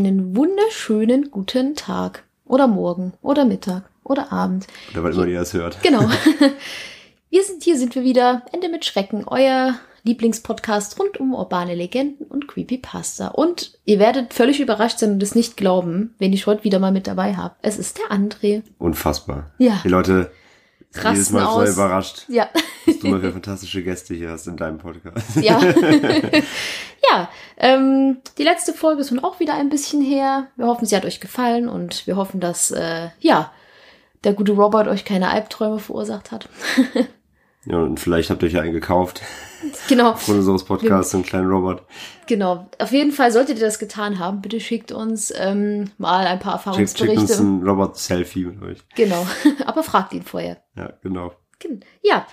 einen wunderschönen guten Tag oder Morgen oder Mittag oder Abend. Oder wann immer ihr das hört. Genau. Hier sind wir wieder, Ende mit Schrecken, euer Lieblingspodcast rund um urbane Legenden und Creepypasta. Und ihr werdet völlig überrascht sein und es nicht glauben, wenn ich heute wieder mal mit dabei habe. Es ist der André. Unfassbar. Ja. Die Leute sind jedes Mal so überrascht, ja. dass du mal wieder fantastische Gäste hier hast in deinem Podcast. Ja. Ja, die letzte Folge ist nun auch wieder ein bisschen her. Wir hoffen, sie hat euch gefallen und wir hoffen, dass, der gute Robert euch keine Albträume verursacht hat. Ja, und vielleicht habt ihr euch ja einen gekauft. Genau. Von unseres Podcasts, einen kleinen Robot. Genau. Auf jeden Fall solltet ihr das getan haben. Bitte schickt uns mal ein paar Erfahrungsberichte. Schickt uns ein Robot-Selfie mit euch. Genau. Aber fragt ihn vorher. Ja, genau. Ja.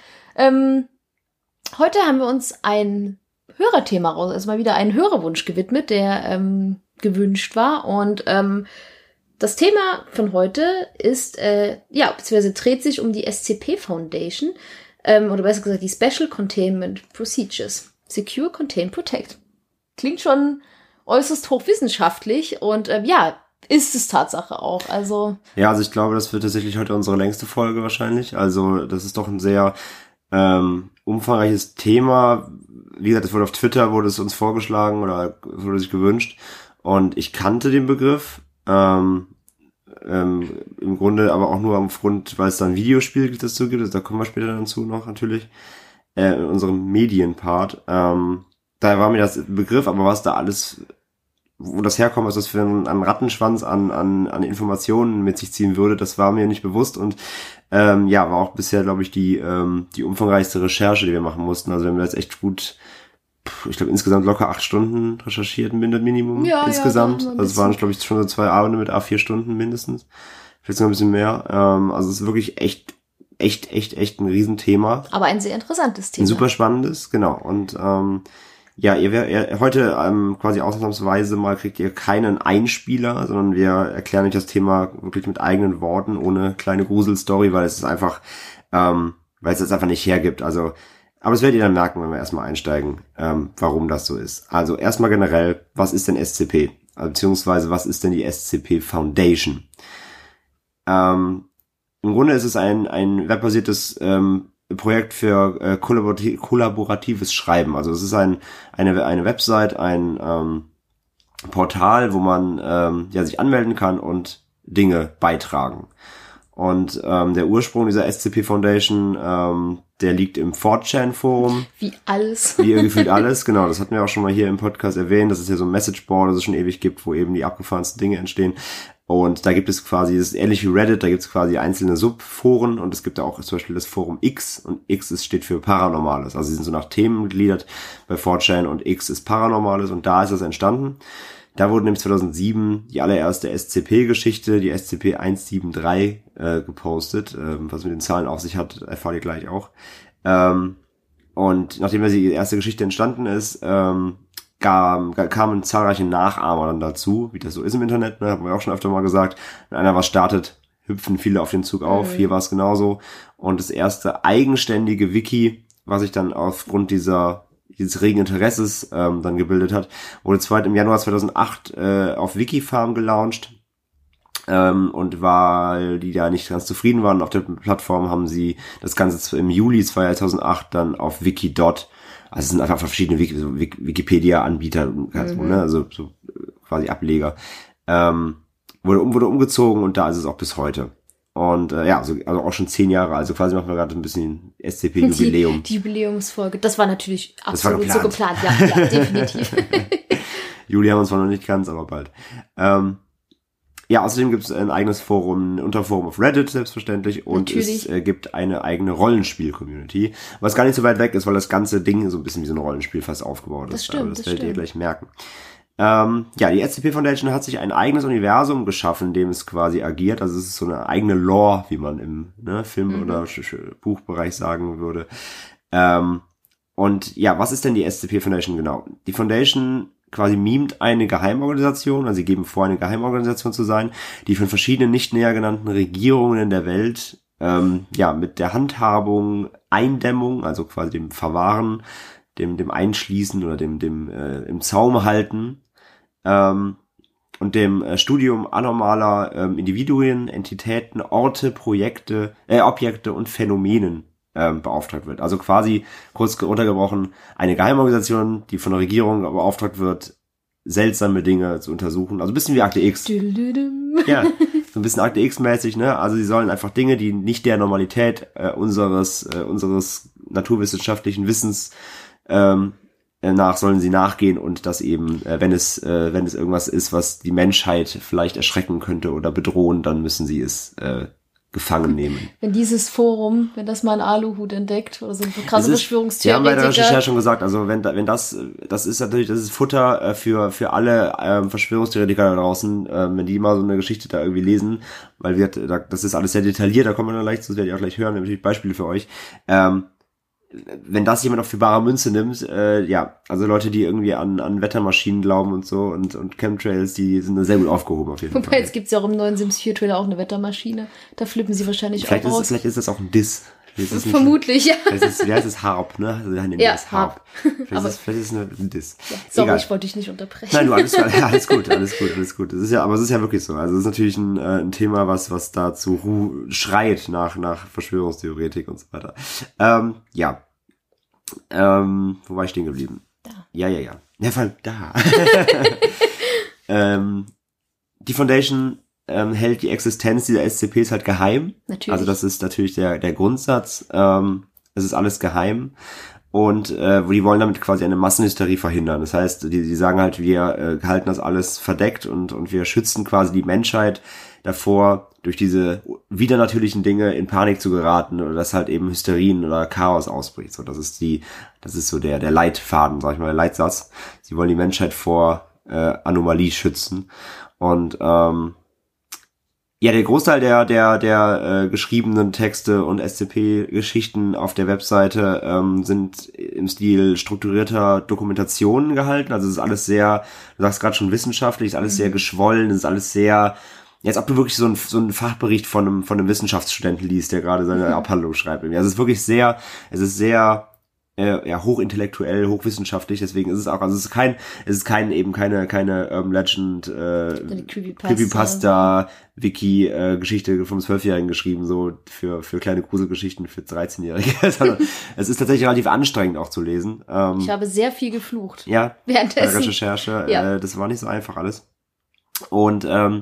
Heute haben wir uns ein Hörerthema raus, also mal wieder einen Hörerwunsch gewidmet, der gewünscht war. Und das Thema von heute ist, beziehungsweise dreht sich um die SCP Foundation. Oder besser gesagt, die Special Containment Procedures. Secure, Contain, Protect. Klingt schon äußerst hochwissenschaftlich und ist es Tatsache auch. Also ich glaube, das wird tatsächlich heute unsere längste Folge wahrscheinlich. Also das ist doch ein sehr umfangreiches Thema. Wie gesagt, wurde auf Twitter, wurde es uns vorgeschlagen oder wurde sich gewünscht. Und ich kannte den Begriff. Im Grunde aber auch nur aufgrund, weil es da ein Videospiel dazu gibt, da kommen wir später dazu noch natürlich, in unserem Medienpart. Da war mir das Begriff, aber was da alles, wo das herkommt, was das für ein Rattenschwanz an Informationen mit sich ziehen würde, das war mir nicht bewusst und war auch bisher, glaube ich, die umfangreichste Recherche, die wir machen mussten. Also wir haben jetzt echt gut, ich glaube, insgesamt locker 8 Stunden recherchiert, Minimum insgesamt. Also es waren, glaube ich, schon so 2 Abende mit 4 Stunden mindestens. Vielleicht sogar ein bisschen mehr. Also es ist wirklich echt ein Riesenthema. Aber ein sehr interessantes Thema. Ein super spannendes, genau. Und heute quasi ausnahmsweise mal kriegt ihr keinen Einspieler, sondern wir erklären euch das Thema wirklich mit eigenen Worten, ohne kleine Gruselstory, weil es ist einfach, weil es jetzt einfach nicht hergibt. Also aber das werdet ihr dann merken, wenn wir erstmal einsteigen, warum das so ist. Also erstmal generell, was ist denn SCP? Beziehungsweise was ist denn die SCP Foundation? Im Grunde ist es ein webbasiertes Projekt für kollaboratives Schreiben. Also es ist eine Website, ein Portal, wo man sich anmelden kann und Dinge beitragen. Und der Ursprung dieser SCP Foundation, der liegt im 4chan-Forum. Wie alles. Wie gefühlt alles, genau. Das hatten wir auch schon mal hier im Podcast erwähnt, dass es ja so ein Messageboard, das es schon ewig gibt, wo eben die abgefahrensten Dinge entstehen. Und da gibt es quasi, das ist ähnlich wie Reddit, da gibt es quasi einzelne Subforen und es gibt da auch zum Beispiel das Forum X und X steht für Paranormales. Also sie sind so nach Themen gegliedert bei 4chan und X ist Paranormales und da ist es entstanden. Da wurde nämlich 2007 die allererste SCP-Geschichte, die SCP-173, gepostet. Was mit den Zahlen auf sich hat, erfahrt ihr gleich auch. Und nachdem die erste Geschichte entstanden ist, kamen zahlreiche Nachahmer dann dazu, wie das so ist im Internet, ne, haben wir auch schon öfter mal gesagt. Wenn einer was startet, hüpfen viele auf den Zug auf. Hier war es genauso. Und das erste eigenständige Wiki, was sich dann aufgrund dieses regen Interesses dann gebildet hat, wurde im Januar 2008 auf Wikifarm gelauncht. Und weil die da nicht ganz zufrieden waren auf der Plattform, haben sie das Ganze im Juli 2008 dann auf Wikidot, also es sind einfach verschiedene Wikipedia-Anbieter, ne, also so quasi Ableger, wurde umgezogen und da ist es auch bis heute. Und also auch schon 10 Jahre, also quasi machen wir gerade ein bisschen SCP-Jubiläum. Die Jubiläumsfolge, das war natürlich absolut so geplant, ja, definitiv. Juli haben wir uns zwar noch nicht ganz, aber bald. Außerdem gibt es ein eigenes Forum, ein Unterforum auf Reddit selbstverständlich und natürlich. Es gibt eine eigene Rollenspiel-Community, was gar nicht so weit weg ist, weil das ganze Ding so ein bisschen wie so ein Rollenspiel fast aufgebaut ist. Das stimmt, aber das werdet ihr gleich merken. Die SCP Foundation hat sich ein eigenes Universum geschaffen, in dem es quasi agiert. Also es ist so eine eigene Lore, wie man im Film- oder Buchbereich sagen würde. Was ist denn die SCP Foundation genau? Die Foundation quasi mimt eine Geheimorganisation, also sie geben vor, eine Geheimorganisation zu sein, die von verschiedenen nicht näher genannten Regierungen in der Welt mit der Handhabung, Eindämmung, also quasi dem Verwahren, dem Einschließen oder dem im Zaum halten und dem Studium anormaler Individuen, Entitäten, Orte, Objekte und Phänomenen beauftragt wird. Also quasi, kurz runtergebrochen, eine Geheimorganisation, die von der Regierung beauftragt wird, seltsame Dinge zu untersuchen. Also ein bisschen wie Akte X. Ja, so ein bisschen Akte X-mäßig, ne? Also sie sollen einfach Dinge, die nicht der Normalität unseres naturwissenschaftlichen Wissens nach sollen sie nachgehen und das eben, wenn es irgendwas ist, was die Menschheit vielleicht erschrecken könnte oder bedrohen, dann müssen sie es gefangen nehmen. Wenn dieses Forum, wenn das mal einen Aluhut entdeckt oder so eine krasse Verschwörungstheoretiker. Wir haben bei der Recherche schon gesagt, also wenn das ist natürlich, das ist Futter für alle Verschwörungstheoretiker da draußen, wenn die mal so eine Geschichte da irgendwie lesen, weil das ist alles sehr detailliert, da kommen wir dann leicht zu, das werdet ihr auch gleich hören, natürlich Beispiele für euch. Wenn das jemand auf für bare Münze nimmt, also Leute, die irgendwie an Wettermaschinen glauben und so und Chemtrails, die sind da sehr gut aufgehoben auf jeden Fall. Wobei, jetzt gibt's ja auch im neuen Sims 4 Trailer auch eine Wettermaschine. Da flippen sie wahrscheinlich auch aus. Vielleicht ist das auch ein Diss. Vermutlich, ja. Wie heißt es? Harp, ne? Also ja, Harp. Vielleicht ist es ein Diss. Ja, sorry, ich wollte dich nicht unterbrechen. Nein, du, alles gut. Das ist ja, aber es ist ja wirklich so. Also es ist natürlich ein Thema, was dazu schreit nach Verschwörungstheoretik und so weiter. Wo war ich stehen geblieben? Da. Ja. Ja, vor allem da. Die Foundation hält die Existenz dieser SCPs halt geheim. Natürlich. Also das ist natürlich der Grundsatz. Es ist alles geheim. Und die wollen damit quasi eine Massenhysterie verhindern. Das heißt, die sagen halt, wir halten das alles verdeckt und wir schützen quasi die Menschheit davor, durch diese widernatürlichen Dinge in Panik zu geraten oder dass halt eben Hysterien oder Chaos ausbricht. So, das ist so der Leitfaden, sag ich mal, der Leitsatz. Sie wollen die Menschheit vor Anomalie schützen. Und der Großteil der geschriebenen Texte und SCP-Geschichten auf der Webseite sind im Stil strukturierter Dokumentationen gehalten. Also es ist alles sehr, du sagst gerade schon wissenschaftlich, ist alles sehr geschwollen, es ist alles sehr, als ob du wirklich so einen Fachbericht von einem Wissenschaftsstudenten liest, der gerade seine Abhandlung schreibt. Also es ist wirklich sehr hochintellektuell, hochwissenschaftlich, deswegen ist es auch, also es ist keine Legend, Creepypasta, Wiki, Geschichte vom 12-Jährigen geschrieben, so für kleine Gruselgeschichten für 13-Jährige, sondern es ist tatsächlich relativ anstrengend auch zu lesen. Ich habe sehr viel geflucht. Ja, währenddessen. Bei der Recherche, das war nicht so einfach alles. Und,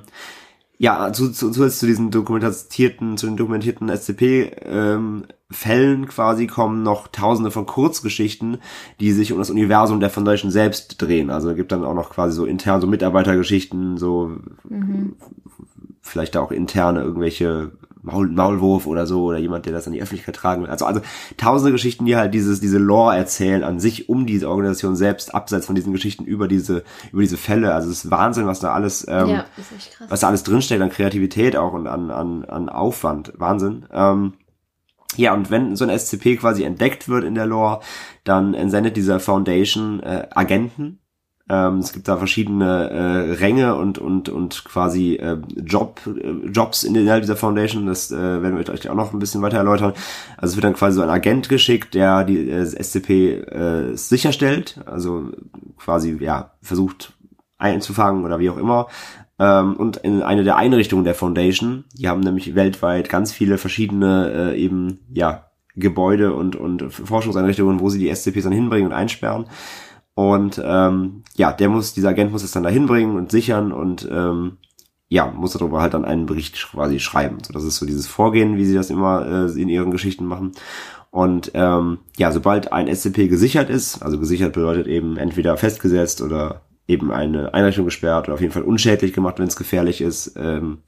zu den dokumentierten SCP-Fällen quasi kommen noch Tausende von Kurzgeschichten, die sich um das Universum der Foundation selbst drehen. Also es gibt dann auch noch quasi so intern so Mitarbeitergeschichten, so vielleicht da auch interne irgendwelche Maulwurf oder so oder jemand, der das an die Öffentlichkeit tragen will. Also tausende Geschichten, die halt diese Lore erzählen an sich um diese Organisation selbst, abseits von diesen Geschichten über diese Fälle. Also es ist Wahnsinn, was da alles, ist echt krass. was da alles drinsteckt an Kreativität auch und an Aufwand. Wahnsinn. Und wenn so ein SCP quasi entdeckt wird in der Lore, dann entsendet dieser Foundation Agenten. Es gibt da verschiedene Ränge und quasi Jobs innerhalb dieser Foundation. Das werden wir euch auch noch ein bisschen weiter erläutern. Also es wird dann quasi so ein Agent geschickt, der die SCP sicherstellt, also quasi versucht einzufangen oder wie auch immer. Und in eine der Einrichtungen der Foundation, die haben nämlich weltweit ganz viele verschiedene Gebäude und Forschungseinrichtungen, wo sie die SCPs dann hinbringen und einsperren. Und dieser Agent muss es dann da hinbringen und sichern und muss darüber halt dann einen Bericht quasi schreiben. So, das ist so dieses Vorgehen, wie sie das immer in ihren Geschichten machen. Und sobald ein SCP gesichert ist, also gesichert bedeutet eben entweder festgesetzt oder eben eine Einrichtung gesperrt oder auf jeden Fall unschädlich gemacht, wenn es gefährlich ist. Dann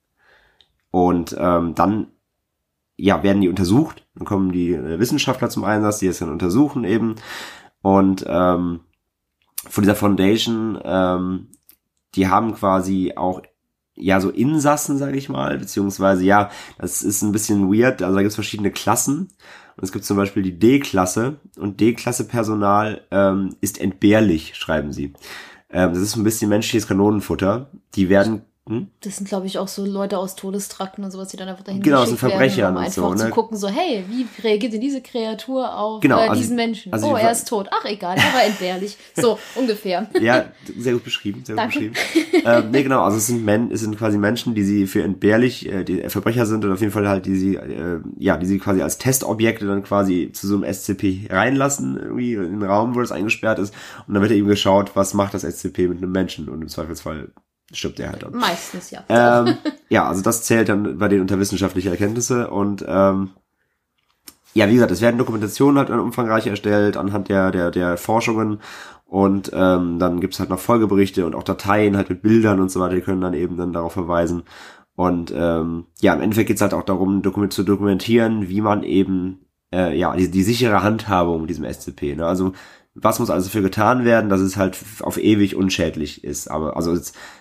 werden die untersucht. Dann kommen die Wissenschaftler zum Einsatz, die es dann untersuchen eben. Und von dieser Foundation, die haben quasi auch so Insassen, sage ich mal, beziehungsweise das ist ein bisschen weird, also da gibt es verschiedene Klassen und es gibt zum Beispiel die D-Klasse und D-Klasse Personal ist entbehrlich, schreiben sie. Das ist ein bisschen menschliches Kanonenfutter, die werden Das sind, glaube ich, auch so Leute aus Todestrakten und sowas, die dann einfach dahin Genau, geschickt so Verbrecher werden, um und einfach so, ne? zu gucken, so, hey, wie reagiert denn diese Kreatur auf Genau, diesen Menschen? also er ist tot. Ach, egal, er war entbehrlich. So, ungefähr. Ja, sehr gut beschrieben, Danke. Nee, genau, also es sind quasi Menschen, die sie für entbehrlich, die Verbrecher sind oder auf jeden Fall halt, die sie quasi als Testobjekte dann quasi zu so einem SCP reinlassen, irgendwie in den Raum, wo das eingesperrt ist. Und dann wird eben geschaut, was macht das SCP mit einem Menschen, und im Zweifelsfall stirbt er halt dann. Meistens, ja. Ja, also das zählt dann bei denen unter wissenschaftliche Erkenntnisse, und ja, wie gesagt, es werden Dokumentationen halt umfangreich erstellt anhand der Forschungen, und dann gibt's halt noch Folgeberichte und auch Dateien halt mit Bildern und so weiter, die können dann eben dann darauf verweisen. Und ja, im Endeffekt geht's halt auch darum, zu dokumentieren, wie man eben die sichere Handhabung mit diesem SCP, ne? Also was muss also dafür getan werden, dass es halt auf ewig unschädlich ist. Aber also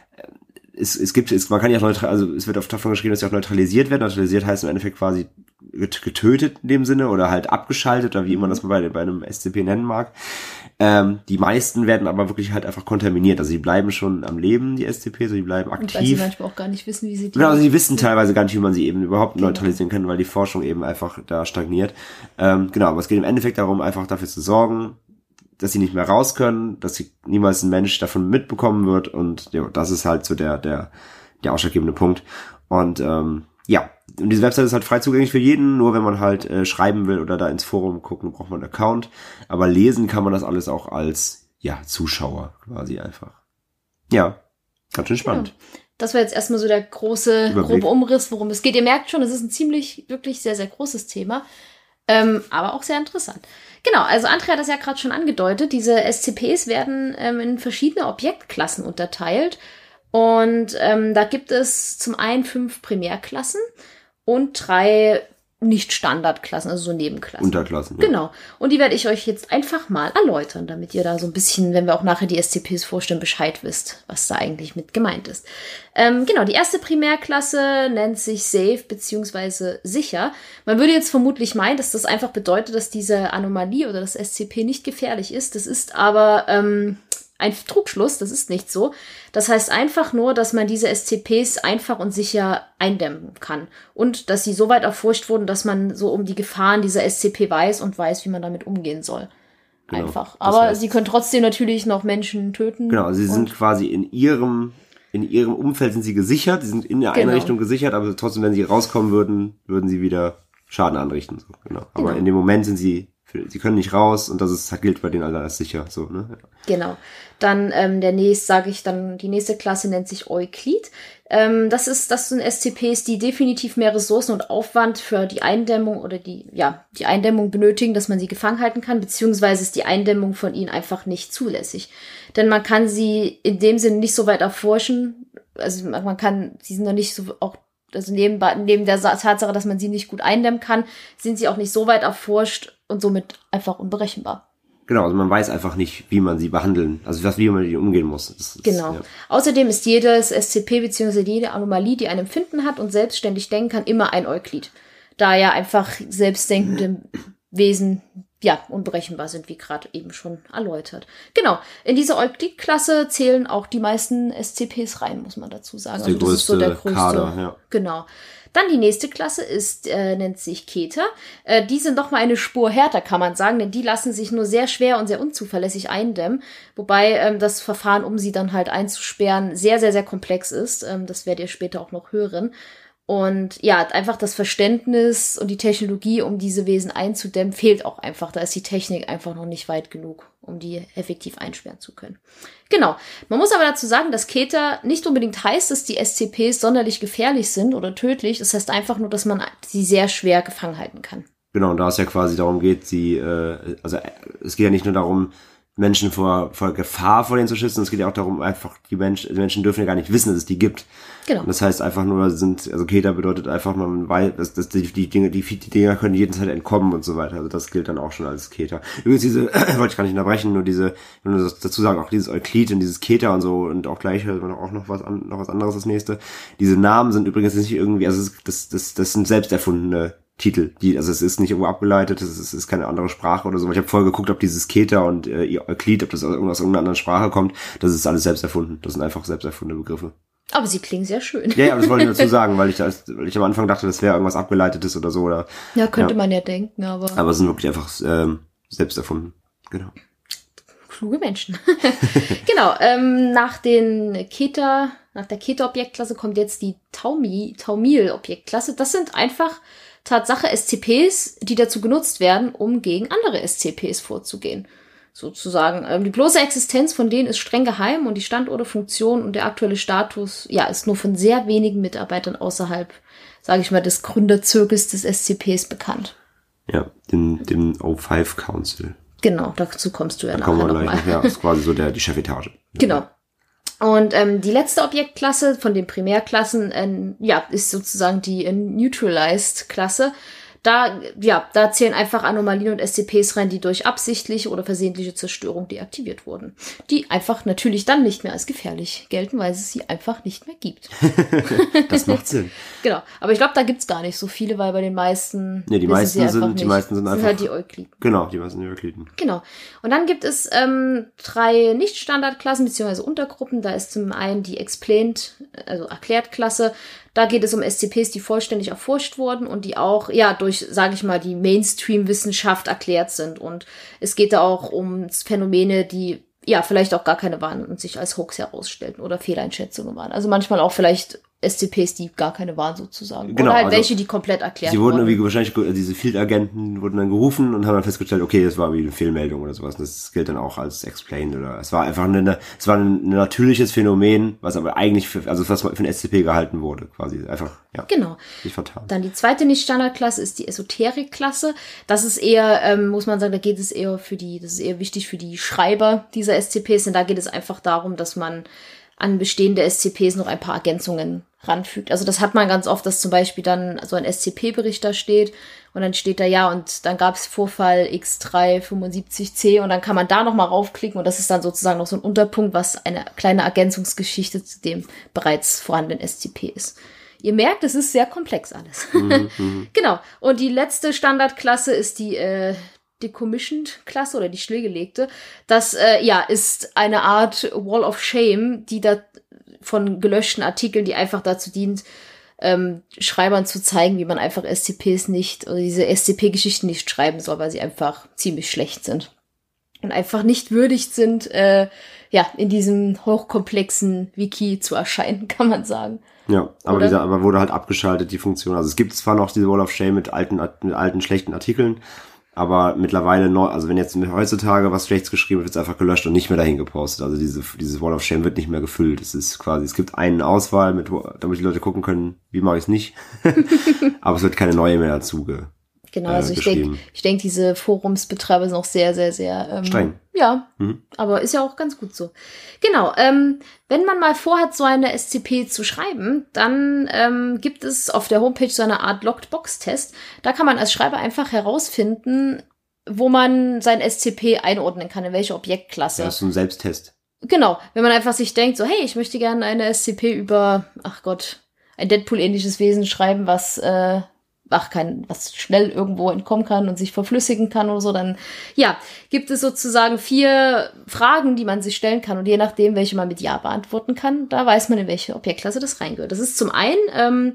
man kann ja auch also es wird oft davon geschrieben, dass sie auch neutralisiert werden. Neutralisiert heißt im Endeffekt quasi getötet in dem Sinne oder halt abgeschaltet, oder wie man das bei einem SCP nennen mag. Die meisten werden aber wirklich halt einfach kontaminiert. Also die bleiben schon am Leben, die SCP, so die bleiben aktiv. Und weil sie manchmal auch gar nicht wissen, wie sie Genau, also die wissen teilweise gar nicht, wie man sie eben überhaupt neutralisieren kann, weil die Forschung eben einfach da stagniert. Genau, aber es geht im Endeffekt darum, einfach dafür zu sorgen, dass sie nicht mehr raus können, dass sie niemals ein Mensch davon mitbekommen wird, und ja, das ist halt so der ausschlaggebende Punkt. Und ja, und diese Website ist halt frei zugänglich für jeden, nur wenn man halt schreiben will oder da ins Forum gucken, braucht man einen Account, aber lesen kann man das alles auch als Zuschauer quasi einfach. Ja, ganz schön spannend. Ja. Das war jetzt erstmal so der grobe Umriss, worum es geht. Ihr merkt schon, es ist ein wirklich sehr, sehr großes Thema, aber auch sehr interessant. Genau, also Andrea hat das ja gerade schon angedeutet. Diese SCPs werden in verschiedene Objektklassen unterteilt. Und da gibt es zum einen 5 Primärklassen und 3 Nicht-Standardklassen, also so Nebenklassen. Unterklassen. Ja. Genau. Und die werde ich euch jetzt einfach mal erläutern, damit ihr da so ein bisschen, wenn wir auch nachher die SCPs vorstellen, Bescheid wisst, was da eigentlich mit gemeint ist. Genau, die erste Primärklasse nennt sich Safe bzw. sicher. Man würde jetzt vermutlich meinen, dass das einfach bedeutet, dass diese Anomalie oder das SCP nicht gefährlich ist. Das ist aber ein Trugschluss, das ist nicht so. Das heißt einfach nur, dass man diese SCPs einfach und sicher eindämmen kann. Und dass sie so weit erforscht wurden, dass man so um die Gefahren dieser SCP weiß und weiß, wie man damit umgehen soll. Genau, einfach. Aber sie können trotzdem natürlich noch Menschen töten. Genau, sie sind quasi in ihrem Umfeld sind sie gesichert, sie sind in der Einrichtung gesichert, aber trotzdem, wenn sie rauskommen würden sie wieder Schaden anrichten. So, genau. Aber in dem Moment sind sie können nicht raus, und das gilt bei denen alle als sicher. So, ne? Ja. Genau. Dann die nächste Klasse nennt sich Euklid. Das sind SCPs, die definitiv mehr Ressourcen und Aufwand für die Eindämmung oder die Eindämmung benötigen, dass man sie gefangen halten kann, beziehungsweise ist die Eindämmung von ihnen einfach nicht zulässig. Denn man kann sie in dem Sinne nicht so weit erforschen, also sie sind noch nicht so auch, also neben der Tatsache, dass man sie nicht gut eindämmen kann, sind sie auch nicht so weit erforscht und somit einfach unberechenbar. Genau, also man weiß einfach nicht, wie man sie behandeln, also wie man mit ihnen umgehen muss. Genau. Außerdem ist jedes SCP bzw. jede Anomalie, die ein Empfinden hat und selbstständig denken kann, immer ein Euklid. Da ja einfach selbstdenkende Wesen unberechenbar sind, wie gerade eben schon erläutert. Genau, in diese Euklid-Klasse zählen auch die meisten SCPs rein, muss man dazu sagen. Also das ist so der größte Kader, ja. Genau. Dann die nächste Klasse nennt sich Keter. Die sind doch mal eine Spur härter, kann man sagen, denn die lassen sich nur sehr schwer und sehr unzuverlässig eindämmen, wobei das Verfahren, um sie dann halt einzusperren, sehr, sehr, sehr komplex ist. Das werdet ihr später auch noch hören. Und ja, einfach das Verständnis und die Technologie, um diese Wesen einzudämmen, fehlt auch einfach. Da ist die Technik einfach noch nicht weit genug, um die effektiv einsperren zu können. Genau. Man muss aber dazu sagen, dass Keter nicht unbedingt heißt, dass die SCPs sonderlich gefährlich sind oder tödlich. Das heißt einfach nur, dass man sie sehr schwer gefangen halten kann. Genau, und da es ja quasi darum geht, es geht ja nicht nur darum, Menschen vor Gefahr vor denen zu schützen, es geht ja auch darum, einfach die Menschen dürfen ja gar nicht wissen, dass es die gibt. Genau. Und das heißt einfach nur, Keter bedeutet einfach, man weiß, dass die Dinger können jederzeit entkommen und so weiter. Also das gilt dann auch schon als Keter. Übrigens wollte ich gar nicht unterbrechen, nur dazu sagen, auch dieses Euklid und dieses Keter und so, und auch gleich hört man auch noch was anderes das nächste. Diese Namen sind übrigens nicht irgendwie, also das sind selbst erfundene Titel, also es ist nicht irgendwo abgeleitet, es ist keine andere Sprache oder so. Ich habe vorher geguckt, ob dieses Keter und Euklid, ob das aus irgendeiner anderen Sprache kommt. Das ist alles selbst erfunden. Das sind einfach selbst erfundene Begriffe. Aber sie klingen sehr schön. Ja, das wollte ich dazu sagen, weil ich am Anfang dachte, das wäre irgendwas Abgeleitetes oder so. Oder, ja, könnte man ja denken, aber... Aber es sind wirklich einfach selbst erfunden. Genau. Kluge Menschen. Genau, nach der Keta-Objektklasse kommt jetzt die Taumil-Objektklasse. Das sind einfach Tatsache SCPs, die dazu genutzt werden, um gegen andere SCPs vorzugehen. Sozusagen. Die bloße Existenz von denen ist streng geheim und die Standorte, Funktion und der aktuelle Status, ja, ist nur von sehr wenigen Mitarbeitern außerhalb, sage ich mal, des Gründerzirkels des SCPs bekannt. Ja, dem O5 Council. Genau, dazu kommst du ja nachher noch mal. Ja, ist quasi so die Chefetage. Genau. Und die letzte Objektklasse von den Primärklassen, ist sozusagen die Neutralized-Klasse. Da zählen einfach Anomalien und SCPs rein, die durch absichtliche oder versehentliche Zerstörung deaktiviert wurden. Die einfach natürlich dann nicht mehr als gefährlich gelten, weil es sie einfach nicht mehr gibt. Das macht Sinn. Genau. Aber ich glaube, da gibt's gar nicht so viele, weil bei den meisten... Nee, die meisten sind einfach... sind halt die Eukliden. Genau, die meisten sind die Eukliden. Genau. Und dann gibt es 3 Nicht-Standardklassen bzw. Untergruppen. Da ist zum einen die Explained, also Erklärt-Klasse. Da geht es um SCPs, die vollständig erforscht wurden und die auch, durch, sage ich mal, die Mainstream-Wissenschaft erklärt sind. Und es geht da auch um Phänomene, die, vielleicht auch gar keine waren und sich als Hoax herausstellten oder Fehleinschätzungen waren. Also manchmal auch vielleicht SCPs, die gar keine waren sozusagen. Genau, oder halt also welche, die komplett erklärt wurden. Sie wurden irgendwie wahrscheinlich, diese Field-Agenten wurden dann gerufen und haben dann festgestellt, okay, das war wie eine Fehlmeldung oder sowas. Das gilt dann auch als explained oder es war einfach ein natürliches Phänomen, was aber eigentlich was für ein SCP gehalten wurde, quasi. Einfach, Genau. Nicht vertan. Dann die zweite Nicht-Standard-Klasse ist die Esoterik-Klasse. Das ist eher, muss man sagen, das ist eher wichtig für die Schreiber dieser SCPs, denn da geht es einfach darum, dass man an bestehende SCPs noch ein paar Ergänzungen ranfügt. Also das hat man ganz oft, dass zum Beispiel dann so ein SCP-Bericht da steht und dann steht da, und dann gab es Vorfall X375C und dann kann man da nochmal raufklicken und das ist dann sozusagen noch so ein Unterpunkt, was eine kleine Ergänzungsgeschichte zu dem bereits vorhandenen SCP ist. Ihr merkt, es ist sehr komplex alles. Genau. Und die letzte Standardklasse ist die Decommissioned-Klasse oder die stillgelegte. Das ist eine Art Wall of Shame, die da von gelöschten Artikeln, die einfach dazu dient, Schreibern zu zeigen, wie man einfach SCPs nicht oder diese SCP-Geschichten nicht schreiben soll, weil sie einfach ziemlich schlecht sind und einfach nicht würdig sind, in diesem hochkomplexen Wiki zu erscheinen, kann man sagen. Ja, aber wurde halt abgeschaltet, die Funktion. Also es gibt zwar noch diese Wall of Shame mit alten schlechten Artikeln, aber mittlerweile also wenn jetzt heutzutage was Schlechtes geschrieben wird, wird es einfach gelöscht und nicht mehr dahin gepostet. Also dieses Wall of Shame wird nicht mehr gefüllt. Es ist quasi, es gibt eine Auswahl, damit die Leute gucken können, wie mache ich es nicht. Aber es wird keine neue mehr dazu Genau, also ich denke, diese Forumsbetreiber sind auch sehr, sehr, sehr streng. Ja, aber ist ja auch ganz gut so. Genau, wenn man mal vorhat, so eine SCP zu schreiben, dann gibt es auf der Homepage so eine Art Locked-Box-Test. Da kann man als Schreiber einfach herausfinden, wo man sein SCP einordnen kann, in welche Objektklasse. Ja, das ist so ein Selbsttest. Genau, wenn man einfach sich denkt, so, hey, ich möchte gerne eine SCP über, ein Deadpool-ähnliches Wesen schreiben, was schnell irgendwo entkommen kann und sich verflüssigen kann oder so, dann, gibt es sozusagen 4 Fragen, die man sich stellen kann und je nachdem, welche man mit Ja beantworten kann, da weiß man, in welche Objektklasse das reingehört. Das ist zum einen,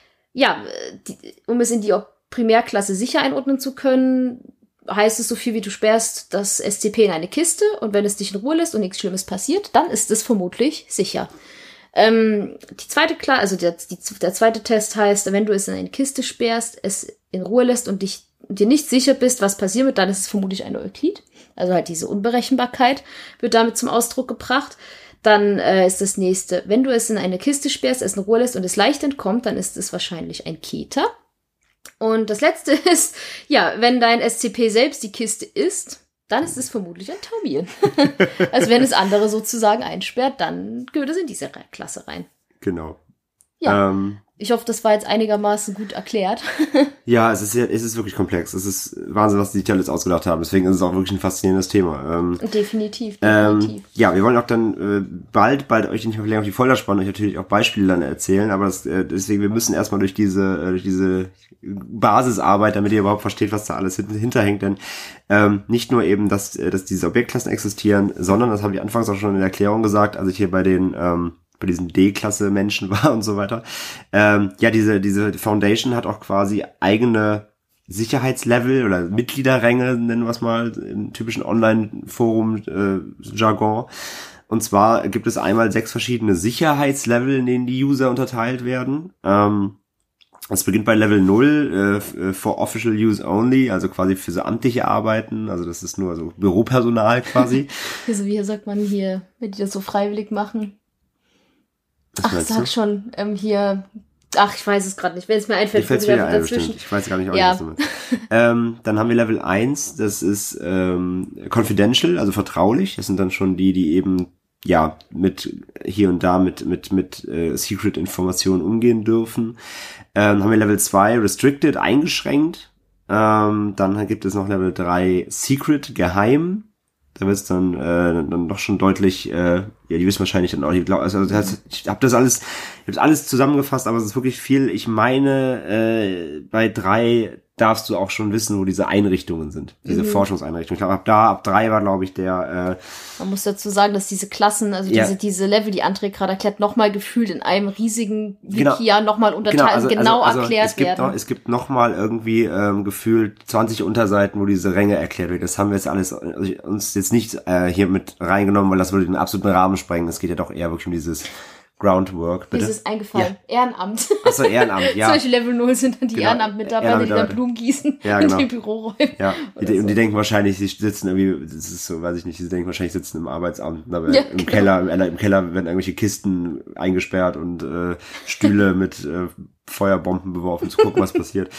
um es in die Primärklasse sicher einordnen zu können, heißt es so viel wie du sperrst das SCP in eine Kiste und wenn es dich in Ruhe lässt und nichts Schlimmes passiert, dann ist es vermutlich sicher. Die zweite der zweite Test heißt, wenn du es in eine Kiste sperrst, es in Ruhe lässt und dir nicht sicher bist, was passieren wird, dann ist es vermutlich eine Euklid. Also halt diese Unberechenbarkeit wird damit zum Ausdruck gebracht. Dann ist das nächste, wenn du es in eine Kiste sperrst, es in Ruhe lässt und es leicht entkommt, dann ist es wahrscheinlich ein Keter. Und das letzte ist, wenn dein SCP selbst die Kiste ist, dann ist es vermutlich ein Taumil. Also wenn es andere sozusagen einsperrt, dann gehört es in diese Klasse rein. Genau. Ja, ich hoffe, das war jetzt einigermaßen gut erklärt. Ja, es ist wirklich komplex. Es ist Wahnsinn, was die sich alles ausgedacht haben. Deswegen ist es auch wirklich ein faszinierendes Thema. Definitiv. Ja, wir wollen auch dann bald euch nicht mehr länger auf die Folter spannen, euch natürlich auch Beispiele dann erzählen, aber deswegen, wir müssen erstmal durch diese Basisarbeit, damit ihr überhaupt versteht, was da alles hinterhängt, denn nicht nur eben, dass diese Objektklassen existieren, sondern, das habe ich anfangs auch schon in der Erklärung gesagt, als ich hier bei den bei diesen D-Klasse Menschen war und so weiter. Ja, diese Foundation hat auch quasi eigene Sicherheitslevel oder Mitgliederränge, nennen wir es mal, im typischen Online-Forum-Jargon. Und zwar gibt es einmal 6 verschiedene Sicherheitslevel, in denen die User unterteilt werden. Es beginnt bei Level 0, for official use only, also quasi für so amtliche Arbeiten, also das ist nur so Büropersonal quasi. Also wie sagt man hier, wenn die das so freiwillig machen? Sag schon, hier, ich weiß es gerade nicht, wenn es mir einfällt, ich weiß gar nicht, was du meinst. Dann haben wir Level 1, das ist confidential, also vertraulich, das sind dann schon die eben ja, mit hier und da mit Secret-Informationen umgehen dürfen. Haben wir Level 2 Restricted, eingeschränkt. Dann gibt es noch Level 3 Secret, geheim. Da wird es dann doch schon deutlich, ja, die wissen wahrscheinlich dann auch, ich habe das alles zusammengefasst, aber es ist wirklich viel. Ich meine, bei 3 darfst du auch schon wissen, wo diese Einrichtungen sind, diese Forschungseinrichtungen. Ich glaube, ab 3 war, glaube ich, der... Man muss dazu sagen, dass diese Klassen, also diese Level, die André gerade erklärt, nochmal gefühlt in einem riesigen Wiki nochmal unterteilt, erklärt werden. Es gibt nochmal irgendwie gefühlt 20 Unterseiten, wo diese Ränge erklärt werden. Das haben wir jetzt alles uns jetzt nicht hier mit reingenommen, weil das würde den absoluten Rahmen sprengen. Es geht ja doch eher wirklich um dieses Groundwork, bitte. Das ist eingefallen. Ja. Ehrenamt. Achso, Ehrenamt, ja. Solche Level 0 sind dann die Ehrenamtmitarbeiter, die dann Blumen gießen in den Büroräumen. Ja, und die denken wahrscheinlich, sie sitzen irgendwie, das ist so, weiß ich nicht, sie denken wahrscheinlich, sitzen im Arbeitsamt, aber im Keller werden irgendwelche Kisten eingesperrt und Stühle mit Feuerbomben beworfen, zu gucken, was passiert.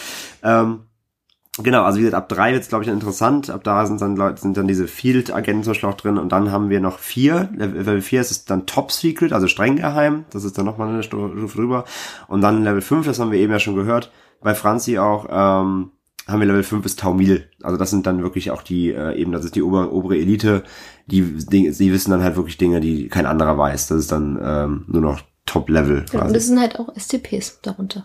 Genau, also wie gesagt, ab 3 wird's, glaube ich, interessant. Ab da sind dann diese Field-Agenten zum Beispiel auch drin. Und dann haben wir noch 4. Level 4 ist dann Top Secret, also streng geheim. Das ist dann nochmal eine Stufe drüber. Und dann Level 5, das haben wir eben ja schon gehört, bei Franzi auch, haben wir Level 5 ist Taumil. Also das sind dann wirklich auch die, eben, das ist die obere Elite. Die wissen dann halt wirklich Dinge, die kein anderer weiß. Das ist dann nur noch Top-Level quasi. Ja, und das sind halt auch SCPs darunter.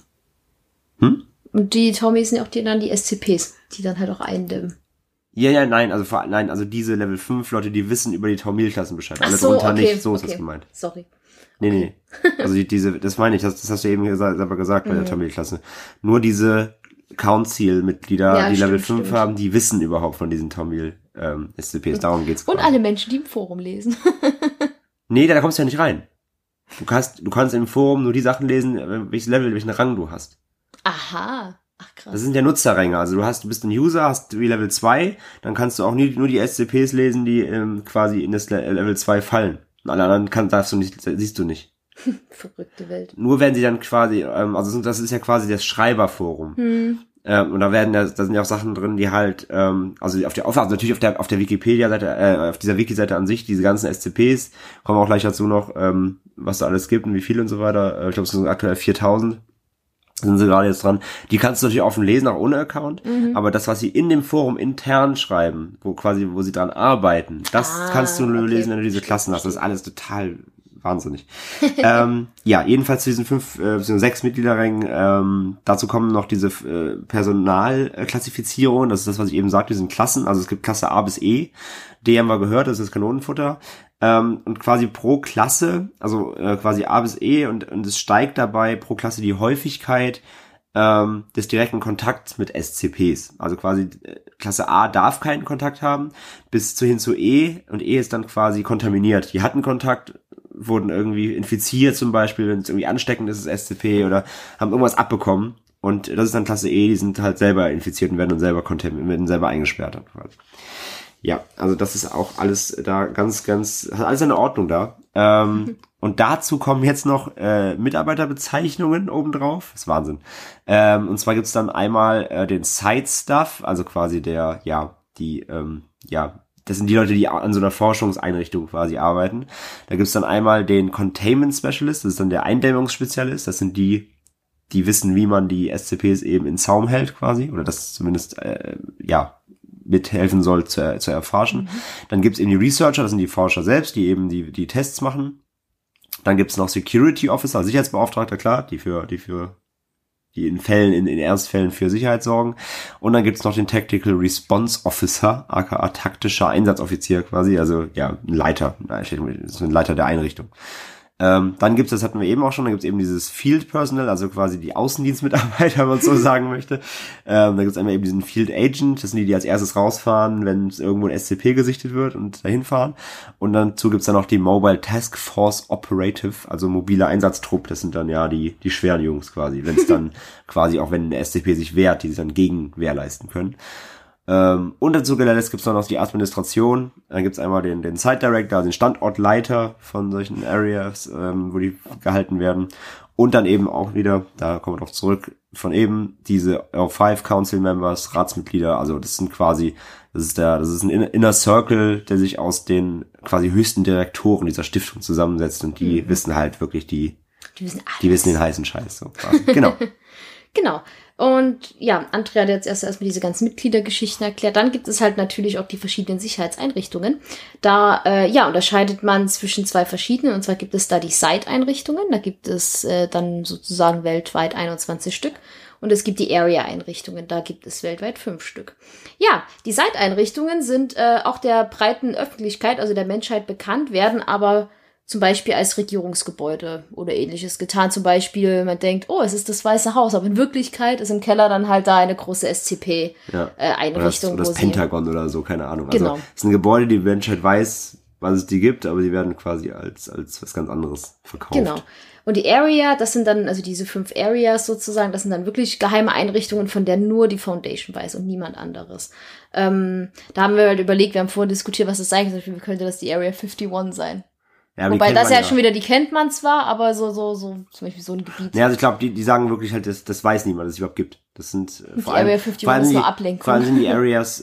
Und die Taumis sind ja auch die SCPs, die dann halt auch eindämmen. Nein, also diese Level 5 Leute, die wissen über die Taumil-Klassen Bescheid. Alles drunter nicht, so ist das gemeint. Sorry. Nee. Also das meine ich, das hast du eben selber gesagt bei der Taumil-Klasse. Nur diese Council-Mitglieder, die Level 5 haben, die wissen überhaupt von diesen Taumil-SCPs, darum geht's. Und alle Menschen, die im Forum lesen. Nee, da kommst du ja nicht rein. Du kannst im Forum nur die Sachen lesen, welchen Rang du hast. Aha. Ach krass. Das sind ja Nutzerränge. Also du bist ein User, hast wie Level 2, dann kannst du auch nur die SCPs lesen, die quasi in das Level 2 fallen. Und alle anderen siehst du nicht. Verrückte Welt. Nur werden sie dann quasi, also das ist ja quasi das Schreiberforum. Und da sind ja auch Sachen drin, die halt, also natürlich auf der Wikipedia-Seite, auf dieser Wiki-Seite an sich, diese ganzen SCPs, kommen auch gleich dazu noch, was da alles gibt und wie viel und so weiter. Ich glaube, es sind aktuell 4000. Sind sie gerade jetzt dran. Die kannst du natürlich offen lesen, auch ohne Account. Aber das, was sie in dem Forum intern schreiben, wo sie dran arbeiten, das kannst du nur lesen, wenn du diese Klassen hast. Das ist alles total wahnsinnig. Ja, jedenfalls zu diesen 6 Mitgliederrängen. Dazu kommen noch diese Personalklassifizierung. Das ist das, was ich eben sagte, diesen Klassen. Also es gibt Klasse A bis E. D haben wir gehört, das ist das Kanonenfutter. Und quasi pro Klasse, also quasi A bis E und es steigt dabei pro Klasse die Häufigkeit des direkten Kontakts mit SCPs. Also quasi Klasse A darf keinen Kontakt haben, bis hin zu E, und E ist dann quasi kontaminiert. Die hatten Kontakt, wurden irgendwie infiziert zum Beispiel, wenn es irgendwie ansteckend ist, das SCP, oder haben irgendwas abbekommen. Und das ist dann Klasse E, die sind halt selber infiziert und werden selber eingesperrt. Quasi. Ja, also das ist auch alles da hat alles eine Ordnung da. Und dazu kommen jetzt noch Mitarbeiterbezeichnungen obendrauf. Das ist Wahnsinn. Und zwar gibt's dann einmal den Site Staff, also quasi das sind die Leute, die an so einer Forschungseinrichtung quasi arbeiten. Da gibt's dann einmal den Containment Specialist, das ist dann der Eindämmungsspezialist. Das sind die wissen, wie man die SCPs eben in Zaum hält quasi, oder das zumindest mithelfen soll zu erforschen. Dann gibt's eben die Researcher, das sind die Forscher selbst, die eben die Tests machen. Dann gibt's noch Security Officer, Sicherheitsbeauftragter, klar, die in Ernstfällen für Sicherheit sorgen. Und dann gibt's noch den Tactical Response Officer, aka taktischer Einsatzoffizier quasi, also ja, ein Leiter der Einrichtung. Dann gibt's, das hatten wir eben auch schon, dann gibt's eben dieses Field Personnel, also quasi die Außendienstmitarbeiter, wenn man so sagen möchte. Da gibt's einmal eben diesen Field Agent, das sind die als erstes rausfahren, wenn irgendwo ein SCP gesichtet wird und dahin fahren. Und dazu gibt's dann noch die Mobile Task Force Operative, also mobile Einsatztrupp, das sind dann ja die schweren Jungs quasi, wenn es dann quasi auch wenn der SCP sich wehrt, die sich dann Gegenwehr leisten können. Und dazu letzt gibt's noch die Administration. Dann gibt's einmal den Site Director, also den Standortleiter von solchen Areas, wo die gehalten werden. Und dann eben auch wieder, da kommen wir drauf zurück, von eben diese 5 Council Members, Ratsmitglieder. Also das sind quasi, das ist ein Inner Circle, der sich aus den quasi höchsten Direktoren dieser Stiftung zusammensetzt und die wissen halt wirklich die wissen den heißen Scheiß. So quasi. Genau. Genau. Und ja, Andrea hat jetzt erstmal diese ganzen Mitgliedergeschichten erklärt. Dann gibt es halt natürlich auch die verschiedenen Sicherheitseinrichtungen. Da unterscheidet man zwischen 2 verschiedenen. Und zwar gibt es da die Site-Einrichtungen. Da gibt es dann sozusagen weltweit 21 Stück. Und es gibt die Area-Einrichtungen. Da gibt es weltweit 5 Stück. Ja, die Site-Einrichtungen sind auch der breiten Öffentlichkeit, also der Menschheit bekannt, werden aber zum Beispiel als Regierungsgebäude oder ähnliches getan. Zum Beispiel, man denkt, oh, es ist das Weiße Haus, aber in Wirklichkeit ist im Keller dann halt da eine große SCP-Einrichtung. Oder das Pentagon oder so, keine Ahnung. Genau. Also es sind Gebäude, die Menschheit weiß, was es die gibt, aber die werden quasi als was ganz anderes verkauft. Genau. Und die Area, das sind dann, also diese 5 Areas sozusagen, das sind dann wirklich geheime Einrichtungen, von der nur die Foundation weiß und niemand anderes. Da haben wir halt überlegt, wir haben vorhin diskutiert, was das sein könnte. Wie könnte das die Area 51 sein? Ja, wobei das ja schon wieder, die kennt man zwar, aber so zum Beispiel so ein Gebiet. Ja, also ich glaube, die sagen wirklich halt, das weiß niemand, dass es überhaupt gibt. Das sind vor allem ist nur Ablenkung. Vor allem sind die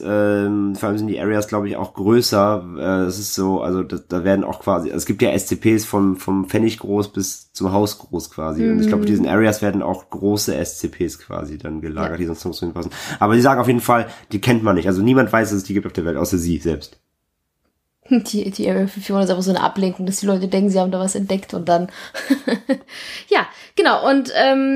Areas, glaube ich, auch größer. Es ist so, also da werden auch quasi, es gibt ja SCPs vom Pfennig groß bis zum Haus groß quasi. Und ich glaube, in diesen Areas werden auch große SCPs quasi dann gelagert, die sonst nirgendwo hinpassen. Aber die sagen auf jeden Fall, die kennt man nicht. Also niemand weiß, dass es die gibt auf der Welt, außer sie selbst. Die Area 51 ist einfach so eine Ablenkung, dass die Leute denken, sie haben da was entdeckt und dann ja, genau. Und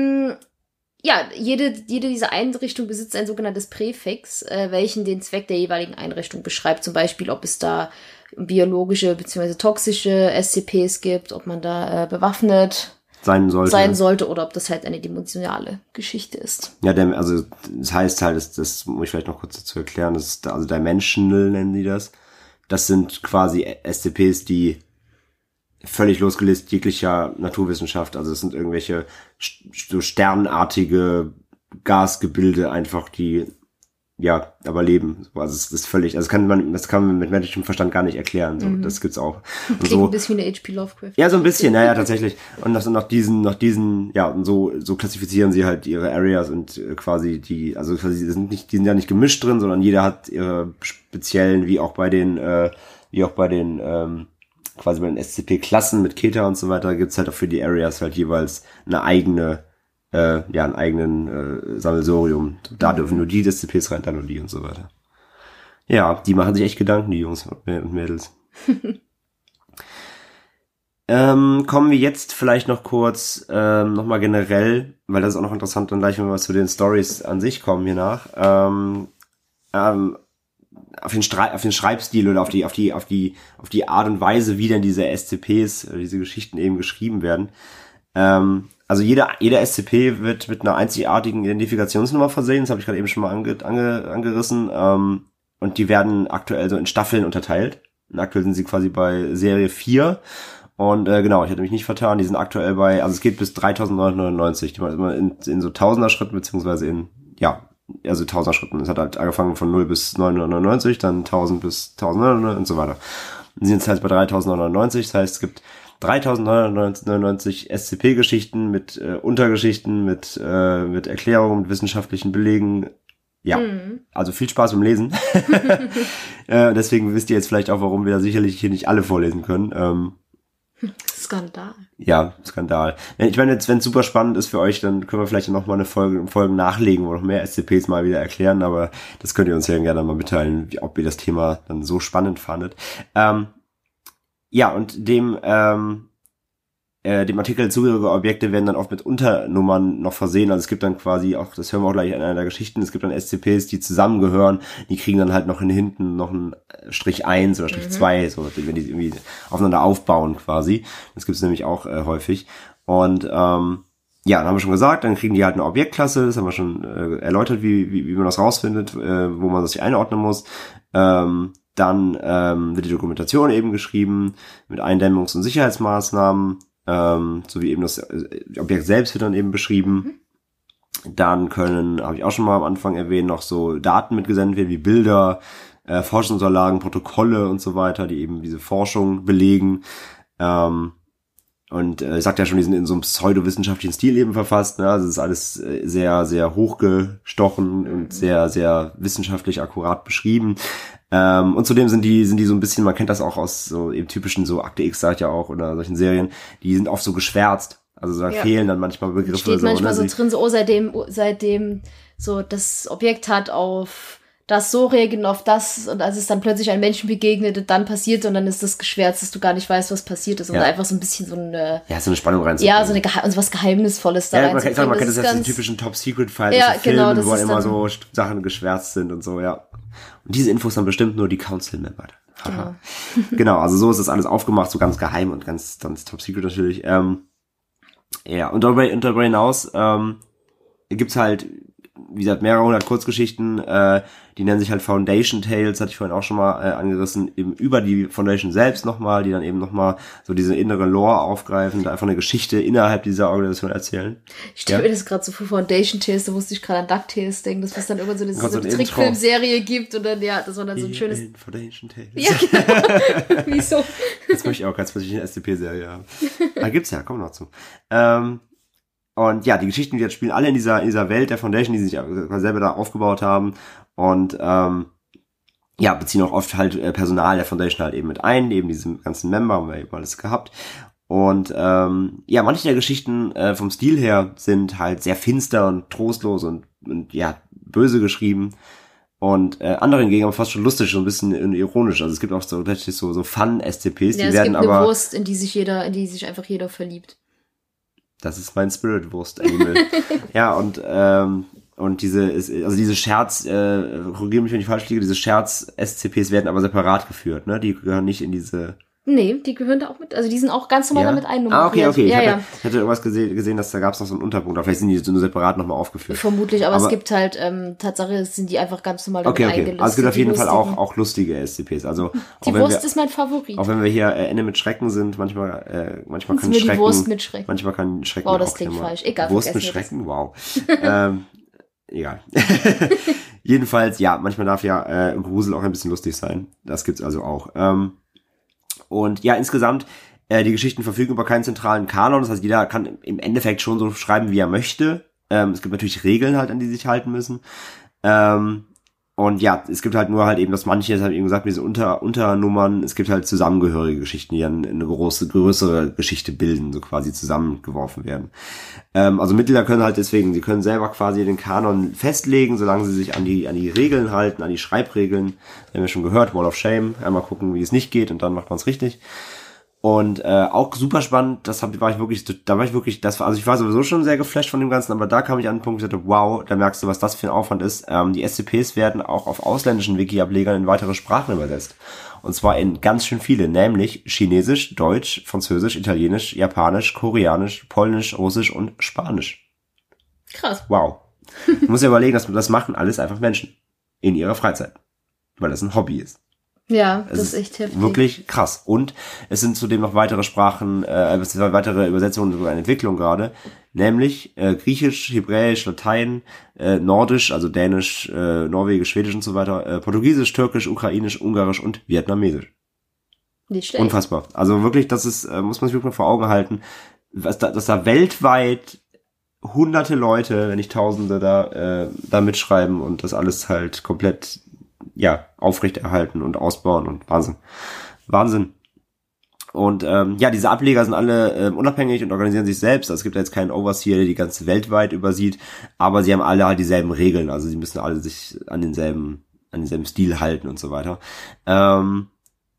jede dieser Einrichtungen besitzt ein sogenanntes Präfix, welchen den Zweck der jeweiligen Einrichtung beschreibt. Zum Beispiel, ob es da biologische bzw. toxische SCPs gibt, ob man da bewaffnet sein sollte oder ob das halt eine dimensionale Geschichte ist. Ja, also das heißt halt, das muss ich vielleicht noch kurz dazu erklären, also Dimensional nennen die das. Das sind quasi SCPs, die völlig losgelöst jeglicher Naturwissenschaft, also das sind irgendwelche so sternartige Gasgebilde einfach, die ja aber leben. Also es ist völlig, also das kann man mit menschlichem Verstand gar nicht erklären. So, das gibt's auch. Und klingt ein bisschen wie eine H.P. Lovecraft. Ja, so ein bisschen, ja, tatsächlich. Und das sind nach diesen, ja, und so klassifizieren sie halt ihre Areas und quasi die sind ja nicht gemischt drin, sondern jeder hat ihre speziellen, wie auch bei den quasi bei den SCP-Klassen mit Keta und so weiter, gibt's halt auch für die Areas halt jeweils eine eigene einen eigenen Sammelsurium. Da dürfen nur die SCPs rein, dann nur die und so weiter. Ja, die machen sich echt Gedanken, die Jungs und Mädels. Kommen wir jetzt vielleicht noch kurz nochmal generell, weil das ist auch noch interessant, dann gleich, wenn wir zu den Stories an sich kommen hier nach, auf den Schreibstil oder auf die Art und Weise, wie denn diese SCPs, diese Geschichten eben geschrieben werden. Also jeder SCP wird mit einer einzigartigen Identifikationsnummer versehen, das habe ich gerade eben schon mal angerissen, und die werden aktuell so in Staffeln unterteilt. Und aktuell sind sie quasi bei Serie 4 und genau, ich hatte mich nicht vertan, die sind aktuell also es geht bis 3999, die man immer in so Tausender-Schritten, beziehungsweise also Tausender-Schritten. Es hat halt angefangen von 0 bis 999, dann 1000 bis 1900 und so weiter. Und sind jetzt halt bei 3999, das heißt, es gibt 3999 SCP-Geschichten mit Untergeschichten, mit Erklärungen, mit wissenschaftlichen Belegen. Ja, also viel Spaß beim Lesen. Deswegen wisst ihr jetzt vielleicht auch, warum wir da sicherlich hier nicht alle vorlesen können. Skandal. Ja, Skandal. Ich meine, jetzt, wenn es super spannend ist für euch, dann können wir vielleicht noch mal eine Folge nachlegen, wo noch mehr SCPs mal wieder erklären, aber das könnt ihr uns ja gerne mal mitteilen, ob ihr das Thema dann so spannend fandet. Ja, und dem dem Artikel zugehörige Objekte werden dann oft mit Unternummern noch versehen. Also es gibt dann quasi auch, das hören wir auch gleich in einer der Geschichten, es gibt dann SCPs, die zusammengehören, die kriegen dann halt noch hinten noch einen Strich 1 oder Strich 2, so, wenn die irgendwie aufeinander aufbauen quasi. Das gibt's nämlich auch häufig. Und dann haben wir schon gesagt, dann kriegen die halt eine Objektklasse, das haben wir schon erläutert, wie man das rausfindet, wo man das sich einordnen muss. Dann wird die Dokumentation eben geschrieben mit Eindämmungs- und Sicherheitsmaßnahmen, sowie eben das Objekt selbst wird dann eben beschrieben. Dann können, habe ich auch schon mal am Anfang erwähnt, noch so Daten mitgesendet werden, wie Bilder, Forschungsunterlagen, Protokolle und so weiter, die eben diese Forschung belegen. Und ich sagte ja schon, die sind in so einem pseudowissenschaftlichen Stil eben verfasst. Ne? Also es ist alles sehr, sehr hochgestochen und sehr, sehr wissenschaftlich akkurat beschrieben. Und zudem sind die so ein bisschen, man kennt das auch aus so eben typischen so Akte X, sagt ja auch, oder solchen Serien, die sind oft so geschwärzt. Also da fehlen dann manchmal Begriffe. Steht manchmal so drin, so seitdem so das Objekt hat auf das so reagiert, auf das, und als es dann plötzlich einem Menschen begegnet, dann passiert, und dann ist das geschwärzt, dass du gar nicht weißt, was passiert ist, und einfach so ein bisschen so eine... Ja, so eine Spannung reinzubringen. Ja, so was Geheimnisvolles da reinzubringen. Man kennt das jetzt den typischen Top-Secret-Files, ja, so Filmen, genau, wo dann immer so Sachen geschwärzt sind und so, ja. Und diese Infos haben bestimmt nur die Council-Member. Genau. Genau, also so ist das alles aufgemacht, so ganz geheim und ganz Top-Secret natürlich. Und darüber hinaus gibt's halt, wie gesagt, mehrere hundert Kurzgeschichten, die nennen sich halt Foundation Tales, hatte ich vorhin auch schon mal angerissen, eben über die Foundation selbst nochmal, die dann eben nochmal so diese innere Lore aufgreifen, da einfach eine Geschichte innerhalb dieser Organisation erzählen. Ich stelle mir das gerade so vor, Foundation Tales, da musste ich gerade an DuckTales denken, dass es dann irgendwann so eine Trickfilmserie gibt, und dann, das war dann so ein schönes... Foundation Tales. Ja, genau. Wieso? Das möchte ich auch ganz plötzlich eine SCP-Serie haben. Da gibt's ja, kommen wir noch zu. Und ja, die Geschichten, die jetzt spielen, alle in dieser Welt der Foundation, die sie sich selber da aufgebaut haben, und beziehen auch oft halt Personal der Foundation halt eben mit ein, eben diese ganzen Member, haben wir eben alles gehabt. Und manche der Geschichten vom Stil her sind halt sehr finster und trostlos und böse geschrieben. Und andere hingegen aber fast schon lustig, so ein bisschen ironisch. Also es gibt auch so Fun-SCPs, die werden aber... eine Wurst, in die sich einfach jeder verliebt. Das ist mein Spirit-Wurst-Animal. Ja, und diese Scherz, korrigiere mich, wenn ich falsch liege, diese Scherz-SCPs werden aber separat geführt, ne? Die gehören nicht in diese... Nee, die gehören da auch mit, also die sind auch ganz normal damit einnummeriert. Okay. Ich hatte irgendwas gesehen, dass da gab es noch so einen Unterpunkt, aber vielleicht sind die so nur separat nochmal aufgeführt. Vermutlich, aber es gibt halt, Tatsache sind die einfach ganz normal damit eingelistet. Also es gibt auf jeden Fall auch lustige SCPs. Also die Wurst ist mein Favorit. Auch wenn wir hier Ende mit Schrecken sind, manchmal kann Schrecken... die Wurst mit Schrecken. Manchmal kann Schrecken wow, das klingt falsch. Egal. Wurst mit Schrecken, wow. Egal. Jedenfalls, manchmal darf Grusel auch ein bisschen lustig sein. Das gibt's also auch. Und insgesamt, die Geschichten verfügen über keinen zentralen Kanon. Das heißt, jeder kann im Endeffekt schon so schreiben, wie er möchte. Es gibt natürlich Regeln halt, an die sie sich halten müssen. Es gibt halt nur halt eben, dass manche, das habe ich eben gesagt, diese Unternummern, es gibt halt zusammengehörige Geschichten, die dann eine größere Geschichte bilden, so quasi zusammengeworfen werden. Also Mitglieder können halt deswegen, sie können selber quasi den Kanon festlegen, solange sie sich an die Regeln halten, an die Schreibregeln. Das haben wir schon gehört, Wall of Shame, einmal gucken, wie es nicht geht, und dann macht man es richtig. Und auch super spannend, ich war sowieso schon sehr geflasht von dem Ganzen, aber da kam ich an den Punkt, wo ich dachte, wow, da merkst du, was das für ein Aufwand ist. Die SCPs werden auch auf ausländischen Wiki-Ablegern in weitere Sprachen übersetzt. Und zwar in ganz schön viele, nämlich Chinesisch, Deutsch, Französisch, Italienisch, Japanisch, Koreanisch, Polnisch, Russisch und Spanisch. Krass. Wow. Du musst dir überlegen, das machen alles einfach Menschen in ihrer Freizeit, weil das ein Hobby ist. Ja, das ist echt heftig. Wirklich krass. Und es sind zudem noch weitere Sprachen, weitere Übersetzungen sogar in Entwicklung gerade, nämlich Griechisch, Hebräisch, Latein, Nordisch, also Dänisch, Norwegisch, Schwedisch und so weiter, Portugiesisch, Türkisch, Ukrainisch, Ungarisch und Vietnamesisch. Nicht schlecht. Unfassbar. Also wirklich, das ist, muss man sich wirklich mal vor Augen halten, dass da weltweit hunderte Leute, wenn nicht Tausende da mitschreiben und das alles halt komplett aufrechterhalten und ausbauen und Wahnsinn. Und diese Ableger sind alle unabhängig und organisieren sich selbst. Also es gibt jetzt keinen Overseer, der die ganze Welt weit übersieht, aber sie haben alle halt dieselben Regeln. Also sie müssen alle sich an denselben Stil halten und so weiter.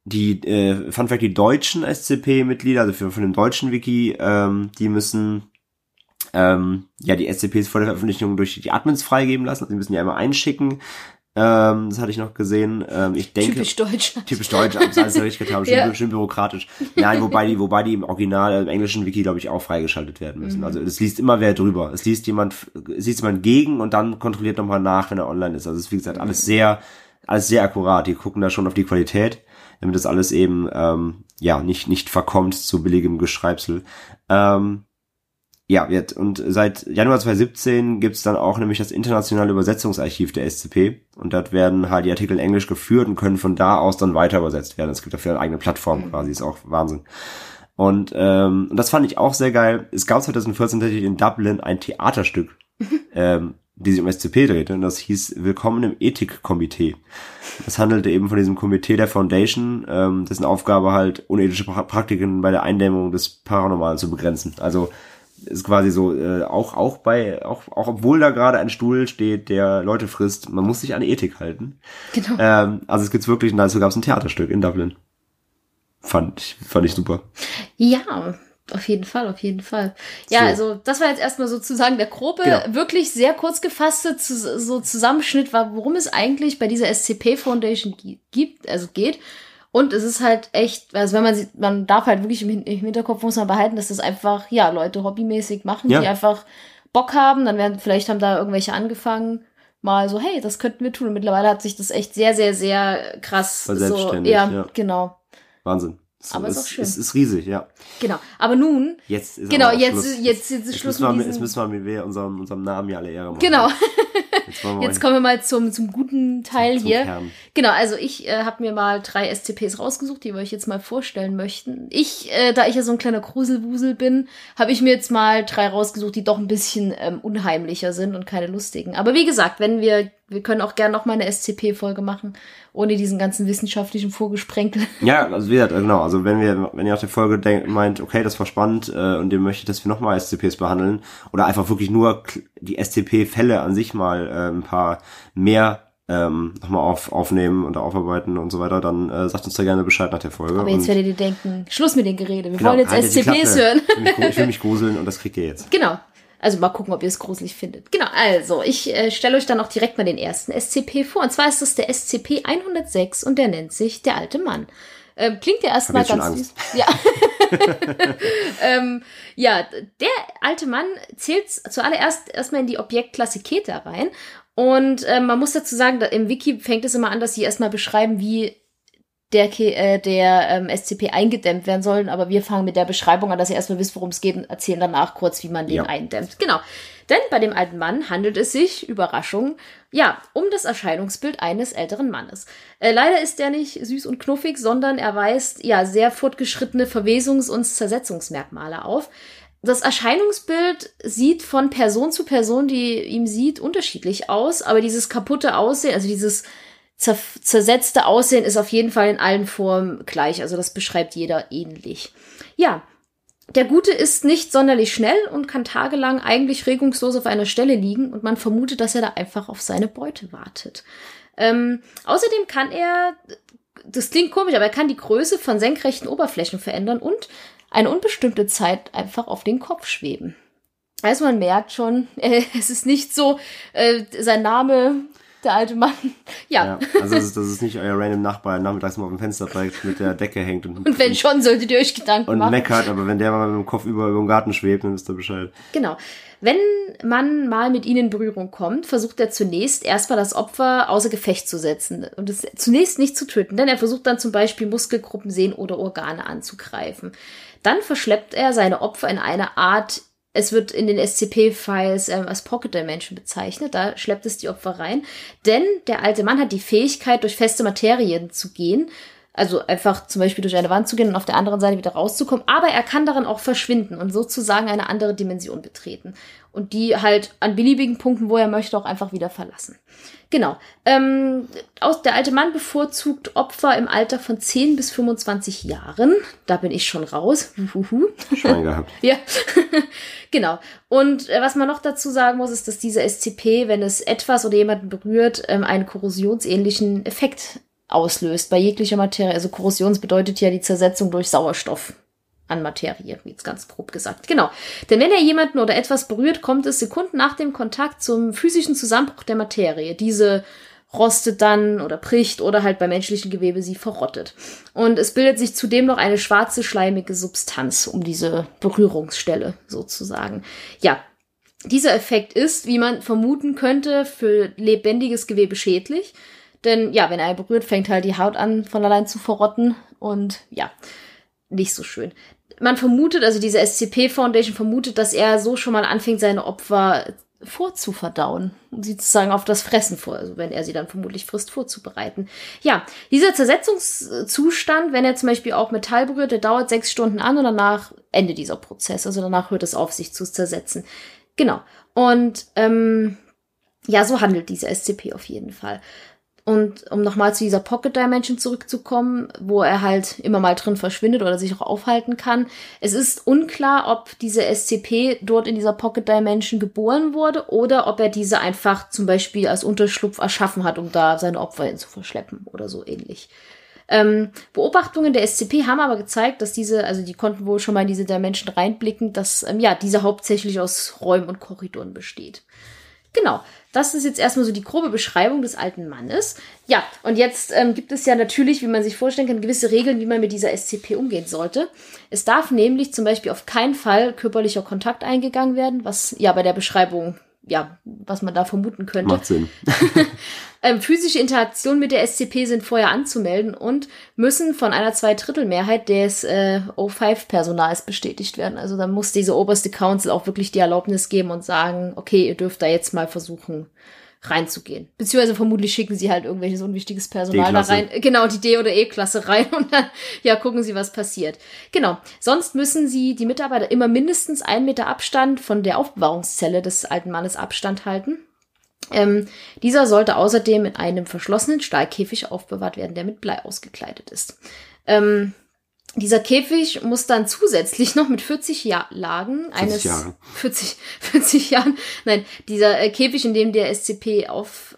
Fun Fact, die deutschen SCP-Mitglieder, also von dem deutschen Wiki, die müssen die SCPs vor der Veröffentlichung durch die Admins freigeben lassen. Also die müssen die einmal einschicken. Das hatte ich noch gesehen. Ich denke, typisch deutsch. Typisch deutsch, alles richtig getan, schön bürokratisch. Nein, wobei die im Original, im englischen Wiki, glaube ich, auch freigeschaltet werden müssen. Also es liest immer wer drüber. Es liest jemand gegen und dann kontrolliert nochmal nach, wenn er online ist. Also es ist, wie gesagt, alles sehr akkurat. Die gucken da schon auf die Qualität, damit das alles eben nicht verkommt zu billigem Geschreibsel. Und seit Januar 2017 gibt's dann auch nämlich das internationale Übersetzungsarchiv der SCP und dort werden halt die Artikel in Englisch geführt und können von da aus dann weiter übersetzt werden. Es gibt dafür eine eigene Plattform quasi, ist auch Wahnsinn. Und das fand ich auch sehr geil. Es gab 2014 tatsächlich in Dublin ein Theaterstück, die sich um SCP drehte und das hieß Willkommen im Ethikkomitee. Das handelte eben von diesem Komitee der Foundation, dessen Aufgabe halt unethische Praktiken bei der Eindämmung des Paranormalen zu begrenzen. Also ist quasi so, auch obwohl da gerade ein Stuhl steht, der Leute frisst, man muss sich an Ethik halten. Genau. Also es gibt's wirklich, und dazu gab es ein Theaterstück in Dublin. Fand ich super. Ja, auf jeden Fall. Ja, so. Also das war jetzt erstmal sozusagen der grobe, wirklich sehr kurz gefasste Zusammenschnitt, worum es eigentlich bei dieser SCP Foundation geht. Und es ist halt echt, also man darf halt wirklich im Hinterkopf muss man behalten, dass das einfach, Leute hobbymäßig machen, die einfach Bock haben, vielleicht haben da irgendwelche angefangen, mal so, hey, das könnten wir tun. Und mittlerweile hat sich das echt sehr, sehr, sehr krass selbstständig, genau. Wahnsinn. Aber ist auch schön. Es ist riesig, ja. Genau. Aber nun. Jetzt ist Schluss. Jetzt müssen wir unserem Namen ja alle Ehre machen. Genau. Jetzt kommen wir mal zum guten Teil hier. Kern. Genau, also ich habe mir mal 3 SCPs rausgesucht, die wir euch jetzt mal vorstellen möchten. Da ich ja so ein kleiner Gruselwusel bin, habe ich mir jetzt mal 3 rausgesucht, die doch ein bisschen unheimlicher sind und keine lustigen. Aber wie gesagt, wir können auch gerne noch mal eine SCP-Folge machen, ohne diesen ganzen wissenschaftlichen Vorgesprenkel. Ja, also wie gesagt, genau. Also wenn ihr nach der Folge meint, okay, das war spannend und ihr möchtet, dass wir nochmal SCPs behandeln oder einfach wirklich nur die SCP-Fälle an sich mal ein paar mehr nochmal aufnehmen und aufarbeiten und so weiter, dann sagt uns da gerne Bescheid nach der Folge. Aber jetzt werdet ihr denken, Schluss mit den Gerede. Wir wollen jetzt SCPs hören. Ich will mich gruseln und das kriegt ihr jetzt. Genau. Also mal gucken, ob ihr es gruselig findet. Genau, also ich stelle euch dann auch direkt mal den ersten SCP vor. Und zwar ist es der SCP-106 und der nennt sich Der alte Mann. Klingt ja erstmal ganz süß. Ja. Der alte Mann zählt zuallererst erstmal in die Objektklasse Keter rein. Und man muss dazu sagen, im Wiki fängt es immer an, dass sie erstmal beschreiben, wie der SCP eingedämmt werden sollen, aber wir fangen mit der Beschreibung an, dass ihr erstmal wisst, worum es geht und erzählen danach kurz, wie man den eindämmt. Genau. Denn bei dem alten Mann handelt es sich, Überraschung, um das Erscheinungsbild eines älteren Mannes. Leider ist der nicht süß und knuffig, sondern er weist sehr fortgeschrittene Verwesungs- und Zersetzungsmerkmale auf. Das Erscheinungsbild sieht von Person zu Person, die ihm sieht, unterschiedlich aus, aber dieses kaputte Aussehen, also dieses zersetzte Aussehen ist auf jeden Fall in allen Formen gleich. Also das beschreibt jeder ähnlich. Ja, der Gute ist nicht sonderlich schnell und kann tagelang eigentlich regungslos auf einer Stelle liegen und man vermutet, dass er da einfach auf seine Beute wartet. Außerdem kann er, das klingt komisch, aber er kann die Größe von senkrechten Oberflächen verändern und eine unbestimmte Zeit einfach auf den Kopf schweben. Also man merkt schon, es ist nicht so, sein Name... Der alte Mann. Ja. Also das ist nicht euer random Nachbar, der nachmittags mal auf dem Fenster direkt mit der Decke hängt. Und wenn schon, solltet ihr euch Gedanken machen. Und meckert, aber wenn der mal mit dem Kopf über den Garten schwebt, dann wisst ihr Bescheid. Genau. Wenn man mal mit ihnen in Berührung kommt, versucht er zunächst erstmal das Opfer außer Gefecht zu setzen und es zunächst nicht zu töten, denn er versucht dann zum Beispiel Muskelgruppen, Sehnen oder Organe anzugreifen. Dann verschleppt er seine Opfer in eine Art, es wird in den SCP-Files als Pocket Dimension bezeichnet, da schleppt es die Opfer rein, denn der alte Mann hat die Fähigkeit, durch feste Materien zu gehen, also einfach zum Beispiel durch eine Wand zu gehen und auf der anderen Seite wieder rauszukommen, aber er kann darin auch verschwinden und sozusagen eine andere Dimension betreten und die halt an beliebigen Punkten, wo er möchte, auch einfach wieder verlassen. Genau. Der alte Mann bevorzugt Opfer im Alter von 10 bis 25 Jahren. Da bin ich schon raus. Schwein gehabt. Ja, genau. Und was man noch dazu sagen muss, ist, dass dieser SCP, wenn es etwas oder jemanden berührt, einen korrosionsähnlichen Effekt auslöst bei jeglicher Materie. Also Korrosion bedeutet ja die Zersetzung durch Sauerstoff an Materie, jetzt ganz grob gesagt. Genau. Denn wenn er jemanden oder etwas berührt, kommt es Sekunden nach dem Kontakt zum physischen Zusammenbruch der Materie. Diese rostet dann oder bricht oder halt bei menschlichen Gewebe sie verrottet. Und es bildet sich zudem noch eine schwarze, schleimige Substanz um diese Berührungsstelle sozusagen. Ja, dieser Effekt ist, wie man vermuten könnte, für lebendiges Gewebe schädlich. Denn ja, wenn er berührt, fängt halt die Haut an von allein zu verrotten und ja, nicht so schön. Man vermutet, also diese SCP Foundation vermutet, dass er so schon mal anfängt, seine Opfer vorzuverdauen, um sie sozusagen auf das Fressen vor, also wenn er sie dann vermutlich frisst, vorzubereiten. Ja, dieser Zersetzungszustand, wenn er zum Beispiel auch Metall berührt, der dauert 6 Stunden an und danach endet dieser Prozess. Also danach hört es auf, sich zu zersetzen. Genau. Und ja, so handelt diese SCP auf jeden Fall. Und um nochmal zu dieser Pocket Dimension zurückzukommen, wo er halt immer mal drin verschwindet oder sich auch aufhalten kann. Es ist unklar, ob diese SCP dort in dieser Pocket Dimension geboren wurde oder ob er diese einfach zum Beispiel als Unterschlupf erschaffen hat, um da seine Opfer hin zu verschleppen oder so ähnlich. Beobachtungen der SCP haben aber gezeigt, dass die konnten wohl schon mal in diese Dimension reinblicken, dass diese hauptsächlich aus Räumen und Korridoren besteht. Genau, das ist jetzt erstmal so die grobe Beschreibung des alten Mannes. Ja, und jetzt gibt es ja natürlich, wie man sich vorstellen kann, gewisse Regeln, wie man mit dieser SCP umgehen sollte. Es darf nämlich zum Beispiel auf keinen Fall körperlicher Kontakt eingegangen werden, was ja bei der Beschreibung, ja, was man da vermuten könnte. Macht Sinn. Physische Interaktionen mit der SCP sind vorher anzumelden und müssen von einer 2/3 des O5-Personals bestätigt werden. Also da muss diese oberste Council auch wirklich die Erlaubnis geben und sagen, okay, ihr dürft da jetzt mal versuchen reinzugehen. Beziehungsweise vermutlich schicken sie halt irgendwelches unwichtiges Personal da rein. Genau, die D- oder E-Klasse rein und dann, ja, gucken sie, was passiert. Genau. Sonst müssen die Mitarbeiter immer mindestens 1 Meter Abstand von der Aufbewahrungszelle des alten Mannes Abstand halten. Dieser sollte außerdem in einem verschlossenen Stahlkäfig aufbewahrt werden, der mit Blei ausgekleidet ist. Dieser Käfig muss dann zusätzlich noch mit 40 Lagen 40 Jahren, nein, dieser Käfig, in dem der SCP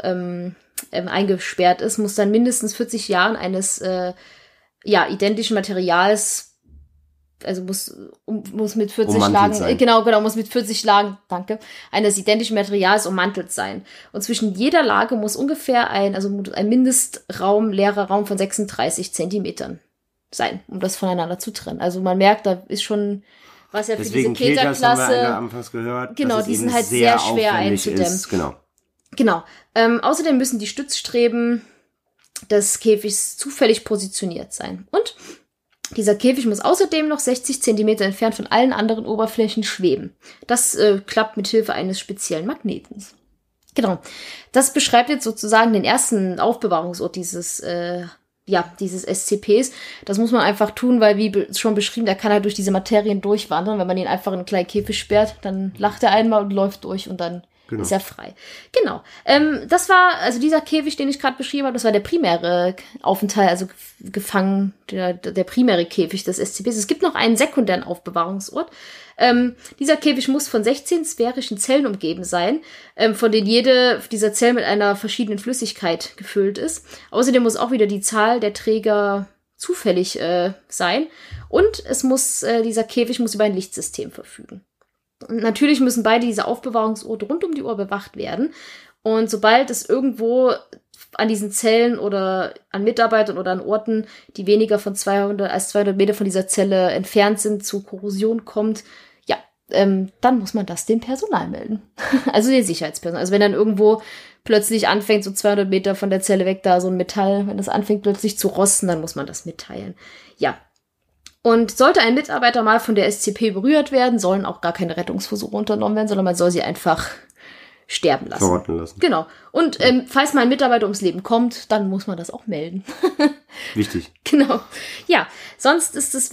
eingesperrt ist, muss dann mindestens 40 Jahren eines identischen Materials, also muss mit 40 Lagen sein. Genau, muss mit 40 Lagen, eines identischen Materials ummantelt sein. Und zwischen jeder Lage muss ungefähr ein Mindestraum, leerer Raum von 36 Zentimetern sein, um das voneinander zu trennen. Also man merkt, da ist schon was ja für deswegen diese Keter-Klasse. Das haben wir anfangs gehört. Genau, die sind halt sehr schwer einzudämmen. Ist, genau. Außerdem müssen die Stützstreben des Käfigs zufällig positioniert sein. Und dieser Käfig muss außerdem noch 60 Zentimeter entfernt von allen anderen Oberflächen schweben. Das klappt mit Hilfe eines speziellen Magnetens. Genau. Das beschreibt jetzt sozusagen den ersten Aufbewahrungsort dieses SCPs. Das muss man einfach tun, weil, wie schon beschrieben, der kann halt durch diese Materien durchwandern. Wenn man ihn einfach in einen kleinen Käfig sperrt, dann lacht er einmal und läuft durch und dann ist er frei. Genau. Das war, also dieser Käfig, den ich gerade beschrieben habe, das war der primäre Aufenthalt, also gefangen, der primäre Käfig des SCPs. Es gibt noch einen sekundären Aufbewahrungsort. Dieser Käfig muss von 16 sphärischen Zellen umgeben sein, von denen jede dieser Zellen mit einer verschiedenen Flüssigkeit gefüllt ist. Außerdem muss auch wieder die Zahl der Träger zufällig sein. Und dieser Käfig muss über ein Lichtsystem verfügen. Und natürlich müssen beide diese Aufbewahrungsorte rund um die Uhr bewacht werden. Und sobald es irgendwo an diesen Zellen oder an Mitarbeitern oder an Orten, die weniger von 200 Meter von dieser Zelle entfernt sind, zu Korrosion kommt, dann muss man das dem Personal melden. Also den Sicherheitspersonal. Also wenn dann irgendwo plötzlich anfängt, so 200 Meter von der Zelle weg, da so ein Metall, wenn das anfängt plötzlich zu rosten, dann muss man das mitteilen. Ja. Und sollte ein Mitarbeiter mal von der SCP berührt werden, sollen auch gar keine Rettungsversuche unternommen werden, sondern man soll sie einfach sterben lassen. Verrotten lassen. Genau. Und falls mal ein Mitarbeiter ums Leben kommt, dann muss man das auch melden. Wichtig. Genau. Ja, sonst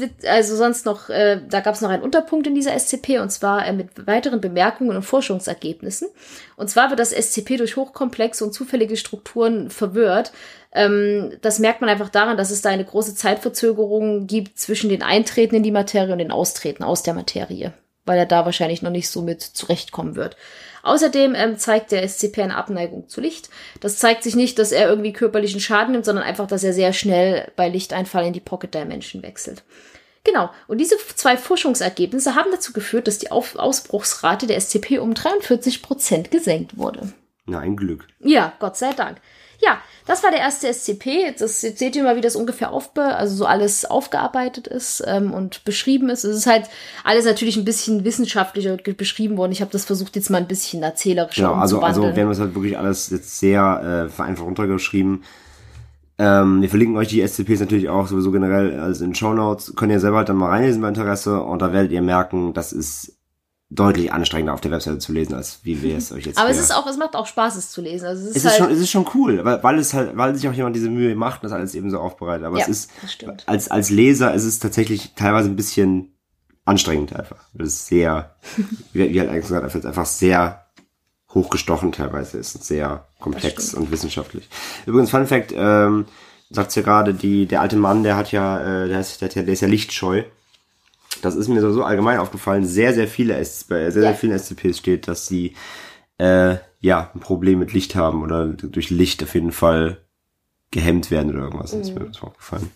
da gab es noch einen Unterpunkt in dieser SCP, und zwar mit weiteren Bemerkungen und Forschungsergebnissen. Und zwar wird das SCP durch hochkomplexe und zufällige Strukturen verwirrt. Das merkt man einfach daran, dass es da eine große Zeitverzögerung gibt zwischen den Eintreten in die Materie und den Austreten aus der Materie. weil er da wahrscheinlich noch nicht so mit zurechtkommen wird. Außerdem zeigt der SCP eine Abneigung zu Licht. Das zeigt sich nicht, dass er irgendwie körperlichen Schaden nimmt, sondern einfach, dass er sehr schnell bei Lichteinfall in die Pocket Dimension wechselt. Genau, und diese 2 Forschungsergebnisse haben dazu geführt, dass die Ausbruchsrate der SCP um 43% gesenkt wurde. Na, ein Glück. Ja, Gott sei Dank. Ja, das war der erste SCP. Jetzt seht ihr mal, wie das ungefähr also so alles aufgearbeitet ist und beschrieben ist. Es ist halt alles natürlich ein bisschen wissenschaftlicher beschrieben worden. Ich habe das versucht, jetzt mal ein bisschen erzählerischer umzuwandeln. Also wir haben das halt wirklich alles jetzt sehr vereinfacht runtergeschrieben. Wir verlinken euch die SCPs natürlich auch sowieso generell als in Shownotes. Könnt ihr selber halt dann mal reinlesen bei Interesse und da werdet ihr merken, das ist deutlich anstrengender auf der Webseite zu lesen, als wie wir es euch jetzt Aber es macht auch Spaß, es zu lesen. Also es ist schon cool, weil sich auch jemand diese Mühe macht und das alles eben so aufbereitet. Aber ja, es ist, als Leser ist es tatsächlich teilweise ein bisschen anstrengend einfach. Das ist sehr, wie halt eigentlich gesagt, einfach sehr hochgestochen teilweise ist. Sehr komplex und wissenschaftlich. Übrigens, Fun Fact, sagt's ja gerade, der alte Mann, der ist ja lichtscheu. Das ist mir so allgemein aufgefallen. Sehr vielen SCPs steht, dass sie ein Problem mit Licht haben oder durch Licht auf jeden Fall gehemmt werden oder irgendwas. Das ist mir das aufgefallen.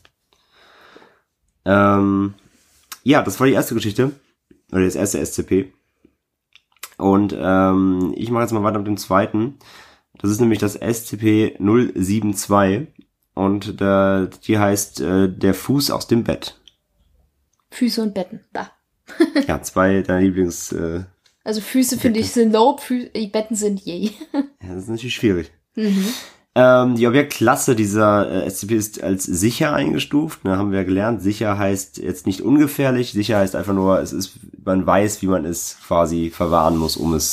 Das war die erste Geschichte. Oder das erste SCP. Und ich mache jetzt mal weiter mit dem zweiten. Das ist nämlich das SCP-072. Und die heißt der Fuß aus dem Bett. Füße und Betten, da. Ja, 2 deiner Lieblings... also Füße finde ich sind low, Betten sind yay. Ja, das ist natürlich schwierig. Die Objektklasse dieser SCP ist als sicher eingestuft. Da haben wir gelernt, sicher heißt jetzt nicht ungefährlich. Sicher heißt einfach nur, man weiß, wie man es quasi verwahren muss,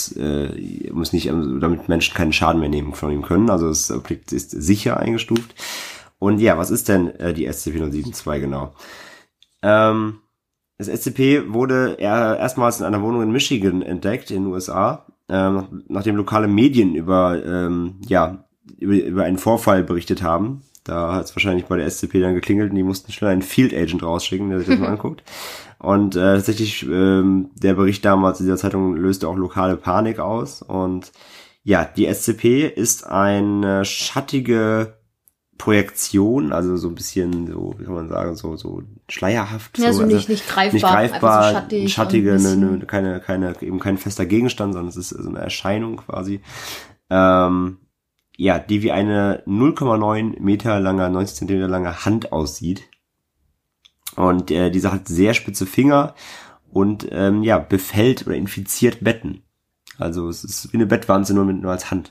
damit Menschen keinen Schaden mehr nehmen von ihm können. Also das Objekt ist sicher eingestuft. Und ja, was ist denn die SCP-072 genau? Das SCP wurde erstmals in einer Wohnung in Michigan entdeckt, in den USA, nachdem lokale Medien über einen Vorfall berichtet haben. Da hat es wahrscheinlich bei der SCP dann geklingelt und die mussten schnell einen Field Agent rausschicken, der sich das mal anguckt. Und tatsächlich, der Bericht damals in dieser Zeitung löste auch lokale Panik aus. Und ja, die SCP ist eine schattige Projektion, also so ein bisschen, so, wie kann man sagen, so schleierhaft. Ja, so nicht greifbar. Nicht greifbar, so schattige, eben kein fester Gegenstand, sondern es ist so eine Erscheinung quasi. Die wie eine 0,9 Meter lange, 90 Zentimeter lange Hand aussieht. Und diese hat sehr spitze Finger und befällt oder infiziert Betten. Also es ist wie eine Bettwanze, nur als Hand.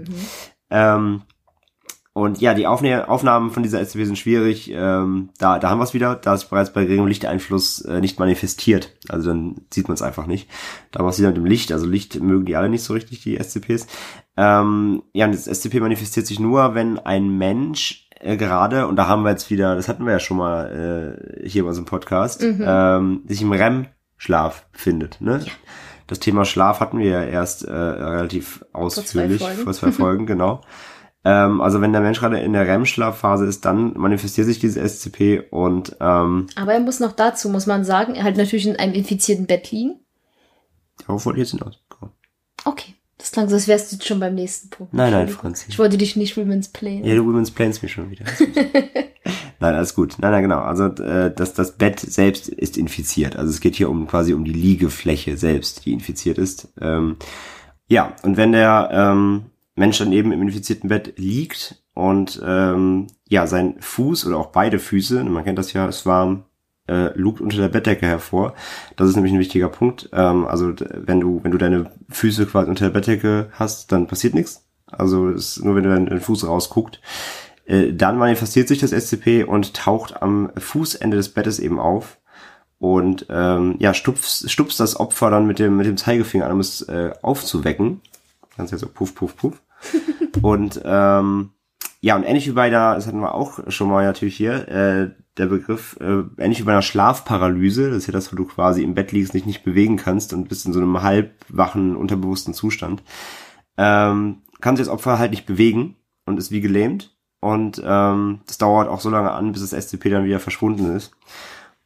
Und ja, die Aufnahmen von dieser SCP sind schwierig. Da haben wir es wieder. Da ist bereits bei geringem Lichteinfluss nicht manifestiert. Also dann sieht man es einfach nicht. Da war es wieder mit dem Licht. Also Licht mögen die alle nicht so richtig, die SCPs. Und das SCP manifestiert sich nur, wenn ein Mensch gerade, und da haben wir jetzt wieder, das hatten wir ja schon mal hier bei unserem Podcast, sich im REM-Schlaf befindet. Ne? Ja. Das Thema Schlaf hatten wir ja erst relativ ausführlich vor 2 Folgen, genau. Also wenn der Mensch gerade in der REM-Schlafphase ist, dann manifestiert sich dieses SCP und aber er muss noch dazu, muss man sagen, er halt natürlich in einem infizierten Bett liegen. Darauf wollte ich jetzt hinaus. Okay, das klang so, als wärst du jetzt schon beim nächsten Punkt. Nein, Franzi. Ich wollte dich nicht women's-playen. Ja, du women's-planst mich schon wieder. Nein, alles gut. Nein, genau. Also das Bett selbst ist infiziert. Also es geht hier quasi um die Liegefläche selbst, die infiziert ist. Und wenn der Mensch dann eben im infizierten Bett liegt und sein Fuß oder auch beide Füße, man kennt das ja, es warm, lugt unter der Bettdecke hervor. Das ist nämlich ein wichtiger Punkt. Also wenn du deine Füße quasi unter der Bettdecke hast, dann passiert nichts. Also es ist nur, wenn du deinen Fuß rausguckt. Dann manifestiert sich das SCP und taucht am Fußende des Bettes eben auf und stupst das Opfer dann mit dem Zeigefinger an, um es aufzuwecken. Ganz so puff, puff, puff. Und und ähnlich wie bei das hatten wir auch schon mal natürlich hier, der Begriff, ähnlich wie bei einer Schlafparalyse, das ist ja das, wo du quasi im Bett liegst, dich nicht bewegen kannst und bist in so einem halbwachen, unterbewussten Zustand, kann sich das Opfer halt nicht bewegen und ist wie gelähmt und das dauert auch so lange an, bis das SCP dann wieder verschwunden ist.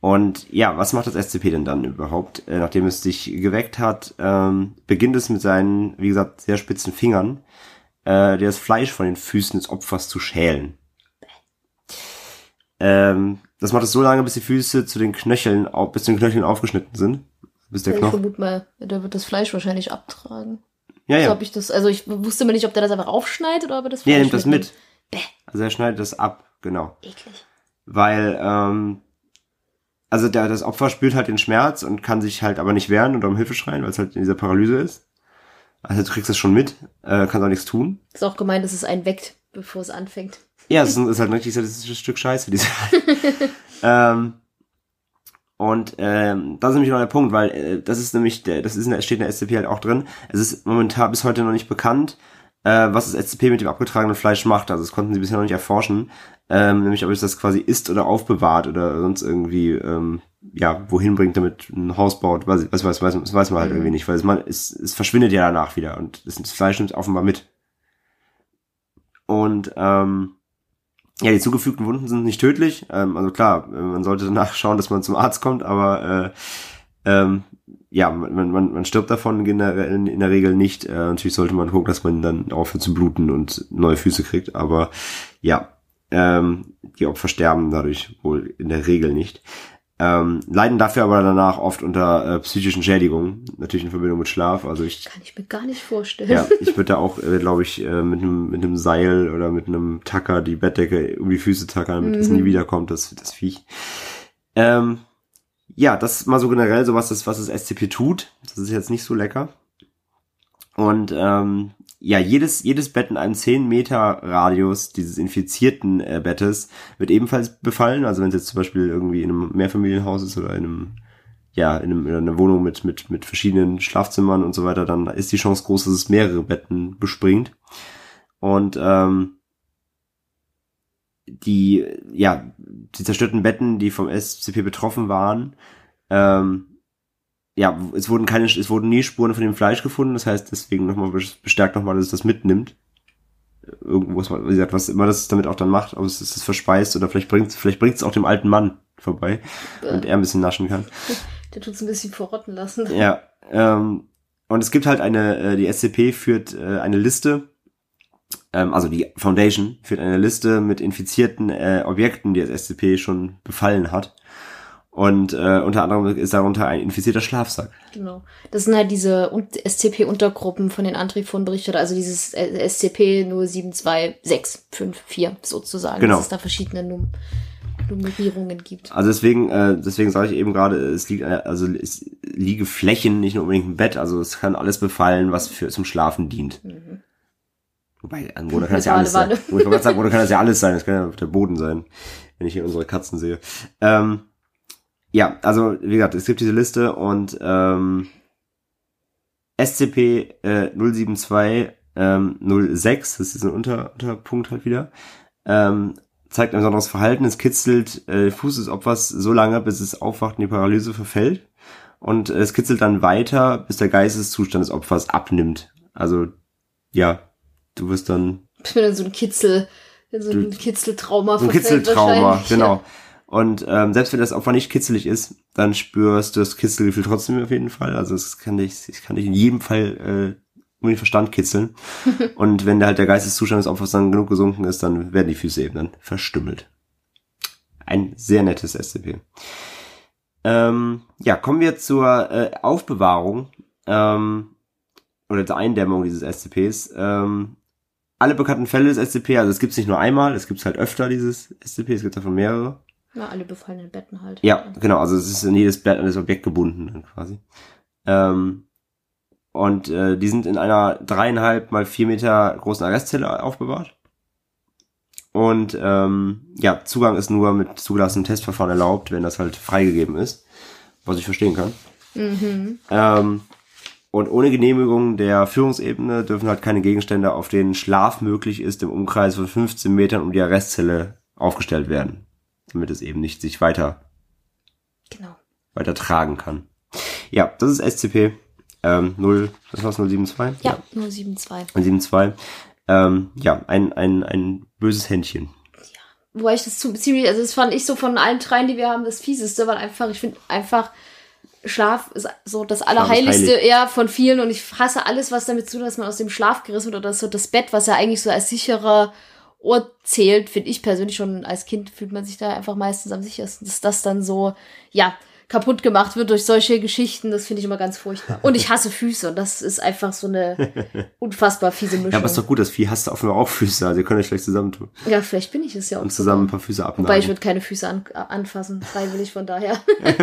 Und ja, was macht das SCP denn dann überhaupt? Nachdem es dich geweckt hat, beginnt es mit seinen, wie gesagt, sehr spitzen Fingern, das Fleisch von den Füßen des Opfers zu schälen. Das macht es so lange, bis die Füße bis zu den Knöcheln aufgeschnitten sind. Bis der Ich Knochen. vermute mal, der wird das Fleisch wahrscheinlich abtragen. Ja. So hab ich wusste mir nicht, ob der das einfach aufschneidet oder ob er das Fleisch Er nimmt das mit. Bäh. Also er schneidet das ab, genau. Eklig. Weil, also das Opfer spürt halt den Schmerz und kann sich halt aber nicht wehren oder um Hilfe schreien, weil es halt in dieser Paralyse ist. Also du kriegst das schon mit, kannst auch nichts tun. Ist auch gemeint, dass es einen weckt, bevor es anfängt. Ja, es ist halt ein richtig sadistisches Stück Scheiße, diese. Und das ist nämlich noch der Punkt, weil das ist nämlich, steht in der SCP halt auch drin. Es ist momentan bis heute noch nicht bekannt, was das SCP mit dem abgetragenen Fleisch macht. Also das konnten sie bisher noch nicht erforschen. Nämlich ob es das quasi isst oder aufbewahrt oder sonst irgendwie wohin bringt, damit ein Haus baut. Das weiß man halt irgendwie nicht, weil es verschwindet ja danach wieder und das Fleisch nimmt es offenbar mit. Und die zugefügten Wunden sind nicht tödlich. Also klar, man sollte danach schauen, dass man zum Arzt kommt, aber man stirbt davon in der Regel nicht. Natürlich sollte man gucken, dass man dann aufhört zu bluten und neue Füße kriegt, aber die Opfer sterben dadurch wohl in der Regel nicht. Leiden dafür aber danach oft unter psychischen Schädigungen, natürlich in Verbindung mit Schlaf. Also kann ich mir gar nicht vorstellen. Ja, ich würde da auch, glaube ich, mit einem Seil oder mit einem Tacker die Bettdecke um die Füße tackern, damit es nie wiederkommt, das Viech. Das mal so generell, so was das SCP tut. Das ist jetzt nicht so lecker. Und jedes Bett in einem 10 Meter Radius dieses infizierten Bettes wird ebenfalls befallen. Also wenn es jetzt zum Beispiel irgendwie in einem Mehrfamilienhaus ist oder in einer Wohnung mit verschiedenen Schlafzimmern und so weiter, dann ist die Chance groß, dass es mehrere Betten bespringt. Und die zerstörten Betten, die vom SCP betroffen waren, es wurden nie Spuren von dem Fleisch gefunden, das heißt deswegen bestärkt nochmal, dass es das mitnimmt. Irgendwo ist man, wie gesagt, was immer das damit auch dann macht, ob es das verspeist oder vielleicht bringt es auch dem alten Mann vorbei und er ein bisschen naschen kann. Der tut's ein bisschen verrotten lassen. Ja, und es gibt halt die SCP führt eine Liste, also die Foundation führt eine Liste mit infizierten Objekten, die das SCP schon befallen hat. Und unter anderem ist darunter ein infizierter Schlafsack. Genau. Das sind halt diese SCP-Untergruppen von den Antrifon berichtet, also dieses SCP 072654 sozusagen. Genau. Dass es da verschiedene Nummerierungen gibt. Also deswegen sage ich eben gerade, es liege Flächen, nicht nur unbedingt ein Bett, also es kann alles befallen, was zum Schlafen dient. Mhm. Wobei, an Boden kann das ja alles sein. Ich wollte gerade sagen, Boden kann das ja alles sein, das kann ja der Boden sein, wenn ich hier unsere Katzen sehe. Also wie gesagt, es gibt diese Liste und SCP 07206, das ist ein Unterpunkt halt wieder, zeigt ein besonderes Verhalten. Es kitzelt Fuß des Opfers so lange, bis es aufwacht und die Paralyse verfällt. Und es kitzelt dann weiter, bis der Geisteszustand des Opfers abnimmt. Also, ja, du wirst dann... So ein Kitzeltrauma. So ein Kitzeltrauma, genau. Und selbst wenn das Opfer nicht kitzelig ist, dann spürst du das Kitzelgefühl trotzdem auf jeden Fall. Also es kann dich in jedem Fall um den Verstand kitzeln. Und wenn der Geisteszustand des Opfers dann genug gesunken ist, dann werden die Füße eben dann verstümmelt. Ein sehr nettes SCP. Kommen wir zur Aufbewahrung oder zur Eindämmung dieses SCPs. Alle bekannten Fälle des SCP, also es gibt es nicht nur einmal, es gibt es halt öfter, dieses SCP, es gibt davon mehrere. Ja, alle befallenen Betten halt. Ja, genau, also es ist in jedes Bett an das Objekt gebunden dann quasi. Und die sind in einer 3,5 mal 4 Meter großen Arrestzelle aufbewahrt. Und Zugang ist nur mit zugelassenem Testverfahren erlaubt, wenn das halt freigegeben ist, was ich verstehen kann. Mhm. Und ohne Genehmigung der Führungsebene dürfen halt keine Gegenstände, auf denen Schlaf möglich ist, im Umkreis von 15 Metern um die Arrestzelle aufgestellt werden, damit es eben nicht sich weiter tragen kann. Ja, das ist SCP 072? Ja, 072. 072. Ein böses Händchen. Ja, wobei ich das ziemlich, also das fand ich so von allen dreien, die wir haben, das Fieseste, weil einfach, ich finde einfach, Schlaf ist so das Allerheiligste eher von vielen und ich hasse alles, was damit zu tun hat, dass man aus dem Schlaf gerissen wird oder so das Bett, was ja eigentlich so als sicherer Ort zählt, finde ich persönlich schon als Kind fühlt man sich da einfach meistens am sichersten, dass das dann so, ja, kaputt gemacht wird durch solche Geschichten, das finde ich immer ganz furchtbar. Und ich hasse Füße und das ist einfach so eine unfassbar fiese Mischung. Ja, aber ist doch gut, das Vieh hasst offenbar auch Füße, also ihr könnt euch vielleicht zusammentun. Ja, vielleicht bin ich es ja auch. Und zusammen ein paar Füße abnagen. Wobei ich würde keine Füße anfassen, freiwillig, von daher.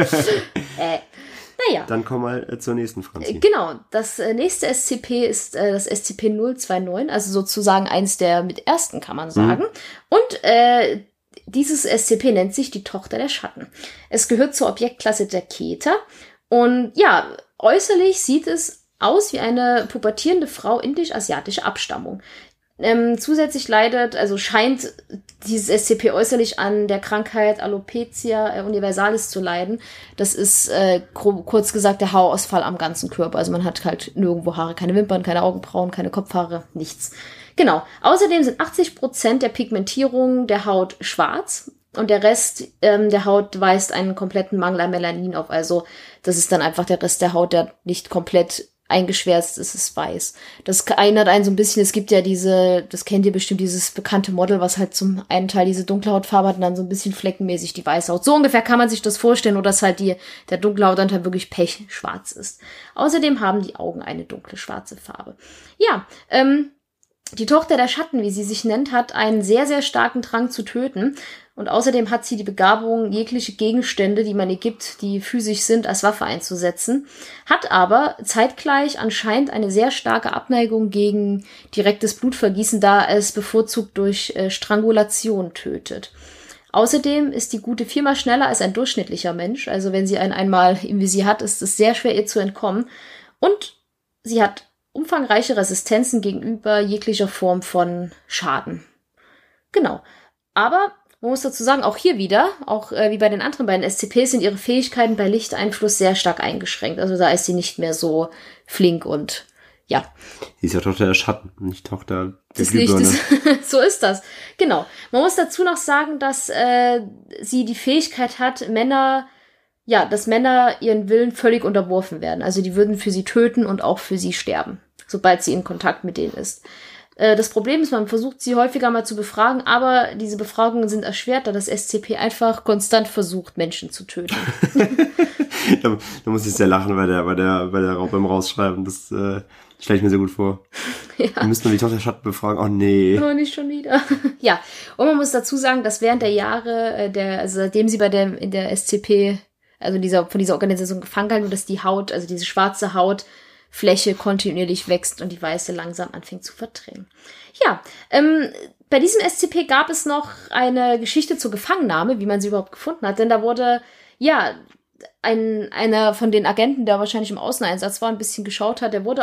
Naja. Dann komm mal zur nächsten, Franzi. Genau, das nächste SCP ist das SCP-029, also sozusagen eins der mit ersten, kann man sagen. Und dieses SCP nennt sich die Tochter der Schatten. Es gehört zur Objektklasse der Keter. Und ja, äußerlich sieht es aus wie eine pubertierende Frau indisch-asiatischer Abstammung. Zusätzlich scheint dieses SCP äußerlich an der Krankheit Alopecia universalis zu leiden. Das ist kurz gesagt der Haarausfall am ganzen Körper. Also man hat halt nirgendwo Haare, keine Wimpern, keine Augenbrauen, keine Kopfhaare, nichts. Genau. Außerdem sind 80% der Pigmentierung der Haut schwarz und der Rest der Haut weist einen kompletten Mangel an Melanin auf. Also das ist dann einfach der Rest der Haut, der nicht komplett eingeschwärzt ist, es weiß. Das erinnert einen so ein bisschen, es gibt ja das kennt ihr bestimmt, dieses bekannte Model, was halt zum einen Teil diese dunkle Hautfarbe hat und dann so ein bisschen fleckenmäßig die weiße Haut. So ungefähr kann man sich das vorstellen, oder dass halt der dunkle Hautanteil wirklich pechschwarz ist. Außerdem haben die Augen eine dunkle schwarze Farbe. Ja, die Tochter der Schatten, wie sie sich nennt, hat einen sehr, sehr starken Drang zu töten. Und außerdem hat sie die Begabung, jegliche Gegenstände, die man ihr gibt, die physisch sind, als Waffe einzusetzen. Hat aber zeitgleich anscheinend eine sehr starke Abneigung gegen direktes Blutvergießen, da es bevorzugt durch Strangulation tötet. Außerdem ist die Gute 4-mal schneller als ein durchschnittlicher Mensch. Also wenn sie einen einmal im Visier hat, ist es sehr schwer, ihr zu entkommen. Und sie hat umfangreiche Resistenzen gegenüber jeglicher Form von Schaden. Genau. Aber man muss dazu sagen, auch hier wieder, auch wie bei den anderen beiden SCPs, sind ihre Fähigkeiten bei Lichteinfluss sehr stark eingeschränkt. Also da ist sie nicht mehr so flink und ja. Sie ist ja Tochter der Schatten, nicht Tochter der des Lichtes. So ist das. Genau. Man muss dazu noch sagen, dass sie die Fähigkeit hat, dass Männer ihren Willen völlig unterworfen werden. Also die würden für sie töten und auch für sie sterben, sobald sie in Kontakt mit denen ist. Das Problem ist, man versucht sie häufiger mal zu befragen, aber diese Befragungen sind erschwert, da das SCP einfach konstant versucht, Menschen zu töten. Da muss ich sehr lachen beim Rausschreiben. Das stelle ich mir sehr gut vor. Ja. Wir müssen nur die Tochter der Schatten befragen. Oh nee. Oh, nicht schon wieder. Ja, und man muss dazu sagen, dass während der Jahre, seitdem sie in der SCP, also von dieser Organisation gefangen gehalten wird, dass die Haut, also diese schwarze Hautfläche kontinuierlich wächst und die weiße langsam anfängt zu verdrängen. Ja, bei diesem SCP gab es noch eine Geschichte zur Gefangennahme, wie man sie überhaupt gefunden hat, denn da wurde, einer von den Agenten, der wahrscheinlich im Außeneinsatz war, ein bisschen geschaut hat, der wurde,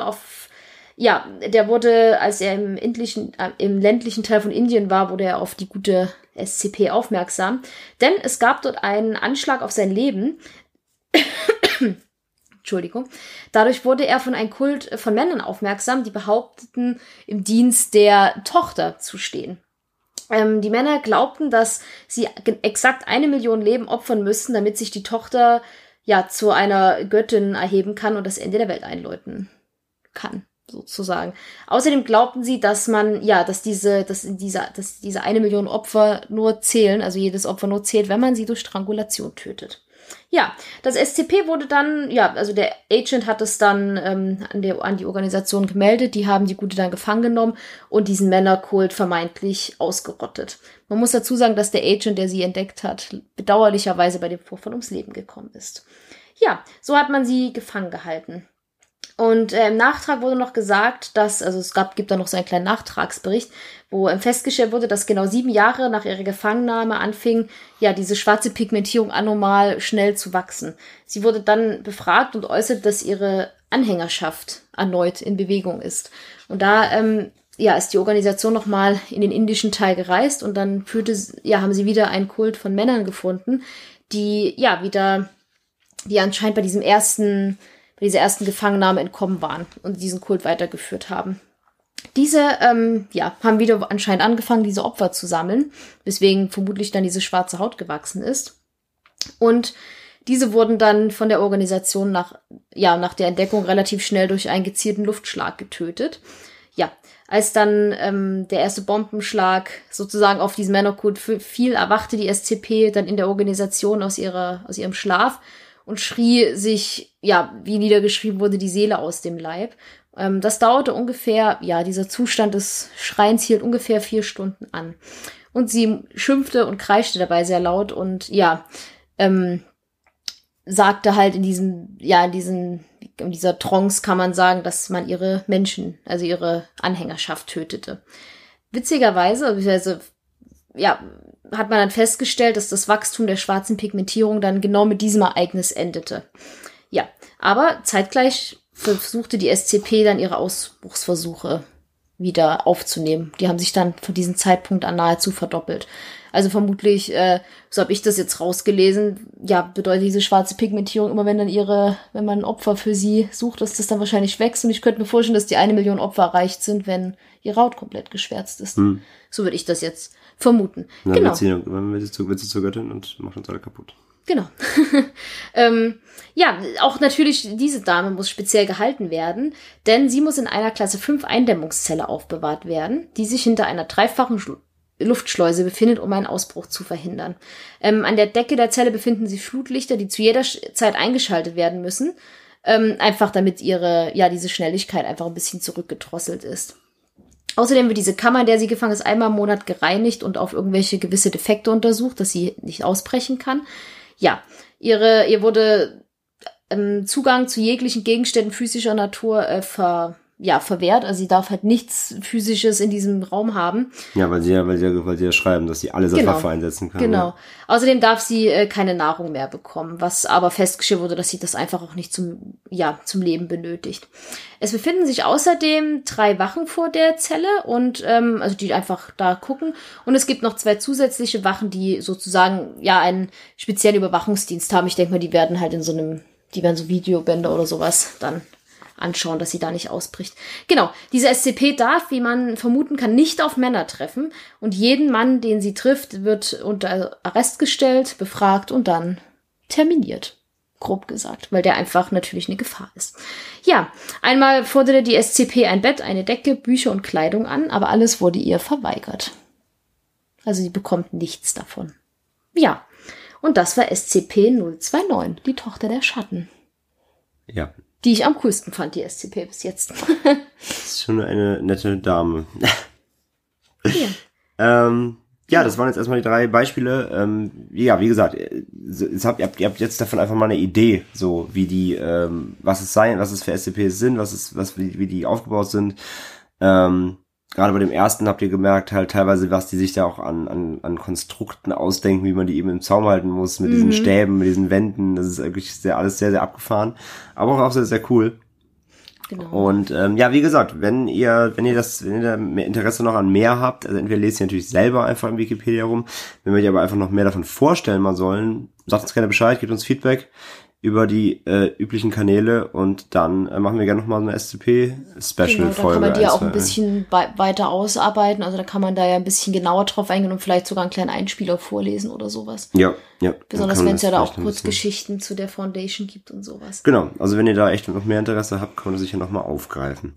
als er im ländlichen Teil von Indien war, wurde er auf die gute SCP aufmerksam, denn es gab dort einen Anschlag auf sein Leben. Entschuldigung. Dadurch wurde er von einem Kult von Männern aufmerksam, die behaupteten, im Dienst der Tochter zu stehen. Die Männer glaubten, dass sie exakt 1 Million Leben opfern müssten, damit sich die Tochter zu einer Göttin erheben kann und das Ende der Welt einläuten kann, sozusagen. Außerdem glaubten sie, dass diese 1 Million Opfer nur zählen, also jedes Opfer nur zählt, wenn man sie durch Strangulation tötet. Ja, das SCP wurde dann, also der Agent hat es dann an die Organisation gemeldet, die haben die Gute dann gefangen genommen und diesen Männerkult vermeintlich ausgerottet. Man muss dazu sagen, dass der Agent, der sie entdeckt hat, bedauerlicherweise bei dem Vorfall ums Leben gekommen ist. Ja, so hat man sie gefangen gehalten. Und im Nachtrag wurde noch gesagt, dass, gibt da noch so einen kleinen Nachtragsbericht, wo festgestellt wurde, dass genau 7 Jahre nach ihrer Gefangennahme anfing, diese schwarze Pigmentierung anormal schnell zu wachsen. Sie wurde dann befragt und äußerte, dass ihre Anhängerschaft erneut in Bewegung ist. Und da, ist die Organisation nochmal in den indischen Teil gereist und dann haben sie wieder einen Kult von Männern gefunden, die anscheinend bei dieser ersten Gefangennahme entkommen waren und diesen Kult weitergeführt haben. Diese haben wieder anscheinend angefangen, diese Opfer zu sammeln, weswegen vermutlich dann diese schwarze Haut gewachsen ist. Und diese wurden dann von der Organisation nach der Entdeckung relativ schnell durch einen gezielten Luftschlag getötet. Ja, als dann der erste Bombenschlag sozusagen auf diesen Männerkult fiel, erwachte die SCP dann in der Organisation aus ihrem Schlaf und schrie sich, wie niedergeschrieben wurde, die Seele aus dem Leib. Das dauerte ungefähr, dieser Zustand des Schreins hielt ungefähr 4 Stunden an. Und sie schimpfte und kreischte dabei sehr laut und sagte halt in dieser Trance kann man sagen, dass man ihre Menschen, also ihre Anhängerschaft tötete. Witzigerweise, hat man dann festgestellt, dass das Wachstum der schwarzen Pigmentierung dann genau mit diesem Ereignis endete. Ja, aber zeitgleich versuchte die SCP dann ihre Ausbruchsversuche wieder aufzunehmen. Die haben sich dann von diesem Zeitpunkt an nahezu verdoppelt. Also vermutlich, so habe ich das jetzt rausgelesen, bedeutet diese schwarze Pigmentierung immer, wenn man ein Opfer für sie sucht, dass das dann wahrscheinlich wächst. Und ich könnte mir vorstellen, dass die 1 Million Opfer erreicht sind, wenn ihre Haut komplett geschwärzt ist. So würde ich das jetzt vermuten. Na, genau. Wird sie zur Göttin und macht uns alle kaputt. Genau. Auch natürlich diese Dame muss speziell gehalten werden, denn sie muss in einer Klasse 5 Eindämmungszelle aufbewahrt werden, die sich hinter einer 3-fachen Luftschleuse befindet, um einen Ausbruch zu verhindern. An der Decke der Zelle befinden sich Flutlichter, die zu jeder Zeit eingeschaltet werden müssen, einfach damit diese Schnelligkeit einfach ein bisschen zurückgedrosselt ist. Außerdem wird diese Kammer, in der sie gefangen ist, einmal im Monat gereinigt und auf irgendwelche gewisse Defekte untersucht, dass sie nicht ausbrechen kann. Ja, ihr wurde Zugang zu jeglichen Gegenständen physischer Natur verwehrt. Also sie darf halt nichts Physisches in diesem Raum haben. Ja, weil sie ja schreiben, dass sie alles als Waffe einsetzen kann. Genau. Ja. Außerdem darf sie keine Nahrung mehr bekommen, was aber festgestellt wurde, dass sie das einfach auch nicht zum Leben benötigt. Es befinden sich außerdem 3 Wachen vor der Zelle und die einfach da gucken. Und es gibt noch 2 zusätzliche Wachen, die sozusagen einen speziellen Überwachungsdienst haben. Ich denke mal, die werden halt die werden so Videobänder oder sowas dann anschauen, dass sie da nicht ausbricht. Genau, diese SCP darf, wie man vermuten kann, nicht auf Männer treffen und jeden Mann, den sie trifft, wird unter Arrest gestellt, befragt und dann terminiert. Grob gesagt, weil der einfach natürlich eine Gefahr ist. Ja, einmal forderte die SCP ein Bett, eine Decke, Bücher und Kleidung an, aber alles wurde ihr verweigert. Also sie bekommt nichts davon. Ja, und das war SCP-029, die Tochter der Schatten. Ja. Die ich am coolsten fand, die SCP bis jetzt. Das ist schon eine nette Dame. Ja. Das waren jetzt erstmal die 3 Beispiele. Wie gesagt, ihr habt jetzt davon einfach mal eine Idee, so wie die, was es für SCPs sind, wie die aufgebaut sind. Gerade bei dem ersten habt ihr gemerkt, halt teilweise, was die sich da auch an Konstrukten ausdenken, wie man die eben im Zaum halten muss, mit diesen Stäben, mit diesen Wänden. Das ist wirklich alles sehr, sehr abgefahren. Aber auch sehr, sehr cool. Genau. Und wie gesagt, wenn ihr da mehr Interesse noch an mehr habt, also entweder lest ihr natürlich selber einfach in Wikipedia rum, wenn wir euch aber einfach noch mehr davon vorstellen mal sollen, sagt uns gerne Bescheid, gebt uns Feedback über die üblichen Kanäle und dann machen wir gerne nochmal eine SCP-Special-Folge. Genau, da kann man die ja auch ein bisschen weiter ausarbeiten, also da kann man da ja ein bisschen genauer drauf eingehen und vielleicht sogar einen kleinen Einspieler vorlesen oder sowas. Ja. Besonders wenn es ja da auch Kurzgeschichten zu der Foundation gibt und sowas. Genau, also wenn ihr da echt noch mehr Interesse habt, kann man das sicher nochmal aufgreifen.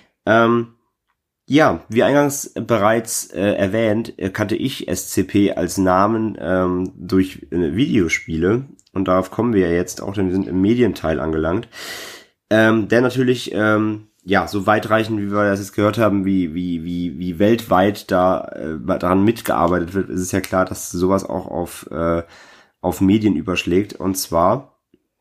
Wie eingangs bereits erwähnt, kannte ich SCP als Namen durch Videospiele. Und darauf kommen wir ja jetzt auch, denn wir sind im Medienteil angelangt. Der natürlich, so weitreichend, wie wir das jetzt gehört haben, wie weltweit da daran mitgearbeitet wird, ist es ja klar, dass sowas auch auf Medien überschlägt. Und zwar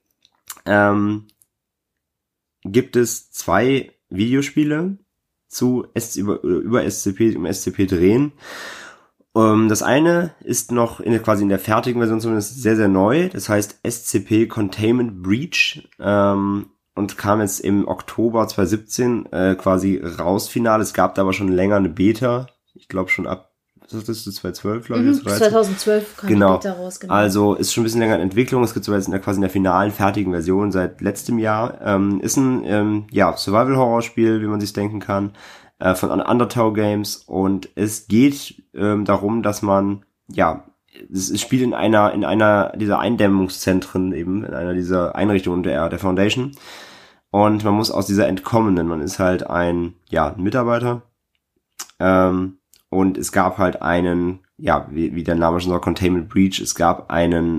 gibt es 2 Videospiele über SCP drehen. Das eine ist noch quasi in der fertigen Version zumindest sehr, sehr neu. Das heißt SCP Containment Breach und kam jetzt im Oktober 2017 quasi raus final. Es gab da aber schon länger eine Beta. Ich glaube schon ab das ist 2012, glaube ich. 2012 kam genau. die Beta raus. Genau. Also ist schon ein bisschen länger in Entwicklung. Es gibt sogar jetzt quasi in der finalen, fertigen Version seit letztem Jahr. Ist ein Survival-Horror-Spiel, wie man sich denken kann, von Undertow Games. Und es geht darum, dass man, es spielt in einer dieser Eindämmungszentren eben, in einer dieser Einrichtungen der Foundation. Und man muss aus dieser entkommen, denn man ist halt ein Mitarbeiter. Und es gab halt einen, wie der Name schon sagt, Containment Breach. Es gab einen,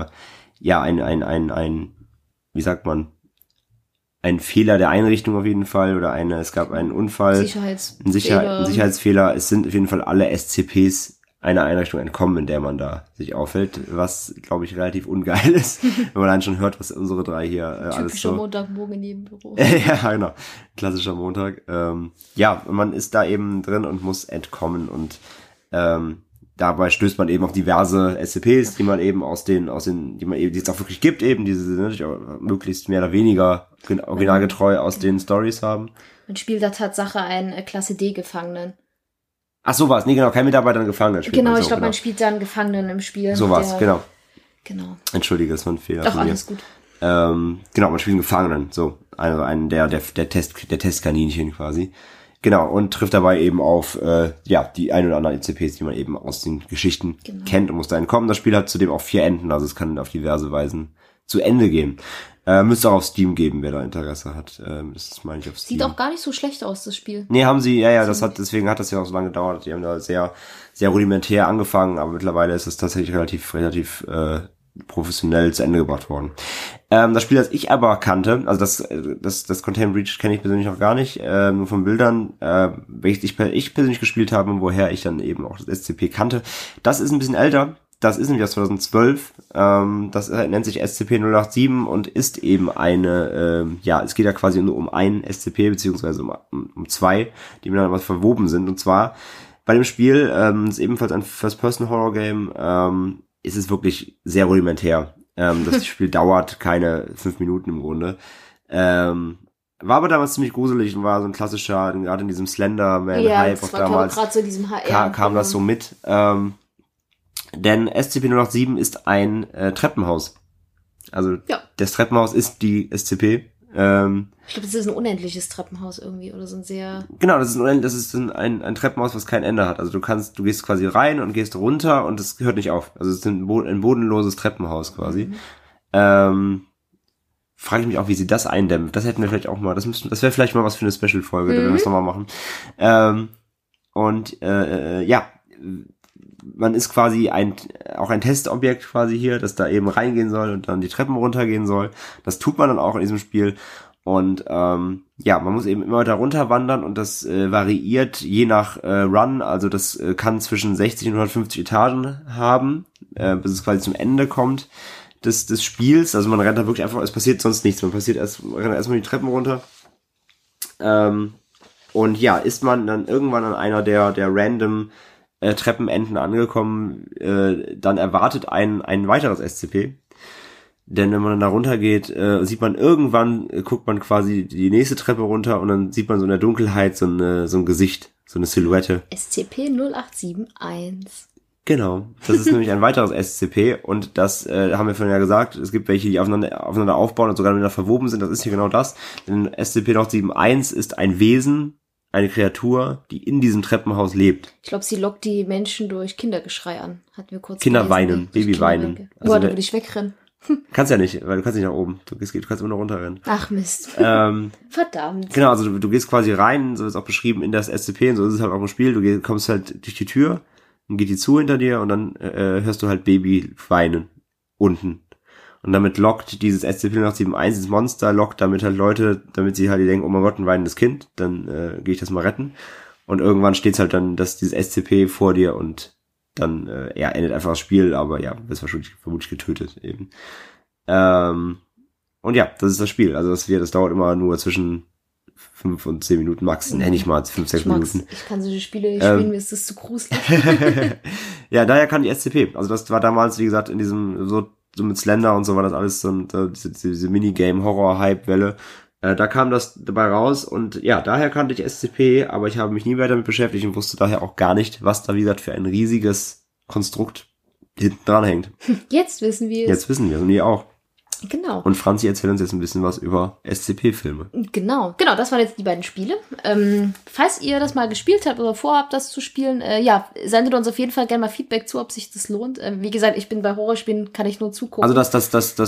wie sagt man, ein Fehler der Einrichtung auf jeden Fall oder es gab einen Unfall, ein Sicherheitsfehler. Es sind auf jeden Fall alle SCPs einer Einrichtung entkommen, in der man da sich aufhält, was, glaube ich, relativ ungeil ist, wenn man dann schon hört, was unsere drei hier alles so... Typischer Montagmorgen in jedem Büro. Ja, genau. Klassischer Montag. Man ist da eben drin und muss entkommen und dabei stößt man eben auf diverse SCPs, die man eben die es auch wirklich gibt, eben, die natürlich auch möglichst mehr oder weniger originalgetreu aus den Stories haben. Man spielt da Tatsache einen Klasse D-Gefangenen. Ach, so war's. Nee, genau, kein Mitarbeiter, ein Gefangener spielt. Genau, ich glaube, man spielt da einen Gefangenen im Spiel. So war's, genau. Genau. Entschuldige, das war ein Fehler. Doch, alles gut. Genau, man spielt einen Gefangenen, so. Also einen der Testkaninchen quasi. Genau, und trifft dabei eben auf, die ein oder anderen ECPs, die man eben aus den Geschichten kennt und muss da entkommen. Das Spiel hat zudem auch 4 Enden, also es kann auf diverse Weisen zu Ende gehen. Müsste auch auf Steam geben, wer da Interesse hat. Das meine ich auf Steam. Sieht auch gar nicht so schlecht aus, das Spiel. Nee, haben sie, deswegen hat das ja auch so lange gedauert. Die haben da sehr, sehr rudimentär angefangen, aber mittlerweile ist es tatsächlich relativ professionell zu Ende gebracht worden. Das Spiel, das ich aber kannte, also das Containment Breach kenne ich persönlich noch gar nicht, nur von Bildern, welches ich persönlich gespielt habe und woher ich dann eben auch das SCP kannte. Das ist ein bisschen älter. Das ist nämlich aus 2012, das nennt sich SCP-087 und ist eben es geht ja quasi nur um einen SCP, beziehungsweise um 2, die miteinander verwoben sind. Und zwar bei dem Spiel, ist ebenfalls ein First-Person-Horror-Game, ist es wirklich sehr rudimentär. Das Spiel dauert keine 5 Minuten im Grunde. War aber damals ziemlich gruselig und war so ein klassischer, gerade in diesem Slenderman-Hype auch damals, gerade so in diesem HR kam das so mit. Denn SCP-087 ist ein Treppenhaus. Also das Treppenhaus ist die SCP. Ich glaube, das ist ein unendliches Treppenhaus irgendwie oder so ein sehr... Genau, das ist ein Treppenhaus, was kein Ende hat. Also du gehst quasi rein und gehst runter und es hört nicht auf. Also es ist ein bodenloses Treppenhaus quasi. Frage ich mich auch, wie sie das eindämmt. Das hätten wir vielleicht auch mal, das wäre vielleicht mal was für eine Special-Folge, wenn wir es nochmal machen. Man ist quasi auch ein Testobjekt quasi hier, das da eben reingehen soll und dann die Treppen runtergehen soll. Das tut man dann auch in diesem Spiel. Und man muss eben immer weiter runterwandern und das variiert je nach Run. Also das kann zwischen 60 und 150 Etagen haben, bis es quasi zum Ende kommt des Spiels. Also man rennt da wirklich einfach, es passiert sonst nichts. Man rennt erstmal die Treppen runter. Ist man dann irgendwann an einer der random Treppenenden angekommen, dann erwartet ein weiteres SCP. Denn wenn man dann da runtergeht, sieht man irgendwann, guckt man quasi die nächste Treppe runter und dann sieht man so in der Dunkelheit so ein Gesicht, so eine Silhouette. SCP-0771. Genau, das ist nämlich ein weiteres SCP und das haben wir vorhin ja gesagt, es gibt welche, die aufeinander aufbauen und sogar miteinander verwoben sind, das ist hier genau das. Denn SCP-071 ist ein Wesen, eine Kreatur, die in diesem Treppenhaus lebt. Ich glaube, sie lockt die Menschen durch Kindergeschrei an. Hatten wir kurz Kinder weinen, Baby weinen. Also, da würde ich wegrennen. Kannst ja nicht, weil du kannst nicht nach oben. Du kannst immer noch runterrennen. Ach Mist. Verdammt. Genau, also du gehst quasi rein, so ist auch beschrieben, in das SCP, und so ist es halt auch im Spiel. Du kommst halt durch die Tür, dann geht die zu hinter dir und dann hörst du halt Baby weinen. Unten. Und damit lockt dieses SCP-071, dieses Monster, lockt damit halt Leute, damit sie halt denken, oh mein Gott, ein weinendes Kind, dann gehe ich das mal retten. Und irgendwann steht's halt dann, dass dieses SCP vor dir und dann endet einfach das Spiel, aber ja, wirst vermutlich getötet eben. Und ja, das ist das Spiel. Also das dauert immer nur zwischen 5 und 10 Minuten max, nicht mal 5, 6 Minuten. Ich kann solche Spiele nicht spielen, mir ist das zu gruselig. Ja, daher kann die SCP. Also das war damals, wie gesagt, in diesem so mit Slender und so war das alles so diese Minigame-Horror-Hype-Welle. Da kam das dabei raus und ja, daher kannte ich SCP, aber ich habe mich nie weiter damit beschäftigt und wusste daher auch gar nicht, was da, wie gesagt, für ein riesiges Konstrukt hinten dran hängt. Jetzt wissen wir es. Jetzt wissen wir es und ihr auch. Genau. Und Franzi erzählt uns jetzt ein bisschen was über SCP-Filme. Genau, das waren jetzt die beiden Spiele. Falls ihr das mal gespielt habt oder vorhabt, das zu spielen, sendet uns auf jeden Fall gerne mal Feedback zu, ob sich das lohnt. Wie gesagt, ich bin bei Horrorspielen, kann ich nur zugucken. Also das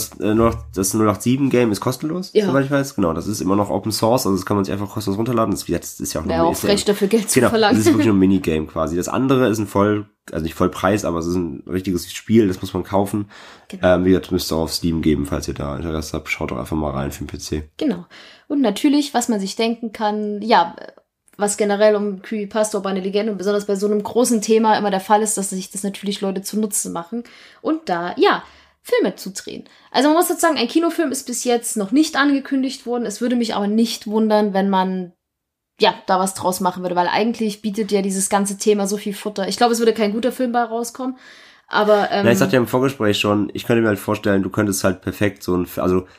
087-Game ist kostenlos, soweit ich weiß. Genau, das ist immer noch Open Source, also das kann man sich einfach kostenlos runterladen. Das ist ja auch nur auch frech dafür Geld zu verlangen. Das ist wirklich nur ein Minigame quasi. Das andere ist also nicht Vollpreis, aber es ist ein richtiges Spiel, das muss man kaufen. Genau. Wie gesagt, müsst ihr auf Steam geben, falls ihr da Interesse habt. Schaut doch einfach mal rein für den PC. Genau. Und natürlich, was man sich denken kann, was generell um Creepypasta, Urbane Legende und besonders bei so einem großen Thema immer der Fall ist, dass sich das natürlich Leute zunutze machen und da, Filme zu drehen. Also man muss jetzt sagen, ein Kinofilm ist bis jetzt noch nicht angekündigt worden. Es würde mich aber nicht wundern, wenn man da was draus machen würde, weil eigentlich bietet ja dieses ganze Thema so viel Futter. Ich glaube, es würde kein guter Film bei rauskommen, aber ich sagte ja im Vorgespräch schon, ich könnte mir halt vorstellen, du könntest halt perfekt du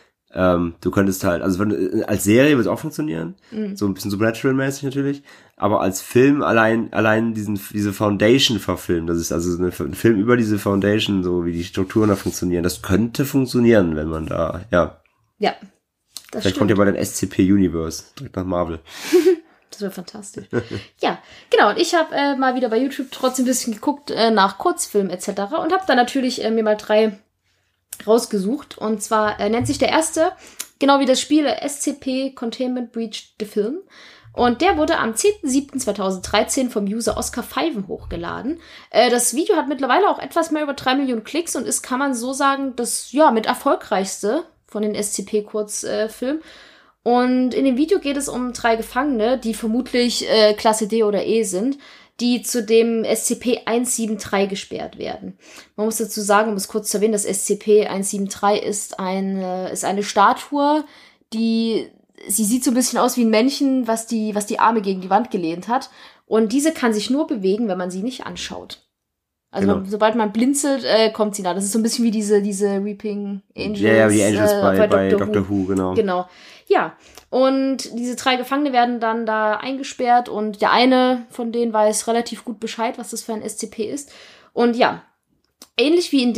könntest halt, also als Serie würde es auch funktionieren, so ein bisschen Supernatural-mäßig natürlich, aber als Film allein diese Foundation verfilmen, das ist also ein Film über diese Foundation, so wie die Strukturen da funktionieren, das könnte funktionieren, wenn man da, Ja, das vielleicht stimmt. kommt ja bei den SCP-Universe direkt nach Marvel. Das wäre fantastisch. Ja, genau. Und ich habe mal wieder bei YouTube trotzdem ein bisschen geguckt nach Kurzfilmen etc. und habe da natürlich mir mal 3 rausgesucht. Und zwar nennt sich der erste, genau wie das Spiel, SCP Containment Breach the Film. Und der wurde am 10.07.2013 vom User Oscar Pfeifen hochgeladen. Das Video hat mittlerweile auch etwas mehr über 3 Millionen Klicks und ist, kann man so sagen, das mit erfolgreichste von den SCP-Kurzfilmen. Und in dem Video geht es um 3 Gefangene, die vermutlich Klasse D oder E sind, die zu dem SCP-173 gesperrt werden. Man muss dazu sagen, um es kurz zu erwähnen, das SCP-173 ist eine Statue, sie sieht so ein bisschen aus wie ein Männchen, was die Arme gegen die Wand gelehnt hat. Und diese kann sich nur bewegen, wenn man sie nicht anschaut. Also sobald man blinzelt, kommt sie da. Das ist so ein bisschen wie diese Weeping Angels. Ja, die Angels bei Doctor Who, genau. Genau. Ja, und diese 3 Gefangene werden dann da eingesperrt und der eine von denen weiß relativ gut Bescheid, was das für ein SCP ist. Und ähnlich wie in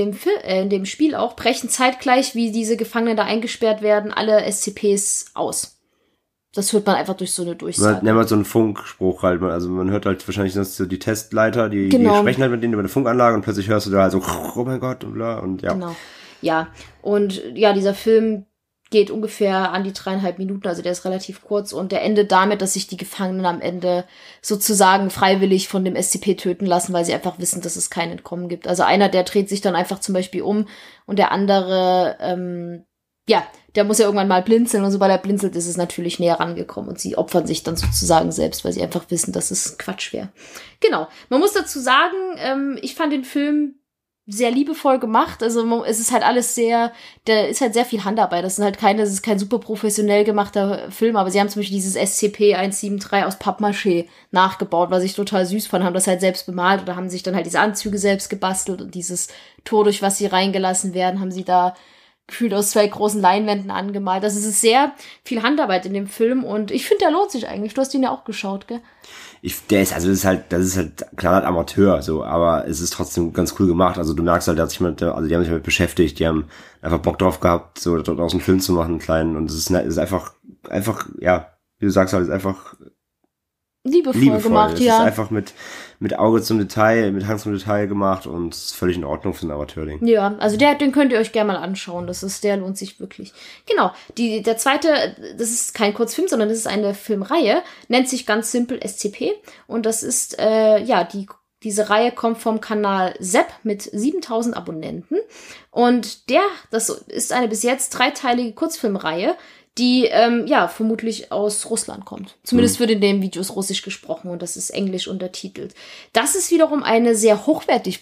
dem Spiel auch, brechen zeitgleich, wie diese Gefangenen da eingesperrt werden, alle SCPs aus. Das hört man einfach durch so eine Durchsage. Man hat so einen Funkspruch halt. Also man hört halt wahrscheinlich so die Testleiter, die sprechen halt mit denen über eine Funkanlage und plötzlich hörst du da halt so, oh mein Gott und bla und ja. Genau. Ja, und dieser Film geht ungefähr an die 3,5 Minuten, also der ist relativ kurz und der endet damit, dass sich die Gefangenen am Ende sozusagen freiwillig von dem SCP töten lassen, weil sie einfach wissen, dass es kein Entkommen gibt. Also einer, der dreht sich dann einfach zum Beispiel um und der andere, der muss ja irgendwann mal blinzeln und sobald er blinzelt, ist es natürlich näher rangekommen und sie opfern sich dann sozusagen selbst, weil sie einfach wissen, dass es Quatsch wäre. Genau. Man muss dazu sagen, ich fand den Film sehr liebevoll gemacht, also es ist halt alles da ist halt sehr viel Handarbeit, es ist kein super professionell gemachter Film, aber sie haben zum Beispiel dieses SCP-173 aus Pappmaché nachgebaut, was ich total süß fand, haben das halt selbst bemalt oder haben sich dann halt diese Anzüge selbst gebastelt und dieses Tor, durch was sie reingelassen werden, haben sie da gefühlt aus 2 großen Leinwänden angemalt. Also es ist sehr viel Handarbeit in dem Film und ich finde, der lohnt sich eigentlich. Du hast ihn ja auch geschaut, gell? Das ist halt klar Amateur, so, aber es ist trotzdem ganz cool gemacht. Also du merkst halt, die haben sich damit beschäftigt, die haben einfach Bock drauf gehabt, so daraus einen Film zu machen, einen kleinen. Und es ist einfach, ja, wie du sagst, halt, ist einfach liebevoll gemacht, ja. Es ist einfach mit Auge zum Detail, mit Hand zum Detail gemacht und ist völlig in Ordnung für ein Amateurding. Ja, also den könnt ihr euch gerne mal anschauen. Der lohnt sich wirklich. Genau. Der zweite, das ist kein Kurzfilm, sondern das ist eine Filmreihe, nennt sich ganz simpel SCP. Und das ist, diese Reihe kommt vom Kanal Sepp mit 7000 Abonnenten. Und das ist eine bis jetzt 3-teilige Kurzfilmreihe, die vermutlich aus Russland kommt. Zumindest wird in den Videos Russisch gesprochen und das ist Englisch untertitelt. Das ist wiederum eine sehr hochwertig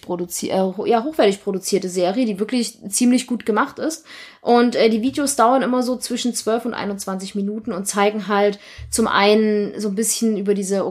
produzierte Serie, die wirklich ziemlich gut gemacht ist. Und die Videos dauern immer so zwischen 12 und 21 Minuten und zeigen halt zum einen so ein bisschen über diese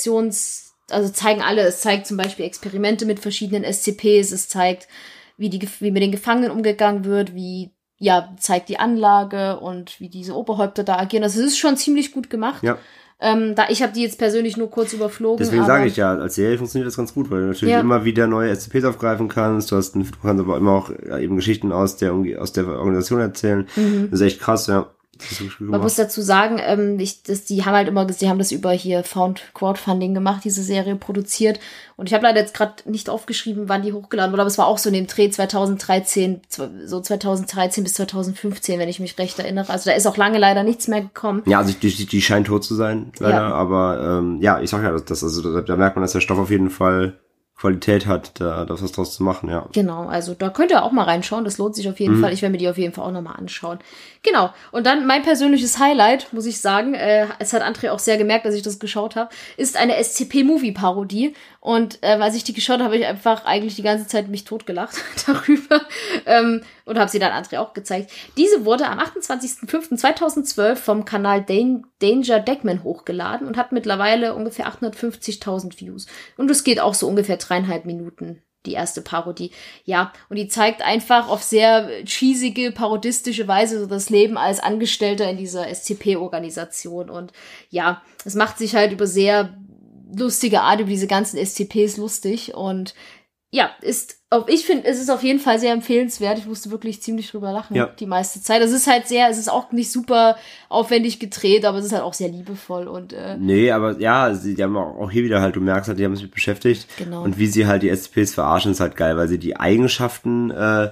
es zeigt zum Beispiel Experimente mit verschiedenen SCPs, es zeigt, wie mit den Gefangenen umgegangen wird, wie zeigt die Anlage und wie diese Oberhäupter da agieren. Also es ist schon ziemlich gut gemacht. Ja. Ich habe die jetzt persönlich nur kurz überflogen. Deswegen sage ich ja, als Serie funktioniert das ganz gut, weil du natürlich immer wieder neue SCPs aufgreifen kannst. Du kannst aber immer auch eben Geschichten aus der Organisation erzählen. Das ist echt krass, ja. Man muss dazu sagen, die haben das über hier Crowdfunding gemacht, diese Serie produziert. Und ich habe leider jetzt gerade nicht aufgeschrieben, wann die hochgeladen wurde, aber es war auch so in dem Dreh 2013 bis 2015, wenn ich mich recht erinnere. Also da ist auch lange leider nichts mehr gekommen. Ja, also die scheint tot zu sein, leider. Ja. Aber ich sag ja, da merkt man, dass der Stoff auf jeden Fall Qualität hat, da was draus zu machen, ja. Genau, also da könnt ihr auch mal reinschauen, das lohnt sich auf jeden Fall. Ich werde mir die auf jeden Fall auch nochmal anschauen. Genau, und dann mein persönliches Highlight, muss ich sagen, es hat André auch sehr gemerkt, dass ich das geschaut habe, ist eine SCP-Movie-Parodie. Und als ich die geschaut habe, habe ich einfach eigentlich die ganze Zeit mich totgelacht darüber und habe sie dann André auch gezeigt. Diese wurde am 28.05.2012 vom Kanal Danger Deckman hochgeladen und hat mittlerweile ungefähr 850.000 Views. Und es geht auch so ungefähr 3,5 Minuten, die erste Parodie. Ja, und die zeigt einfach auf sehr cheesige, parodistische Weise so das Leben als Angestellter in dieser SCP-Organisation. Und ja, es macht sich halt über sehr lustige Art über diese ganzen SCPs lustig. Und ja, ich finde, es ist auf jeden Fall sehr empfehlenswert. Ich musste wirklich ziemlich drüber lachen, die meiste Zeit. Es ist auch nicht super aufwendig gedreht, aber es ist halt auch sehr liebevoll und nee, aber ja, die haben auch hier wieder halt, du merkst halt, die haben sich beschäftigt. Genau. Und wie sie halt die SCPs verarschen, ist halt geil, weil sie die Eigenschaften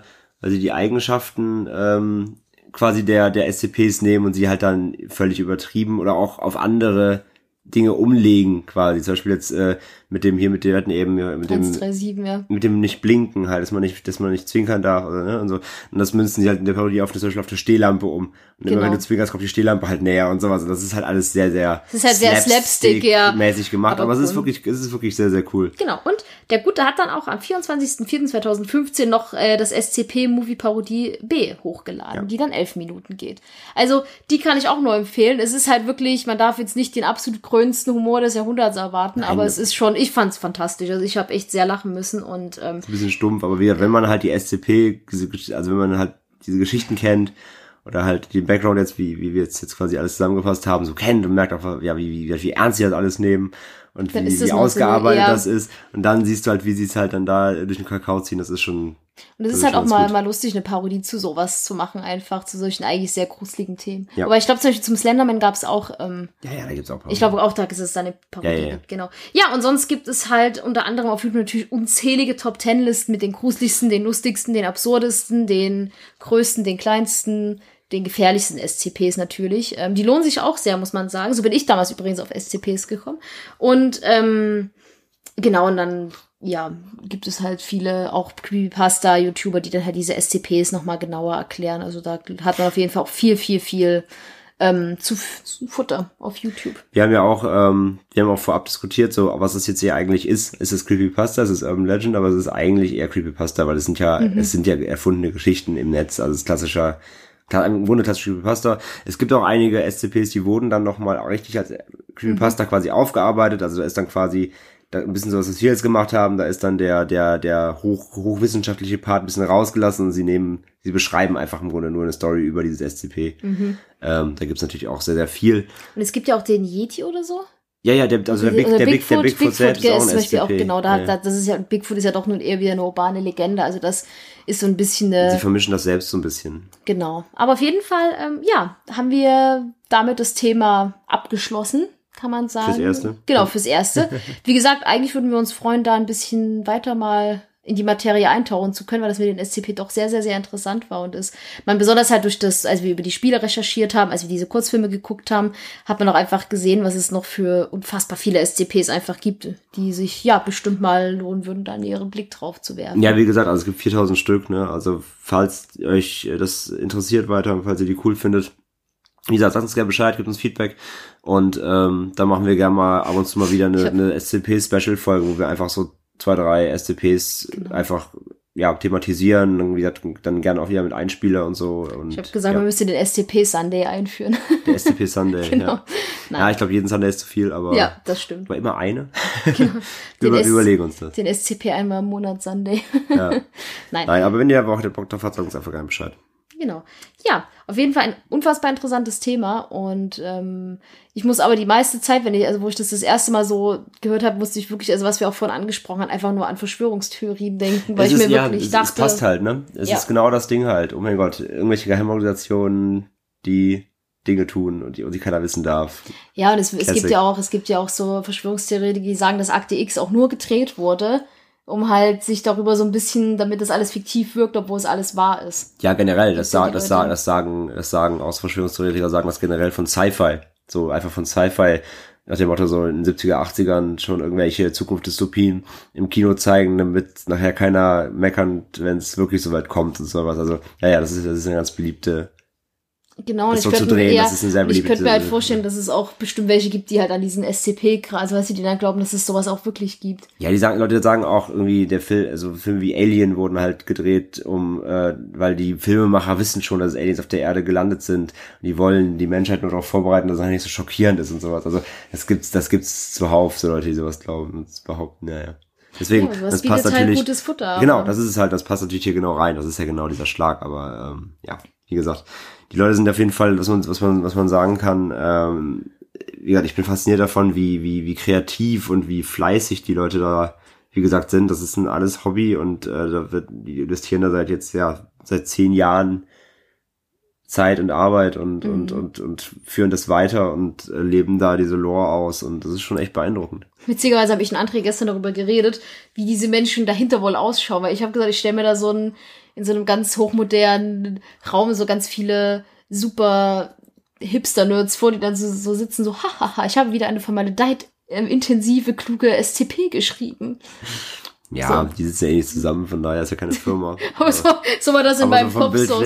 quasi der SCPs nehmen und sie halt dann völlig übertrieben oder auch auf andere Dinge umlegen quasi, zum Beispiel jetzt mit dem nicht blinken halt, dass man nicht zwinkern darf oder, ne, und so, und das münzen sie halt in der Parodie zum Beispiel auf der Stehlampe um und immer wenn du zwinkerst, kommt die Stehlampe halt näher und sowas, und das ist halt alles sehr, sehr Slapstick-mäßig gemacht, aber es ist wirklich sehr, sehr cool. Genau, und der Gute hat dann auch am 24.04.2015 noch das SCP-Movie-Parodie B hochgeladen, die dann 11 Minuten geht. Also, die kann ich auch nur empfehlen. Es ist halt wirklich, man darf jetzt nicht den absolut größten Humor des Jahrhunderts erwarten, aber es ist schon, ich fand's fantastisch. Also ich habe echt sehr lachen müssen und ein bisschen stumpf, aber wieder, wenn man halt die SCP, wenn man halt diese Geschichten kennt oder halt den Background jetzt, wie wir jetzt quasi alles zusammengefasst haben, so kennt und merkt auch, ja, wie ernst sie das alles nehmen und wie ausgearbeitet das ist. Und dann siehst du halt, wie sie es halt dann da durch den Kakao ziehen. Das ist schon. Und es ist halt auch mal lustig, eine Parodie zu sowas zu machen, einfach zu solchen eigentlich sehr gruseligen Themen. Ja. Aber ich glaube, zum Beispiel zum Slenderman gab es auch. Da gibt's auch Parodien. Ich glaube auch, da ist es eine Parodie gibt, genau. Ja, und sonst gibt es halt unter anderem auf YouTube natürlich unzählige Top-10-Listen mit den gruseligsten, den lustigsten, den absurdesten, den größten, den kleinsten, den gefährlichsten SCPs natürlich. Die lohnen sich auch sehr, muss man sagen. So bin ich damals übrigens auf SCPs gekommen. Und genau, und dann gibt es halt viele auch Creepypasta-YouTuber, die dann halt diese SCPs nochmal genauer erklären. Also da hat man auf jeden Fall auch viel zu Futter auf YouTube. Wir haben auch vorab diskutiert, so was es jetzt hier eigentlich ist. Es ist Creepypasta, es ist Urban Legend, aber es ist eigentlich eher Creepypasta, weil es sind ja erfundene Geschichten im Netz, also es ist klassischer Creepypasta. Es gibt auch einige SCPs, die wurden dann nochmal richtig als Creepypasta quasi aufgearbeitet, also da ist dann quasi ein bisschen so, was wir jetzt gemacht haben, da ist dann der hochwissenschaftliche Part ein bisschen rausgelassen und sie beschreiben einfach im Grunde nur eine Story über dieses SCP. Da gibt's natürlich auch sehr, sehr viel. Und es gibt ja auch den Yeti oder so? Ja, der Bigfoot selbst ist auch ein zum Beispiel SCP. Auch, genau, das ist ja, Bigfoot ist ja doch nun eher wieder eine urbane Legende, also das ist so ein bisschen Sie vermischen das selbst so ein bisschen. Genau, aber auf jeden Fall, haben wir damit das Thema abgeschlossen, kann man sagen. Fürs Erste. Genau, fürs Erste. Wie gesagt, eigentlich würden wir uns freuen, da ein bisschen weiter mal in die Materie eintauchen zu können, weil das mit den SCP doch sehr, sehr, sehr interessant war und ist. Man besonders halt als wir über die Spiele recherchiert haben, als wir diese Kurzfilme geguckt haben, hat man auch einfach gesehen, was es noch für unfassbar viele SCPs einfach gibt, die sich bestimmt mal lohnen würden, da ihren Blick drauf zu werfen. Ja, wie gesagt, also es gibt 4000 Stück, ne, also falls euch das interessiert weiter, falls ihr die cool findet, wie gesagt, sagt uns gerne Bescheid, gebt uns Feedback und dann machen wir gerne mal ab und zu mal wieder eine SCP-Special-Folge, wo wir einfach so 2, 3 SCPs einfach thematisieren, dann, wie gesagt, dann gerne auch wieder mit Einspieler und so. Und, ich habe gesagt, man müsste den SCP Sunday einführen. Der SCP Sunday, genau. Ja, ich glaube, jeden Sunday ist zu viel, aber ja, das stimmt. Aber immer eine. Genau. Wir überlegen uns das. Den SCP einmal im Monat Sunday. Ja. Nein, aber wenn ihr Woche Bock drauf habt, sagt uns einfach gerne Bescheid. Genau. Ja, auf jeden Fall ein unfassbar interessantes Thema und ich muss aber die meiste Zeit, wo ich das erste Mal so gehört habe, musste ich wirklich, also was wir auch vorhin angesprochen haben, einfach nur an Verschwörungstheorien denken, weil wirklich dachte... Es passt halt, ne? Es ist genau das Ding halt. Oh mein Gott, irgendwelche Geheimorganisationen, die Dinge tun und die keiner wissen darf. Ja, und es gibt ja auch so Verschwörungstheorien, die sagen, dass Akte X auch nur gedreht wurde, um halt sich darüber so ein bisschen, damit das alles fiktiv wirkt, obwohl es alles wahr ist. Ja, generell, das sagen aus Verschwörungstheoretiker, sagen das generell von Sci-Fi. So einfach von Sci-Fi, nach dem Motto so in den 70er, 80ern schon irgendwelche Zukunftsdystopien im Kino zeigen, damit nachher keiner meckert, wenn es wirklich so weit kommt und sowas. Also, das ist eine ganz beliebte. Genau, und ich könnte mir halt vorstellen, dass es auch bestimmt welche gibt, die halt an diesen SCP, also was sie die dann glauben, dass es sowas auch wirklich gibt. Ja, Leute sagen auch irgendwie, Filme wie Alien wurden halt gedreht, weil die Filmemacher wissen schon, dass Aliens auf der Erde gelandet sind und die wollen die Menschheit nur darauf vorbereiten, dass es nicht so schockierend ist und sowas. Also das gibt's zuhauf, so Leute, die sowas glauben und behaupten, naja. Deswegen, das passt natürlich. Halt gutes Futter. Genau, das ist es halt, das passt natürlich hier genau rein. Das ist ja genau dieser Schlag, aber wie gesagt, die Leute sind auf jeden Fall, was man sagen kann, wie gesagt, ich bin fasziniert davon, wie kreativ und wie fleißig die Leute da, wie gesagt, sind. Das ist ein alles Hobby und die investieren da seit 10 Jahren Zeit und Arbeit und führen das weiter und leben da diese Lore aus und das ist schon echt beeindruckend. Witzigerweise habe ich in André gestern darüber geredet, wie diese Menschen dahinter wohl ausschauen, weil ich habe gesagt, ich stelle mir da in so einem ganz hochmodernen Raum so ganz viele super Hipster-Nerds vor, die dann so sitzen, so hahaha, ich habe wieder eine vermaledeit intensive, kluge SCP geschrieben. Ja, die sitzen ja eh nicht zusammen, von daher ist ja keine Firma. Aber so war das in meinem Kopf so.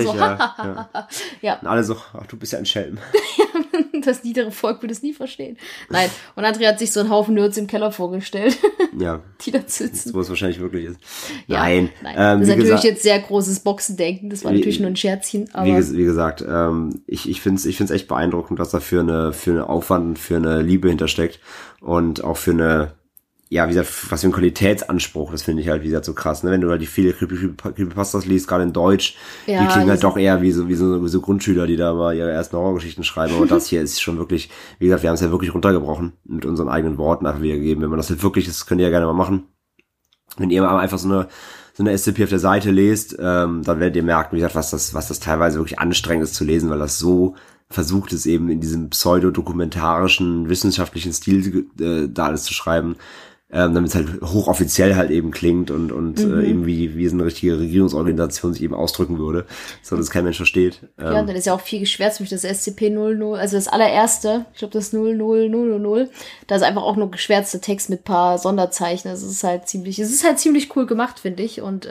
Ja. Und alle so, ach, du bist ja ein Schelm. Das niedere Volk würde es nie verstehen. Nein, und André hat sich so einen Haufen Nerds im Keller vorgestellt. Ja. Die da sitzen. Wo es wahrscheinlich wirklich ist. Ja, nein. Das ist natürlich jetzt sehr großes Boxendenken. Das war natürlich nur ein Scherzchen. Aber wie gesagt, ich find's echt beeindruckend, was da für eine Aufwand und für eine Liebe hintersteckt. Und auch für eine, wie gesagt, was für ein Qualitätsanspruch, das finde ich halt, wie gesagt, so krass, ne? Wenn du halt die viele Creepypastas liest, gerade in Deutsch, die klingen halt doch eher wie so Grundschüler, die da mal ihre ersten Horrorgeschichten schreiben, aber das hier ist schon wirklich, wie gesagt, wir haben es ja wirklich runtergebrochen, mit unseren eigenen Worten einfach wiedergegeben, wenn man das halt wirklich, das könnt ihr ja gerne mal machen, wenn ihr mal einfach so eine SCP auf der Seite lest, dann werdet ihr merken, wie gesagt, was das teilweise wirklich anstrengend ist zu lesen, weil das so versucht ist, eben in diesem pseudodokumentarischen, wissenschaftlichen Stil da alles zu schreiben, damit es halt hochoffiziell halt eben klingt und eben wie so eine richtige Regierungsorganisation sich eben ausdrücken würde, so dass kein Mensch versteht. Ja, und dann ist ja auch viel geschwärzt durch das SCP-00, also das allererste, ich glaube das 00000, da ist einfach auch nur geschwärzter Text mit paar Sonderzeichen, also es ist halt ziemlich cool gemacht, finde ich, und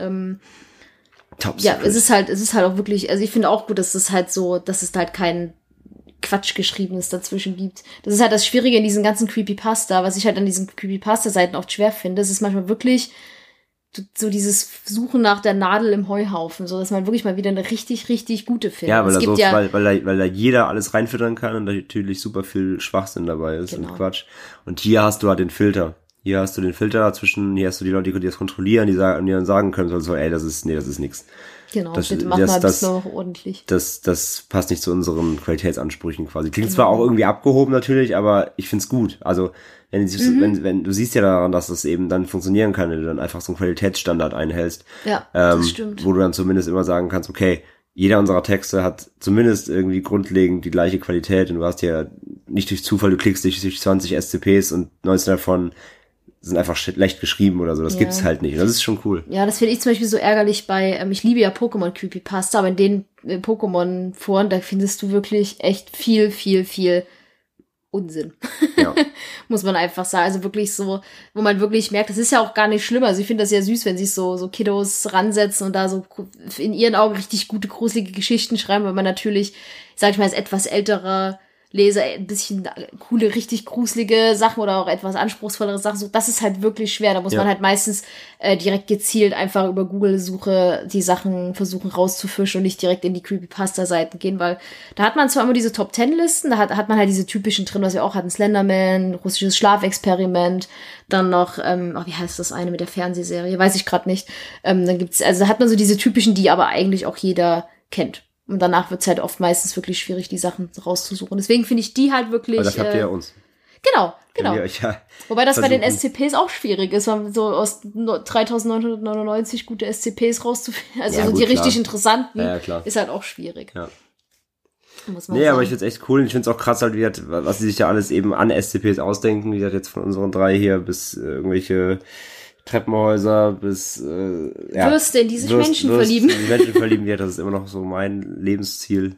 Top ja, es ist halt auch wirklich, also ich finde auch gut, dass es halt kein Quatsch Geschriebenes dazwischen gibt. Das ist halt das Schwierige in diesen ganzen Creepypasta, was ich halt an diesen Creepypasta-Seiten oft schwer finde. Es ist manchmal wirklich so dieses Suchen nach der Nadel im Heuhaufen, so dass man wirklich mal wieder eine richtig, richtig gute findet. Ja, weil da jeder alles reinfüttern kann und da natürlich super viel Schwachsinn dabei ist und Quatsch. Und hier hast du halt den Filter. Hier hast du den Filter dazwischen, hier hast du die Leute, die das kontrollieren, die dann sagen können, so, ey, das ist nix. Genau, bitte mach mal ein bisschen noch ordentlich. Das passt nicht zu unseren Qualitätsansprüchen quasi. Klingt zwar auch irgendwie abgehoben natürlich, aber ich find's gut. Also, wenn du siehst ja daran, dass das eben dann funktionieren kann, wenn du dann einfach so einen Qualitätsstandard einhältst. Ja, das stimmt. Wo du dann zumindest immer sagen kannst, okay, jeder unserer Texte hat zumindest irgendwie grundlegend die gleiche Qualität und du hast ja nicht durch Zufall, du klickst durch 20 SCPs und 19 davon sind einfach schlecht geschrieben oder so. Das gibt's halt nicht. Und das ist schon cool. Ja, das finde ich zum Beispiel so ärgerlich bei, ich liebe ja Pokémon-Creepypasta, aber in den Pokémon-Foren, da findest du wirklich echt viel, viel, viel Unsinn. Ja. Muss man einfach sagen. Also wirklich so, wo man wirklich merkt, das ist ja auch gar nicht schlimm. Also ich finde das ja süß, wenn sich so Kiddos ransetzen und da so in ihren Augen richtig gute, gruselige Geschichten schreiben, weil man natürlich, sag ich mal, als etwas älterer Leser ein bisschen coole, richtig gruselige Sachen oder auch etwas anspruchsvollere Sachen. So, das ist halt wirklich schwer. Da muss man halt meistens direkt gezielt einfach über Google-Suche die Sachen versuchen rauszufischen und nicht direkt in die Creepypasta-Seiten gehen, weil da hat man zwar immer diese Top-10-Listen, da hat man halt diese typischen drin, was wir auch hatten, Slenderman, russisches Schlafexperiment, dann noch, wie heißt das eine mit der Fernsehserie? Weiß ich gerade nicht. Dann gibt's, also da hat man so diese typischen, die aber eigentlich auch jeder kennt. Und danach wird's halt oft meistens wirklich schwierig, die Sachen rauszusuchen. Deswegen finde ich die halt wirklich... Aber das habt ihr ja uns. Genau. Ja, wobei das versuchen. Bei den SCPs auch schwierig ist, so aus 3.999 gute SCPs rauszufinden. Also ja, so gut, die klar. richtig interessanten klar. ist halt auch schwierig. Ja. Muss man sagen. Aber ich find's echt cool. Ich find's auch krass, halt, was sie sich da alles eben an SCPs ausdenken. Wie gesagt, jetzt von unseren 3 hier bis irgendwelche Treppenhäuser bis Würste, in die sich Menschen verlieben. Die Menschen verlieben, ja, das ist immer noch so mein Lebensziel.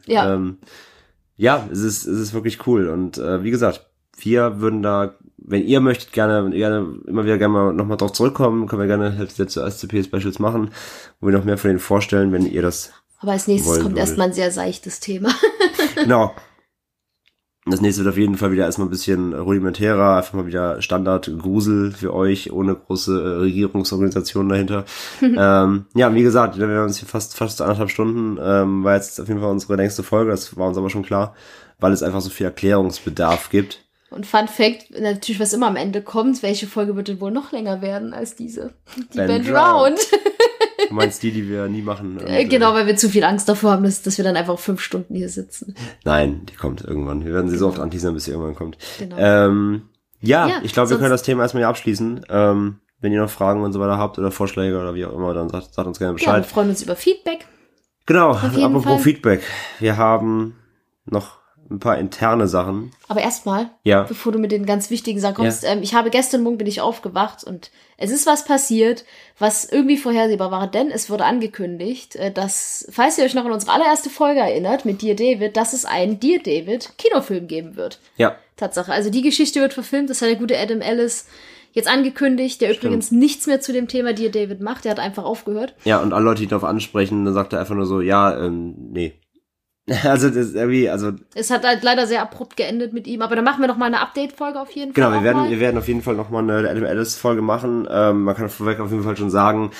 Ja. Es ist wirklich cool. Und wie gesagt, wir würden da, wenn ihr möchtet, gerne immer wieder gerne mal nochmal drauf zurückkommen, können wir gerne zu SCP-Specials machen, wo wir noch mehr von denen vorstellen, wenn ihr das aber als nächstes wollen kommt würdet. erstmal ein sehr seichtes Thema. Genau. Das nächste wird auf jeden Fall wieder erstmal ein bisschen rudimentärer, einfach mal wieder Standard-Grusel für euch, ohne große Regierungsorganisationen dahinter. Wie gesagt, wir haben uns hier fast 1,5 Stunden, war jetzt auf jeden Fall unsere längste Folge, das war uns aber schon klar, weil es einfach so viel Erklärungsbedarf gibt. Und Fun Fact, natürlich, was immer am Ende kommt, welche Folge wird denn wohl noch länger werden als diese? Die Band Round. Du meinst die wir nie machen? Und, genau, weil wir zu viel Angst davor haben, dass wir dann einfach 5 Stunden hier sitzen. Nein, die kommt irgendwann. Wir werden sie so oft anteasern, bis sie irgendwann kommt. Genau. Ich glaube, wir können das Thema erstmal hier abschließen. Wenn ihr noch Fragen und so weiter habt oder Vorschläge oder wie auch immer, dann sagt uns gerne Bescheid. Ja, wir freuen uns über Feedback. Genau, apropos Feedback. Wir haben noch ein paar interne Sachen. Aber erstmal, bevor du mit den ganz wichtigen Sachen kommst, ich habe gestern Morgen bin ich aufgewacht und es ist was passiert, was irgendwie vorhersehbar war, denn es wurde angekündigt, dass, falls ihr euch noch an unsere allererste Folge erinnert, mit Dear David, dass es einen Dear David Kinofilm geben wird. Ja. Tatsache. Also die Geschichte wird verfilmt, das hat der gute Adam Ellis jetzt angekündigt, der übrigens nichts mehr zu dem Thema Dear David macht, der hat einfach aufgehört. Ja, und alle Leute, die darauf ansprechen, dann sagt er einfach nur so, nee. Also das ist irgendwie, es hat halt leider sehr abrupt geendet mit ihm, aber dann machen wir noch mal eine Update-Folge auf jeden Fall. Genau, wir werden auf jeden Fall noch mal eine Adam Ellis-Folge machen. Man kann vorweg auf jeden Fall schon sagen,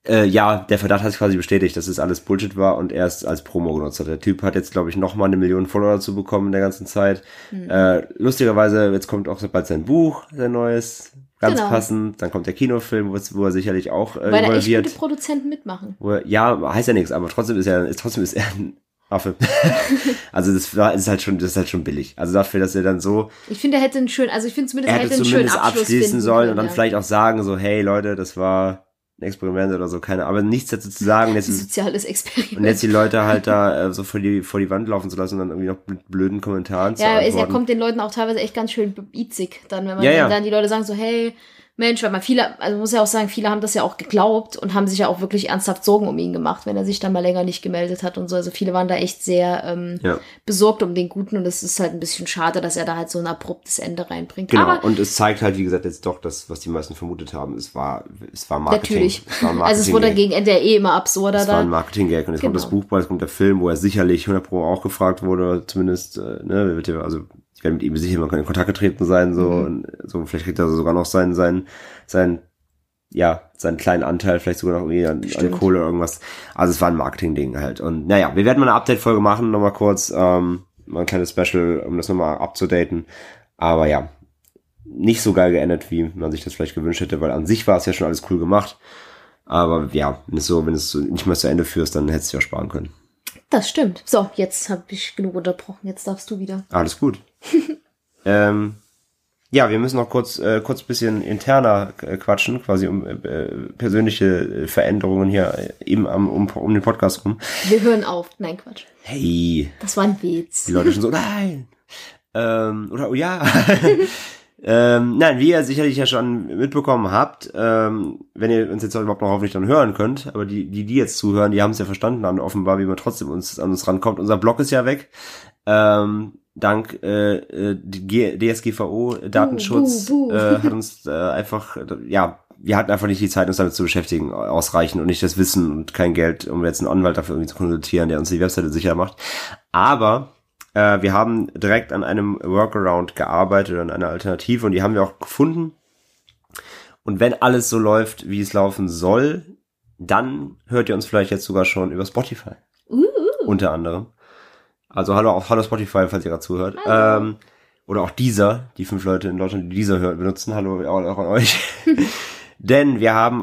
der Verdacht hat sich quasi bestätigt, dass es alles Bullshit war und er es als Promo genutzt hat. Der Typ hat jetzt, glaube ich, noch mal 1 Million Follower dazu bekommen in der ganzen Zeit. Lustigerweise, jetzt kommt auch bald sein Buch, sein neues. Ganz passend, dann kommt der Kinofilm, wo er sicherlich auch weil da echt involviert. gute Produzenten mitmachen. Heißt ja nichts, aber trotzdem ist er ein Affe. Also das ist halt schon billig. Also dafür, dass er dann so... Ich finde, er hätte einen schönen Abschluss abschließen sollen und dann können, vielleicht auch sagen, so, hey Leute, das war ein Experiment oder so, aber nichts dazu zu sagen. Ein soziales Experiment. Und jetzt die Leute halt da so vor die Wand laufen zu lassen und dann irgendwie noch mit blöden Kommentaren zu antworten. Ja, er kommt den Leuten auch teilweise echt ganz schön beizig, dann, wenn man dann die Leute sagen so, hey, Mensch, weil man muss ja auch sagen, viele haben das ja auch geglaubt und haben sich ja auch wirklich ernsthaft Sorgen um ihn gemacht, wenn er sich dann mal länger nicht gemeldet hat und so. Also viele waren da echt sehr besorgt um den Guten und es ist halt ein bisschen schade, dass er da halt so ein abruptes Ende reinbringt. Genau, aber und es zeigt halt, wie gesagt, jetzt doch das, was die meisten vermutet haben. Es war Marketing. Natürlich. Also es wurde gegen Ende immer absurder. Es war ein Marketing-Gag und jetzt kommt das Buch bald, jetzt kommt der Film, wo er sicherlich 100% auch gefragt wurde, zumindest, ich werde mit ihm sicher mal in Kontakt getreten sein, und so, vielleicht kriegt er sogar noch seinen kleinen Anteil, vielleicht sogar noch irgendwie an Kohle oder irgendwas. Also es war ein Marketing-Ding halt. Und wir werden mal eine Update-Folge machen, nochmal kurz, mal ein kleines Special, um das nochmal abzudaten. Aber ja, nicht so geil geendet, wie man sich das vielleicht gewünscht hätte, weil an sich war es ja schon alles cool gemacht. Aber ja, wenn du es nicht mehr zu Ende führst, dann hättest du ja sparen können. Das stimmt. So, jetzt habe ich genug unterbrochen. Jetzt darfst du wieder. Alles gut. Wir müssen noch kurz bisschen interner quatschen, quasi um persönliche Veränderungen hier eben um den Podcast rum. Wir hören auf. Nein, Quatsch. Hey. Das war ein Witz. Die Leute schon so, nein. Oder, oh ja. Nein, wie ihr sicherlich ja schon mitbekommen habt, wenn ihr uns jetzt überhaupt noch hoffentlich dann hören könnt, aber die jetzt zuhören, die haben es ja verstanden, dann offenbar, wie man trotzdem an uns rankommt. Unser Blog ist ja weg. Dank DSGVO, Datenschutz, hat uns einfach, wir hatten einfach nicht die Zeit, uns damit zu beschäftigen, ausreichend und nicht das Wissen und kein Geld, um jetzt einen Anwalt dafür irgendwie zu konsultieren, der uns die Webseite sicher macht. Aber wir haben direkt an einem Workaround gearbeitet oder an einer Alternative und die haben wir auch gefunden. Und wenn alles so läuft, wie es laufen soll, dann hört ihr uns vielleicht jetzt sogar schon über Spotify. Unter anderem. Also hallo Spotify, falls ihr gerade zuhört. Oder auch Deezer, die 5 Leute in Deutschland, die Deezer benutzen. Hallo auch an euch. Denn wir haben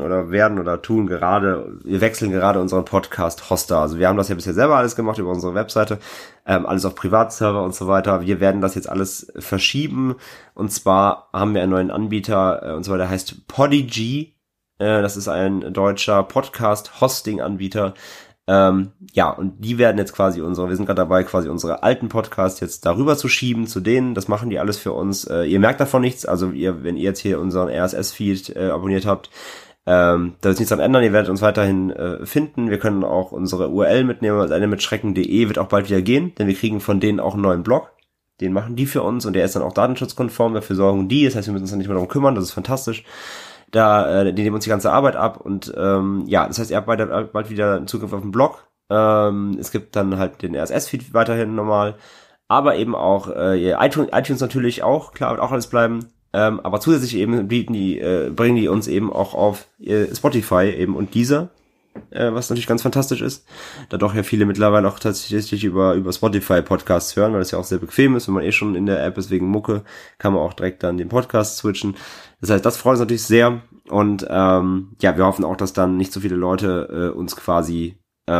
wir wechseln gerade unseren Podcast-Hoster. Also wir haben das ja bisher selber alles gemacht über unsere Webseite, alles auf Privatserver und so weiter. Wir werden das jetzt alles verschieben. Und zwar haben wir einen neuen Anbieter, und zwar der heißt Podigy. Das ist ein deutscher Podcast-Hosting-Anbieter. Und die werden jetzt quasi wir sind gerade dabei, quasi unsere alten Podcasts jetzt darüber zu schieben zu denen. Das machen die alles für uns. Ihr merkt davon nichts. Also wenn ihr jetzt hier unseren RSS-Feed abonniert habt, da wird nichts dran ändern. Ihr werdet uns weiterhin finden. Wir können auch unsere URL mitnehmen. Also mitschrecken.de wird auch bald wieder gehen, denn wir kriegen von denen auch einen neuen Blog. Den machen die für uns und der ist dann auch datenschutzkonform. Dafür sorgen die. Das heißt, wir müssen uns dann nicht mehr darum kümmern. Das ist fantastisch. Die nehmen uns die ganze Arbeit ab und das heißt, ihr habt bald wieder einen Zugriff auf den Blog. Es gibt dann halt den RSS-Feed weiterhin normal, aber eben auch iTunes natürlich auch, klar, wird auch alles bleiben. Aber zusätzlich eben bringen die uns eben auch auf Spotify eben und Deezer, was natürlich ganz fantastisch ist, da doch ja viele mittlerweile auch tatsächlich über Spotify Podcasts hören, weil das ja auch sehr bequem ist, wenn man schon in der App ist wegen Mucke, kann man auch direkt dann den Podcast switchen. Das heißt, das freut uns natürlich sehr und wir hoffen auch, dass dann nicht so viele Leute uns quasi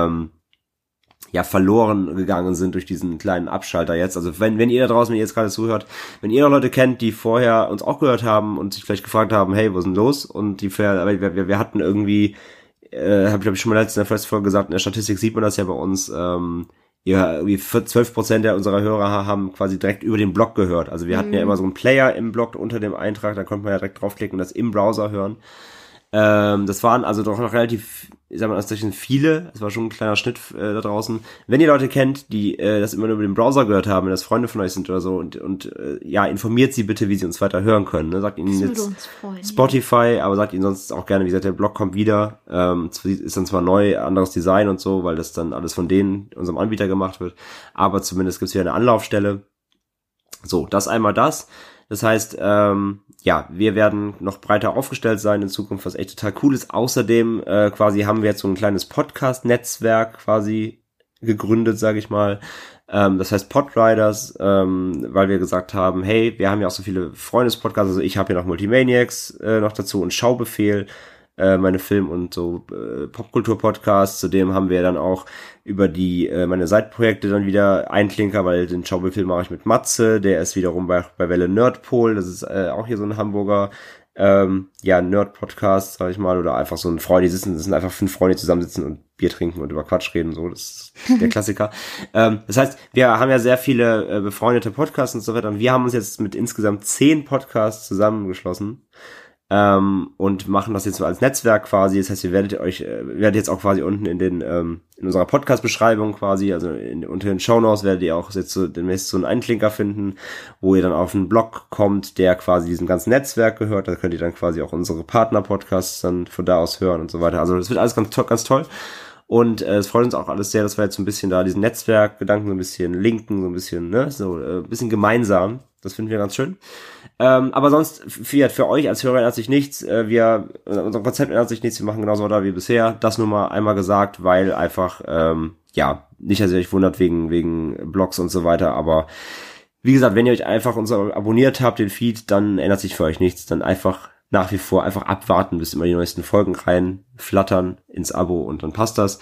verloren gegangen sind durch diesen kleinen Abschalter jetzt. Also wenn ihr da draußen, wenn ihr jetzt gerade zuhört, wenn ihr noch Leute kennt, die vorher uns auch gehört haben und sich vielleicht gefragt haben, hey, was ist denn los? Und wir hatten irgendwie, habe ich schon mal in der First Folge gesagt, in der Statistik sieht man das ja bei uns, irgendwie 12% unserer Hörer haben quasi direkt über den Blog gehört. Also wir hatten ja immer so einen Player im Blog unter dem Eintrag, da konnte man ja direkt draufklicken und das im Browser hören. Das waren also doch noch relativ, ich sag mal, viele, es war schon ein kleiner Schnitt da draußen. Wenn ihr Leute kennt, die das immer nur über den Browser gehört haben, wenn das Freunde von euch sind oder so und informiert sie bitte, wie sie uns weiter hören können. Ne? Sagt ihnen jetzt Spotify, aber sagt ihnen sonst auch gerne, wie gesagt, der Blog kommt wieder. Ist dann zwar neu, anderes Design und so, weil das dann alles von unserem Anbieter gemacht wird, aber zumindest gibt's wieder eine Anlaufstelle. So, das einmal das. Das heißt, wir werden noch breiter aufgestellt sein in Zukunft, was echt total cool ist. Außerdem quasi haben wir jetzt so ein kleines Podcast-Netzwerk quasi gegründet, sage ich mal. Das heißt Podriders, weil wir gesagt haben, hey, wir haben ja auch so viele Freundespodcasts. Also ich habe ja noch Multimaniacs noch dazu und Schaubefehl, meine Film- und so Popkultur-Podcasts. Zudem haben wir dann auch über meine Seitenprojekte dann wieder Einklinker, weil den Schaubefehl mache ich mit Matze, der ist wiederum bei Welle Nerdpol, das ist auch hier so ein Hamburger Nerd-Podcast, sag ich mal, oder einfach so ein Freund, das sind einfach 5 Freunde, die zusammensitzen und Bier trinken und über Quatsch reden, so, das ist der Klassiker. Das heißt, wir haben ja sehr viele befreundete Podcasts und so weiter und wir haben uns jetzt mit insgesamt 10 Podcasts zusammengeschlossen. Und machen das jetzt so als Netzwerk quasi. Das heißt, ihr werdet jetzt auch quasi unten in unserer Podcast-Beschreibung quasi, also unter den Shownotes werdet ihr auch jetzt demnächst so einen Einklinker finden, wo ihr dann auf einen Blog kommt, der quasi diesem ganzen Netzwerk gehört. Da könnt ihr dann quasi auch unsere Partner-Podcasts dann von da aus hören und so weiter. Also das wird alles ganz toll. Und es freut uns auch alles sehr, dass wir jetzt so ein bisschen da diesen Netzwerkgedanken so ein bisschen linken, so ein bisschen, ein bisschen gemeinsam. Das finden wir ganz schön. Aber sonst, für euch als Hörer ändert sich nichts. Unser Konzept ändert sich nichts. Wir machen genauso weiter wie bisher. Das nur mal einmal gesagt, weil einfach, nicht, dass ihr euch wundert wegen Blogs und so weiter. Aber wie gesagt, wenn ihr euch einfach abonniert habt, den Feed, dann ändert sich für euch nichts. Dann einfach nach wie vor einfach abwarten, bis immer die neuesten Folgen reinflattern ins Abo und dann passt das.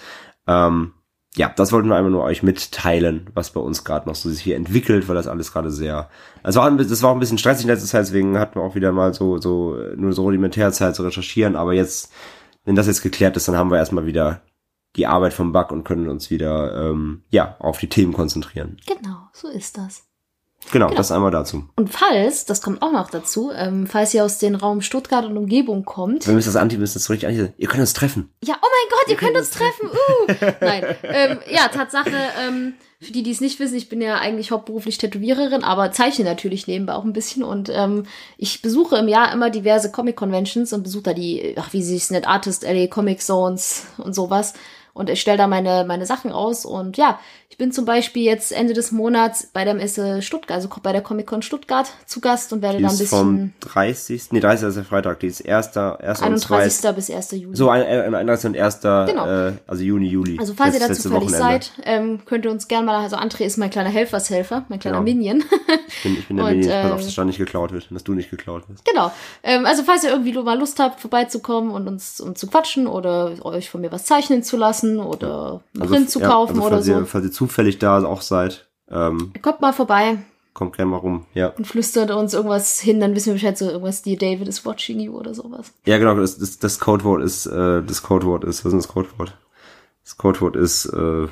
Das wollten wir einfach nur euch mitteilen, was bei uns gerade noch so sich hier entwickelt, weil das alles gerade das war auch ein bisschen stressig in letzter Zeit, deswegen hatten wir auch wieder mal nur so rudimentär Zeit zu recherchieren, aber jetzt, wenn das jetzt geklärt ist, dann haben wir erstmal wieder die Arbeit vom Bug und können uns wieder, auf die Themen konzentrieren. Genau, so ist das. Genau, das einmal dazu. Und das kommt auch noch dazu, falls ihr aus dem Raum Stuttgart und Umgebung kommt. Wir müssen das so richtig anhören. Ihr könnt uns treffen. Ja, oh mein Gott, ihr könnt uns treffen. Nein. Tatsache, für die es nicht wissen, ich bin ja eigentlich hauptberuflich Tätowiererin, aber zeichne natürlich nebenbei auch ein bisschen. Und ich besuche im Jahr immer diverse Comic-Conventions und besuche da wie sie es nennt, Artist LA Comic Zones und sowas. Und ich stelle da meine Sachen aus. Und ja, ich bin zum Beispiel jetzt Ende des Monats bei der Messe Stuttgart, also bei der Comic-Con Stuttgart zu Gast und werde Die da ein ist bisschen... vom 30. ist der Freitag, die ist 1. 31. bis 1. Juli. So, 31. und 1. Genau. Also Juli. Also falls ihr dazu letzte fällig Wochenende. seid, könnt ihr uns gerne mal, also André ist mein kleiner Helfershelfer, mein kleiner Genau. Minion. Ich bin der Mini, pass auf, dass da nicht geklaut wird, dass du nicht geklaut wirst. Genau. Also falls ihr irgendwie mal Lust habt, vorbeizukommen und uns zu quatschen oder euch von mir was zeichnen zu lassen oder einen Print zu kaufen oder so. Falls ihr zufällig da auch seid, Kommt mal vorbei kommt gerne mal rum, ja. und flüstert uns irgendwas hin, dann wissen wir Bescheid, so irgendwas, die David is watching you oder sowas. Ja, genau, das Codewort ist, was ist denn das Codewort? Das Codewort ist,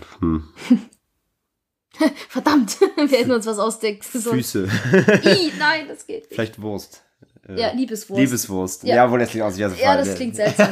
Verdammt, wir hätten uns was ausdenken sollen. Füße. Nein, das geht nicht. Vielleicht Wurst. Ja, Liebeswurst. Liebeswurst. Ja. Ja, wohl jetzt nicht aus. Ja, das klingt seltsam,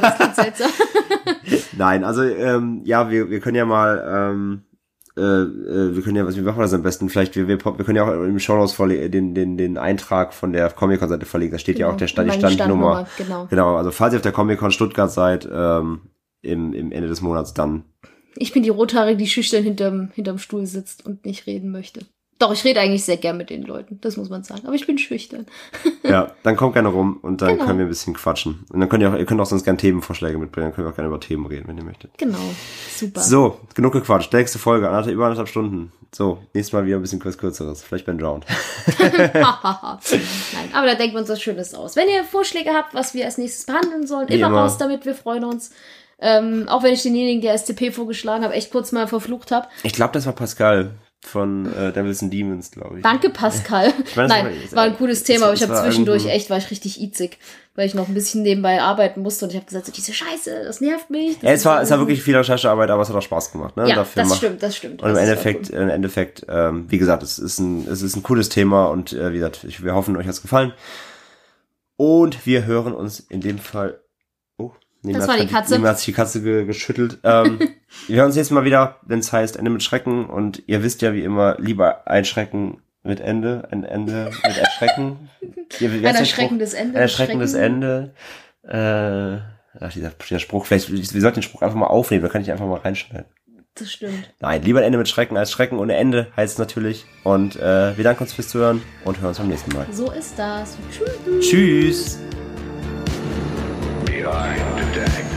Nein, also, ja, wir können ja mal, wie machen wir das am besten? Vielleicht, wir können ja auch im Shownotes den Eintrag von der Comic-Con-Seite verlegen. Da steht ja auch die Standnummer. Genau, also falls ihr auf der Comic-Con Stuttgart seid, im Ende des Monats dann. Ich bin die Rothaarige, die schüchtern hinterm Stuhl sitzt und nicht reden möchte. Doch, ich rede eigentlich sehr gern mit den Leuten, das muss man sagen. Aber ich bin schüchtern. Ja, dann kommt gerne rum und dann Genau. können wir ein bisschen quatschen. Und dann ihr könnt auch sonst gerne Themenvorschläge mitbringen, dann können wir auch gerne über Themen reden, wenn ihr möchtet. Genau, super. So, genug gequatscht. Nächste Folge, über 1,5 Stunden. So, nächstes Mal wieder ein bisschen kürzeres. Vielleicht Ben Drowned. Nein, aber da denken wir uns was Schönes aus. Wenn ihr Vorschläge habt, was wir als nächstes behandeln sollen, immer raus damit, wir freuen uns. Auch wenn ich denjenigen, der SCP vorgeschlagen habe, echt kurz mal verflucht habe. Ich glaube, das war Pascal von Devils and Demons, glaube ich. Danke, Pascal. Nein, war ein cooles Thema, aber ich habe zwischendurch war ich richtig itzig, weil ich noch ein bisschen nebenbei arbeiten musste und ich habe gesagt, so, diese Scheiße, das nervt mich. Ja, es war wirklich viel Recherchearbeit, aber es hat auch Spaß gemacht. Ne? Ja, Dafür das stimmt. Und im Endeffekt, wie gesagt, es ist ein cooles Thema und wie gesagt, wir hoffen, euch hat's gefallen. Und wir hören uns in dem Fall. Das war die Katze. Neben hat sich die Katze geschüttelt. Wir hören uns jetzt mal wieder, wenn es heißt Ende mit Schrecken. Und ihr wisst ja wie immer, lieber ein Schrecken mit Ende, ein Ende mit Erschrecken. Ein erschreckendes Ende. Ein erschreckendes Ende. Dieser Spruch, wir sollten den Spruch einfach mal aufnehmen, da kann ich einfach mal reinschneiden. Das stimmt. Nein, lieber ein Ende mit Schrecken als Schrecken ohne Ende, heißt es natürlich. Und wir danken uns fürs Zuhören und hören uns beim nächsten Mal. So ist das. Tschüss. Behind the deck.